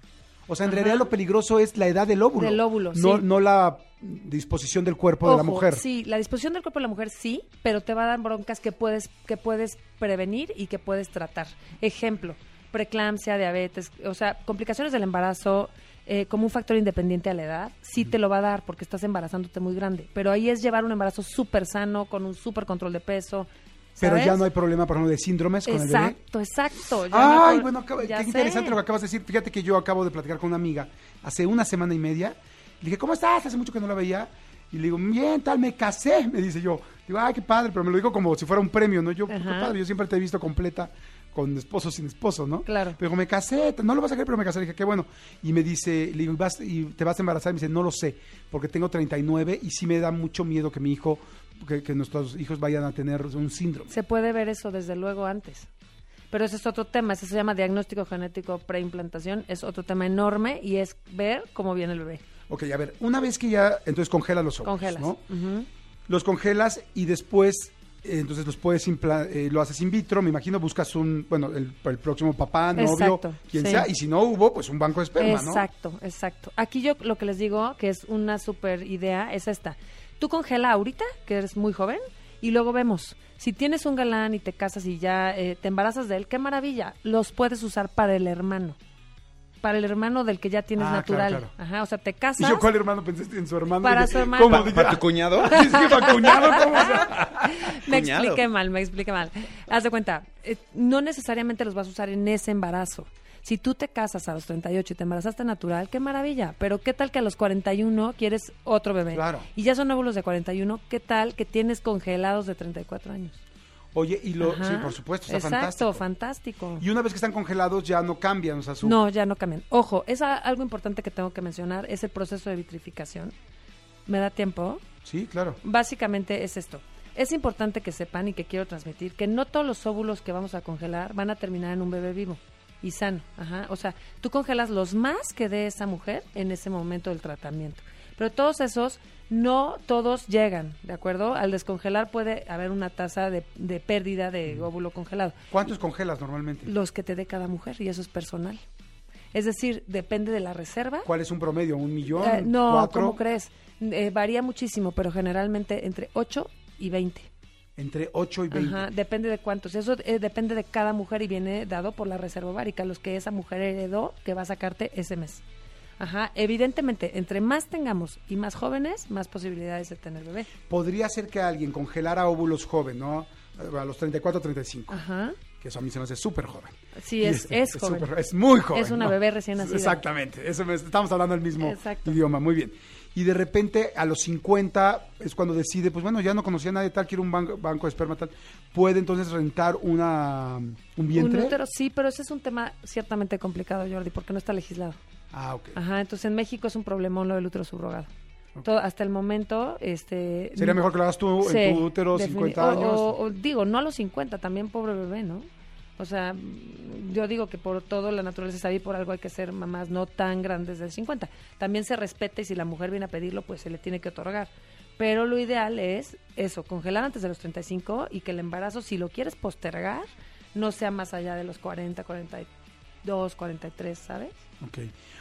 O sea, en Ajá. realidad lo peligroso es la edad del óvulo. Del óvulo, no, sí. no la disposición del cuerpo de la Ojo, mujer. Sí, la disposición del cuerpo de la mujer sí, pero te va a dar broncas que puedes, que puedes prevenir y que puedes tratar. Ejemplo, preeclampsia, diabetes, o sea, complicaciones del embarazo eh, como un factor independiente a la edad, sí te lo va a dar porque estás embarazándote muy grande. Pero ahí es llevar un embarazo súper sano, con un súper control de peso. Pero ¿sabes? ya no hay problema, por ejemplo, de síndromes con el bebé. Exacto, exacto. Ya no Ay, hay- bueno, acaba- ya qué sé. interesante lo que acabas de decir. Fíjate que yo acabo de platicar con una amiga hace una semana y media. Le dije, ¿cómo estás? Hace mucho que no la veía. Y le digo, bien, tal, me casé, me dice yo. Digo, ay, qué padre, pero me lo dijo como si fuera un premio, ¿no? Yo, qué Ajá. padre, yo siempre te he visto completa con esposo sin esposo, ¿no? Claro. Pero me casé, no lo vas a creer, pero me casé. Le dije, qué bueno. Y me dice, le digo, ¿y vas, y te vas a embarazar? Y me dice, no lo sé, porque tengo treinta y nueve y sí me da mucho miedo que mi hijo, que, que nuestros hijos vayan a tener un síndrome. Se puede ver eso desde luego antes. Pero ese es otro tema, ese se llama diagnóstico genético preimplantación, es otro tema enorme y es ver cómo viene el bebé. Ok, a ver, una vez que ya, entonces congelas los óvulos, Congelas. ¿no? Ujú. Los congelas y después, eh, entonces los puedes, impla- eh, lo haces in vitro, me imagino, buscas un, bueno, el, el próximo papá, novio, Exacto, quien sí. sea, y si no hubo, pues un banco de esperma, ¿no? Exacto, exacto. Aquí yo lo que les digo, que es una super idea, es esta. Tú congela ahorita, que eres muy joven, y luego vemos. Si tienes un galán y te casas y ya eh, te embarazas de él, qué maravilla. Los puedes usar para el hermano. Para el hermano del que ya tienes Ah, natural. claro, claro. Ajá, o sea, te ¿Y casas. yo cuál hermano pensaste en su hermano? Para Dije, su hermano. ¿cómo? Pa- Dije, ¿Para ah, tu cuñado? sí, sí, para cuñado, ¿cómo? O sea, Me Cuñado. expliqué mal, me expliqué mal. Haz de cuenta, eh, no necesariamente los vas a usar en ese embarazo. Si tú te casas a los treinta y ocho y te embarazaste natural, qué maravilla. Pero qué tal que a los cuarenta y uno quieres otro bebé. Claro. Y ya son óvulos de cuarenta y uno, qué tal que tienes congelados de treinta y cuatro años. Oye, y lo, Ajá. sí, por supuesto, está Exacto, fantástico. fantástico. Y una vez que están congelados ya no cambian, o sea, su... No, ya no cambian. Ojo, es a- algo importante que tengo que mencionar, es el proceso de vitrificación. ¿Me da tiempo? Sí, claro. Básicamente es esto. Es importante que sepan y que quiero transmitir que no todos los óvulos que vamos a congelar van a terminar en un bebé vivo y sano. Ajá. O sea, tú congelas los más que dé esa mujer en ese momento del tratamiento. Pero todos esos, no todos llegan, ¿de acuerdo? Al descongelar puede haber una tasa de, de pérdida de óvulo congelado. ¿Cuántos congelas normalmente? Los que te dé cada mujer y eso es personal. Es decir, depende de la reserva. ¿Cuál es un promedio? ¿Un millón? Eh, no, ¿Cuatro? ¿cómo crees? Eh, varía muchísimo, pero generalmente entre ocho y veinte. Entre ocho y veinte. Ajá, depende de cuántos. Eso eh, depende de cada mujer y viene dado por la reserva ovárica, los que esa mujer heredó que va a sacarte ese mes. Ajá, evidentemente, entre más tengamos y más jóvenes, más posibilidades de tener bebé. Podría ser que alguien congelara óvulos joven, ¿no? A los treinta y cuatro, treinta y cinco. Ajá. Que eso a mí se me hace súper joven. Sí, Y es, este, es joven. súper- es muy joven. Es una ¿no? bebé recién nacida. Exactamente. Eso me- estamos hablando el mismo Exacto. idioma. Muy bien. Y de repente, a los cincuenta, es cuando decide, pues bueno, ya no conocía a nadie tal, quiero un banco, banco de esperma tal. ¿Puede entonces rentar una un vientre? Un útero, sí, pero ese es un tema ciertamente complicado, Jordi, porque no está legislado. Ah, ok. Ajá, entonces en México es un problemón lo del útero subrogado. Todo, hasta el momento, este... Sería mejor que lo hagas tú Sí, en tu útero, defini- cincuenta o- años. O, o digo, no a los cincuenta, también pobre bebé, ¿no? O sea, mm, yo digo que por todo la naturaleza está bien, por algo hay que ser mamás no tan grandes de cincuenta. También se respeta y si la mujer viene a pedirlo, pues se le tiene que otorgar. Pero lo ideal es eso, congelar antes de los treinta y cinco y que el embarazo, si lo quieres postergar, no sea más allá de los cuarenta, cuarenta y dos, cuarenta y tres, ¿sabes? Ok.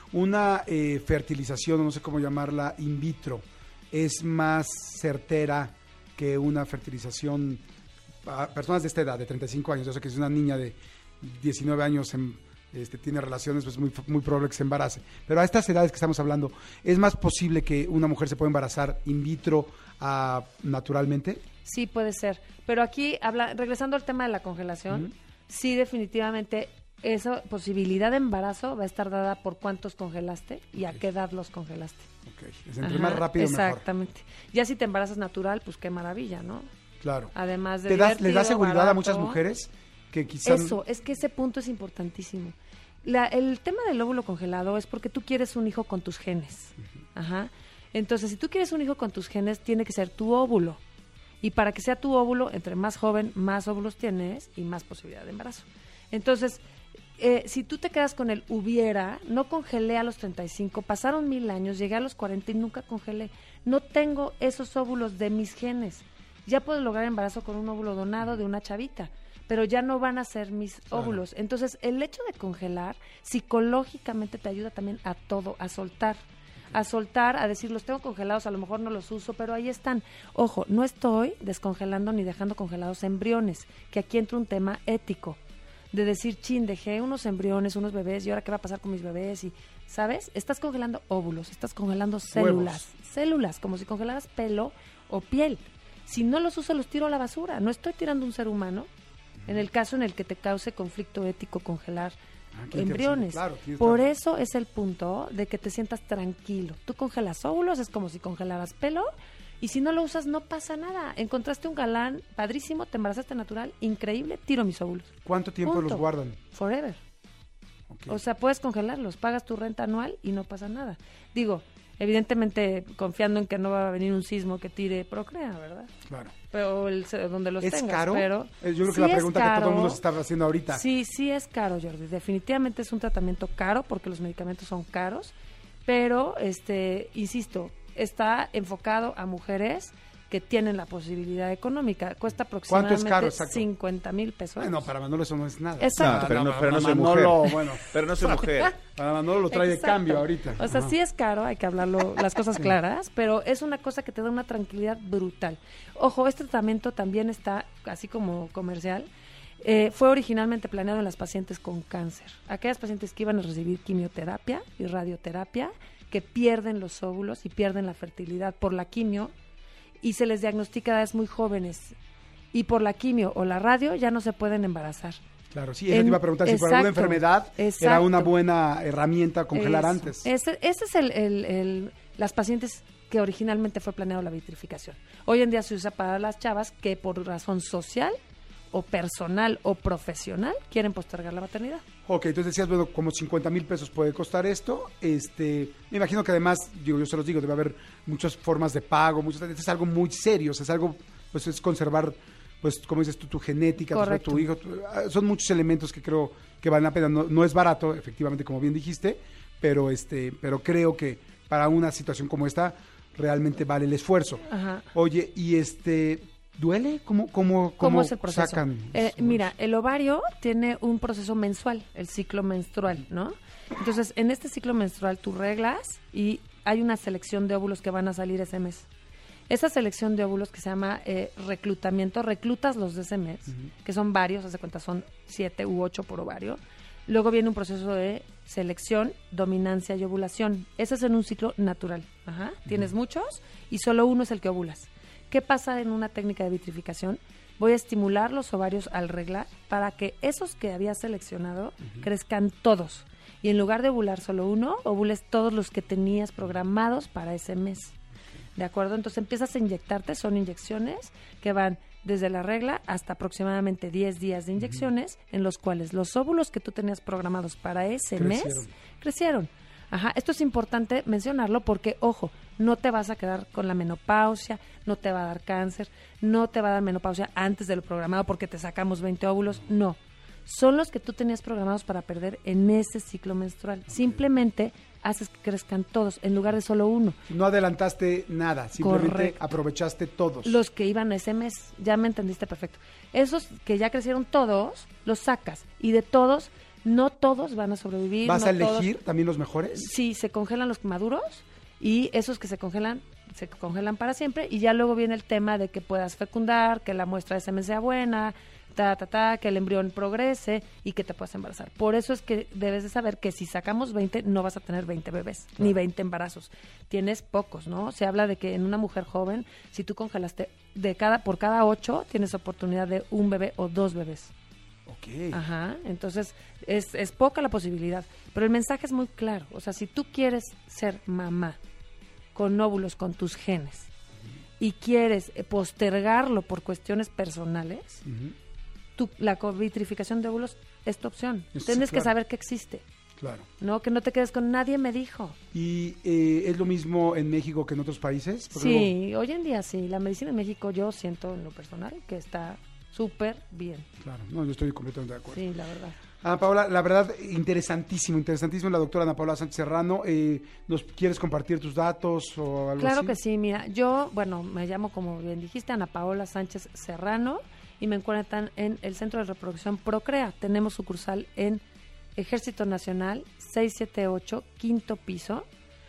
Una eh, fertilización, no sé cómo llamarla, in vitro, es más certera que una fertilización a personas de esta edad, de treinta y cinco años, yo sé que si una niña de diecinueve años en, este, tiene relaciones, pues muy, muy probable que se embarace. Pero a estas edades que estamos hablando, ¿es más posible que una mujer se pueda embarazar in vitro a, naturalmente? Sí, puede ser. Pero aquí, habla, regresando al tema de la congelación, uh-huh. sí, definitivamente, esa posibilidad de embarazo va a estar dada por cuántos congelaste y a qué edad los congelaste. Ok, es entre Ajá, más rápido exactamente. Mejor. Ya si te embarazas natural, pues qué maravilla, ¿no? Claro. Además de ¿Te das, ¿Les da seguridad barato, a muchas mujeres? Que quizás... Eso, es que ese punto es importantísimo. La, el tema del óvulo congelado es porque tú quieres un hijo con tus genes. Uh-huh. Ajá. Entonces, si tú quieres un hijo con tus genes, tiene que ser tu óvulo. Y para que sea tu óvulo, entre más joven, más óvulos tienes y más posibilidad de embarazo. Entonces, eh, si tú te quedas con el hubiera, no congelé a los treinta y cinco, pasaron mil años, llegué a los cuarenta y nunca congelé. No tengo esos óvulos de mis genes. Ya puedo lograr embarazo con un óvulo donado de una chavita, pero ya no van a ser mis claro. óvulos. Entonces, el hecho de congelar psicológicamente te ayuda también a todo, a soltar. a soltar, a decir, los tengo congelados, a lo mejor no los uso, pero ahí están. Ojo, no estoy descongelando ni dejando congelados embriones, que aquí entra un tema ético, de decir, chin, dejé unos embriones, unos bebés, y ahora qué va a pasar con mis bebés, y, ¿sabes? Estás congelando óvulos, estás congelando células, Huevos. células, como si congelaras pelo o piel. Si no los uso, los tiro a la basura. No estoy tirando un ser humano, en el caso en el que te cause conflicto ético congelar Ah, embriones. Claro, Por eso es el punto de que te sientas tranquilo. Tú congelas óvulos, es como si congelaras pelo, y si no lo usas no pasa nada. Encontraste un galán padrísimo, te embarazaste natural, increíble, tiro mis óvulos. ¿Cuánto tiempo Punto. los guardan? Forever. Okay. O sea, puedes congelarlos, pagas tu renta anual y no pasa nada. Digo, evidentemente confiando en que no va a venir un sismo que tire Procrea, ¿verdad? Claro. Pero el, donde los ¿Es tengas. caro? Pero Yo creo que sí la pregunta caro, que todo el mundo se está haciendo ahorita. Sí, sí es caro, Jordi. Definitivamente es un tratamiento caro porque los medicamentos son caros, pero, este, insisto, está enfocado a mujeres que tienen la posibilidad económica. Cuesta aproximadamente ¿Cuánto es caro, cincuenta mil pesos. Bueno, para Manolo eso no es nada. Exacto. No, pero no, pero no soy Manolo, mujer. Bueno, pero no soy mujer. Para Manolo lo trae Exacto. de cambio ahorita. O sea, Ajá. sí es caro, hay que hablarlo, las cosas sí. claras, pero es una cosa que te da una tranquilidad brutal. Ojo, este tratamiento también está, así como comercial, eh, fue originalmente planeado en las pacientes con cáncer. Aquellas pacientes que iban a recibir quimioterapia y radioterapia, que pierden los óvulos y pierden la fertilidad por la quimio, y se les diagnostica a edades muy jóvenes, y por la quimio o la radio ya no se pueden embarazar. Claro, sí, eso te iba a preguntar, si por alguna enfermedad exacto. era una buena herramienta congelar eso. antes. Ese, ese es el, el, el, las pacientes que originalmente fue planeado la vitrificación. Hoy en día se usa para las chavas que por razón social o personal o profesional quieren postergar la maternidad. Ok, entonces decías, bueno, como cincuenta mil pesos puede costar esto. Este, me imagino que además, digo, yo se los digo, debe haber muchas formas de pago, muchas, esto es algo muy serio, o sea, es algo, pues es conservar, pues como dices tú, tu genética, tu, tu hijo, tu, son muchos elementos que creo que valen la pena. No, no es barato, efectivamente, como bien dijiste, pero este, pero creo que para una situación como esta realmente vale el esfuerzo. Ajá. Oye, y este, ¿duele? ¿Cómo, cómo, cómo, ¿Cómo es el proceso? sacan? Eh, mira, el ovario tiene un proceso mensual, el ciclo menstrual, ¿no? Entonces, en este ciclo menstrual tú reglas y hay una selección de óvulos que van a salir ese mes. Esa selección de óvulos que se llama eh, reclutamiento, reclutas los de ese mes, uh-huh. que son varios, haz de cuenta, son siete u ocho por ovario. Luego viene un proceso de selección, dominancia y ovulación. Ese es en un ciclo natural. Ajá. Uh-huh. Tienes muchos y solo uno es el que ovulas. ¿Qué pasa en una técnica de vitrificación? Voy a estimular los ovarios al reglar para que esos que había seleccionado uh-huh. crezcan todos. Y en lugar de ovular solo uno, ovules todos los que tenías programados para ese mes. ¿De acuerdo? Entonces empiezas a inyectarte, son inyecciones que van desde la regla hasta aproximadamente diez días de inyecciones, uh-huh. en los cuales los óvulos que tú tenías programados para ese crecieron. mes crecieron. Ajá, esto es importante mencionarlo porque, ojo, no te vas a quedar con la menopausia, no te va a dar cáncer, no te va a dar menopausia antes de lo programado porque te sacamos veinte óvulos, no. Son los que tú tenías programados para perder en ese ciclo menstrual. Okay. Simplemente haces que crezcan todos en lugar de solo uno. No adelantaste nada, simplemente Correcto. aprovechaste todos. Los que iban ese mes, ya me entendiste perfecto. Esos que ya crecieron todos, los sacas y de todos, no todos van a sobrevivir. ¿Vas no a elegir todos... también los mejores? Sí, se congelan los maduros y esos que se congelan se congelan para siempre y ya luego viene el tema de que puedas fecundar, que la muestra de semen sea buena, ta, ta, ta, que el embrión progrese y que te puedas embarazar. Por eso es que debes de saber que si sacamos veinte, no vas a tener veinte bebés, claro, ni veinte embarazos. Tienes pocos, ¿no? Se habla de que en una mujer joven, si tú congelaste de cada por cada ocho, tienes oportunidad de un bebé o dos bebés. Ok. Ajá, entonces es, es poca la posibilidad. Pero el mensaje es muy claro. O sea, si tú quieres ser mamá con óvulos, con tus genes, uh-huh, y quieres postergarlo por cuestiones personales, uh-huh, tu, la vitrificación de óvulos es tu opción. Es, Tienes claro, que saber que existe. Claro. No, que no te quedes con nadie me dijo. ¿Y eh, es lo mismo en México que en otros países? Porque sí, luego... hoy en día sí. La medicina en México yo siento en lo personal que está súper bien. Claro, no, yo estoy completamente de acuerdo. Sí, la verdad. Ana Paola, la verdad, interesantísimo, interesantísimo la doctora Ana Paola Sánchez Serrano. Eh, ¿Nos quieres compartir tus datos o algo Claro así? que sí, mira, yo, bueno, me llamo, como bien dijiste, Ana Paola Sánchez Serrano y me encuentran en el Centro de Reproducción Procrea. Tenemos sucursal en Ejército Nacional seiscientos setenta y ocho, quinto piso,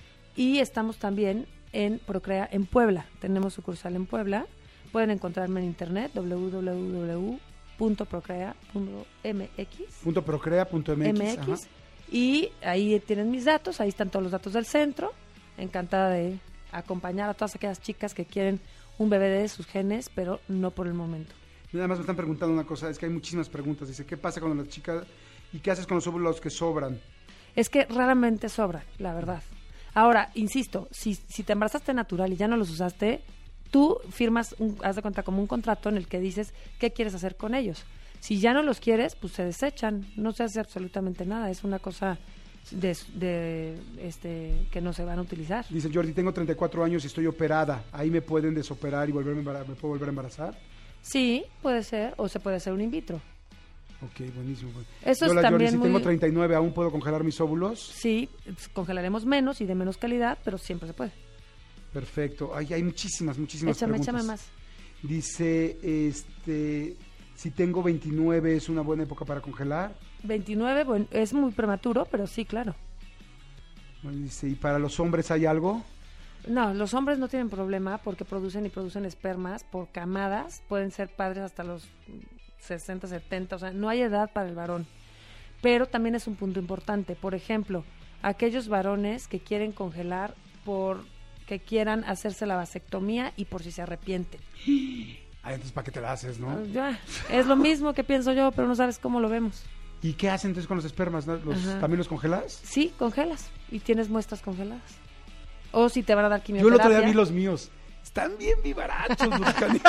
y estamos también en Procrea en Puebla. Tenemos sucursal en Puebla. Pueden encontrarme en internet doble u doble u doble u punto procrea punto m x. Punto procrea punto m x. M X, y ahí tienen mis datos, ahí están todos los datos del centro. Encantada de acompañar a todas aquellas chicas que quieren un bebé de sus genes, pero no por el momento. Nada más me están preguntando una cosa, es que hay muchísimas preguntas. Dice, ¿qué pasa con las chicas y qué haces con los óvulos que sobran? Es que raramente sobra, la verdad. Ahora, insisto, si, si te embarazaste natural y ya no los usaste, tú firmas, un, haz de cuenta, como un contrato en el que dices qué quieres hacer con ellos. Si ya no los quieres, pues se desechan, no se hace absolutamente nada, es una cosa de, de este que no se van a utilizar. Dice Jordi, tengo treinta y cuatro años y estoy operada, ¿ahí me pueden desoperar y volverme embara- me puedo volver a embarazar? Sí, puede ser, o se puede hacer un in vitro. Ok, buenísimo. Eso Hola, es también Jordi, si muy... tengo treinta y nueve, ¿aún puedo congelar mis óvulos? Sí, pues, congelaremos menos y de menos calidad, pero siempre se puede. Perfecto. Ay, hay muchísimas, muchísimas Échame, preguntas. échame más. Dice, este, si tengo veintinueve, ¿es una buena época para congelar? veintinueve, bueno, es muy prematuro, pero sí, claro. Bueno, dice, ¿y para los hombres hay algo? No, los hombres no tienen problema porque producen y producen espermas por camadas, pueden ser padres hasta los sesenta, setenta, o sea, no hay edad para el varón. Pero también es un punto importante, por ejemplo, aquellos varones que quieren congelar por que quieran hacerse la vasectomía y por si se arrepienten. Ay, entonces, ¿para qué te la haces, no? Ah, ya, es lo mismo que pienso yo, pero no sabes cómo lo vemos. ¿Y qué hacen entonces con los espermas? ¿no? ¿Los, Ajá. ¿También los congelas? Sí, congelas y tienes muestras congeladas. O si te van a dar Yo el quimioterapia. otro día vi los míos. Están bien vivarachos los canis.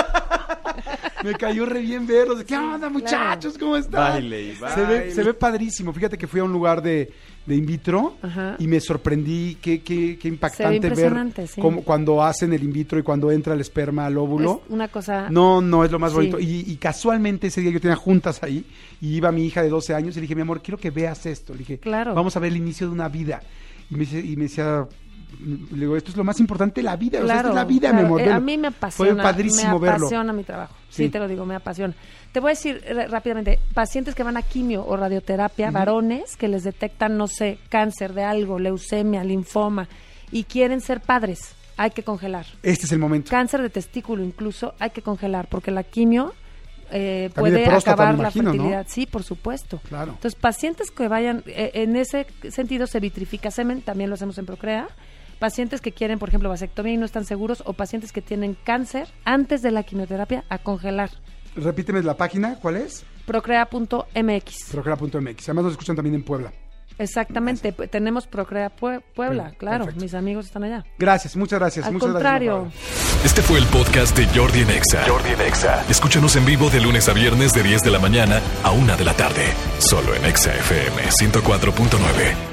Me cayó re bien verlos. ¿Qué onda, muchachos? ¿Cómo están? Baile y Se baile. ve, se ve padrísimo. Fíjate que fui a un lugar de, de in vitro. Ajá. Y me sorprendí. Qué, qué, qué impactante ver impresionante, sí. cómo, cuando hacen el in vitro y cuando entra el esperma al óvulo. Es una cosa... No, no, es lo más Sí. bonito. Y, y casualmente ese día yo tenía juntas ahí y iba mi hija de doce años y le dije, mi amor, quiero que veas esto. Le dije, Claro. vamos a ver el inicio de una vida. Y me, dice- y me decía, le digo, esto es lo más importante de la vida. O sea, esta es la vida, claro. mi amor. Eh, velo". a mí me apasiona. Fue padrísimo me verlo. apasiona mi trabajo. Sí. Sí. te lo digo, me apasiona. Te voy a decir eh, rápidamente, pacientes que van a quimio o radioterapia, Ujú. varones que les detectan, no sé, cáncer de algo, leucemia, linfoma, y quieren ser padres, hay que congelar. Este es el momento. Cáncer de testículo incluso hay que congelar, porque la quimio eh, También de puede próstata, acabar me la imagino, ¿no? fertilidad. Sí, por supuesto. Claro. Entonces, pacientes que vayan, eh, en ese sentido se vitrifica semen, también lo hacemos en Procrea. Pacientes que quieren, por ejemplo, vasectomía y no están seguros, o pacientes que tienen cáncer antes de la quimioterapia, a congelar. Repíteme la página, ¿cuál es? procrea punto m x. Procrea punto m x. Además nos escuchan también en Puebla. Exactamente, pu- tenemos Procrea Pue- Puebla, Sí, claro, perfecto. mis amigos están allá. Gracias, muchas gracias. Al muchas contrario. gracias. Este fue el podcast de Jordi en Exa. Jordi en Exa. Escúchanos en vivo de lunes a viernes de diez de la mañana a una de la tarde. Solo en Exa F M ciento cuatro punto nueve.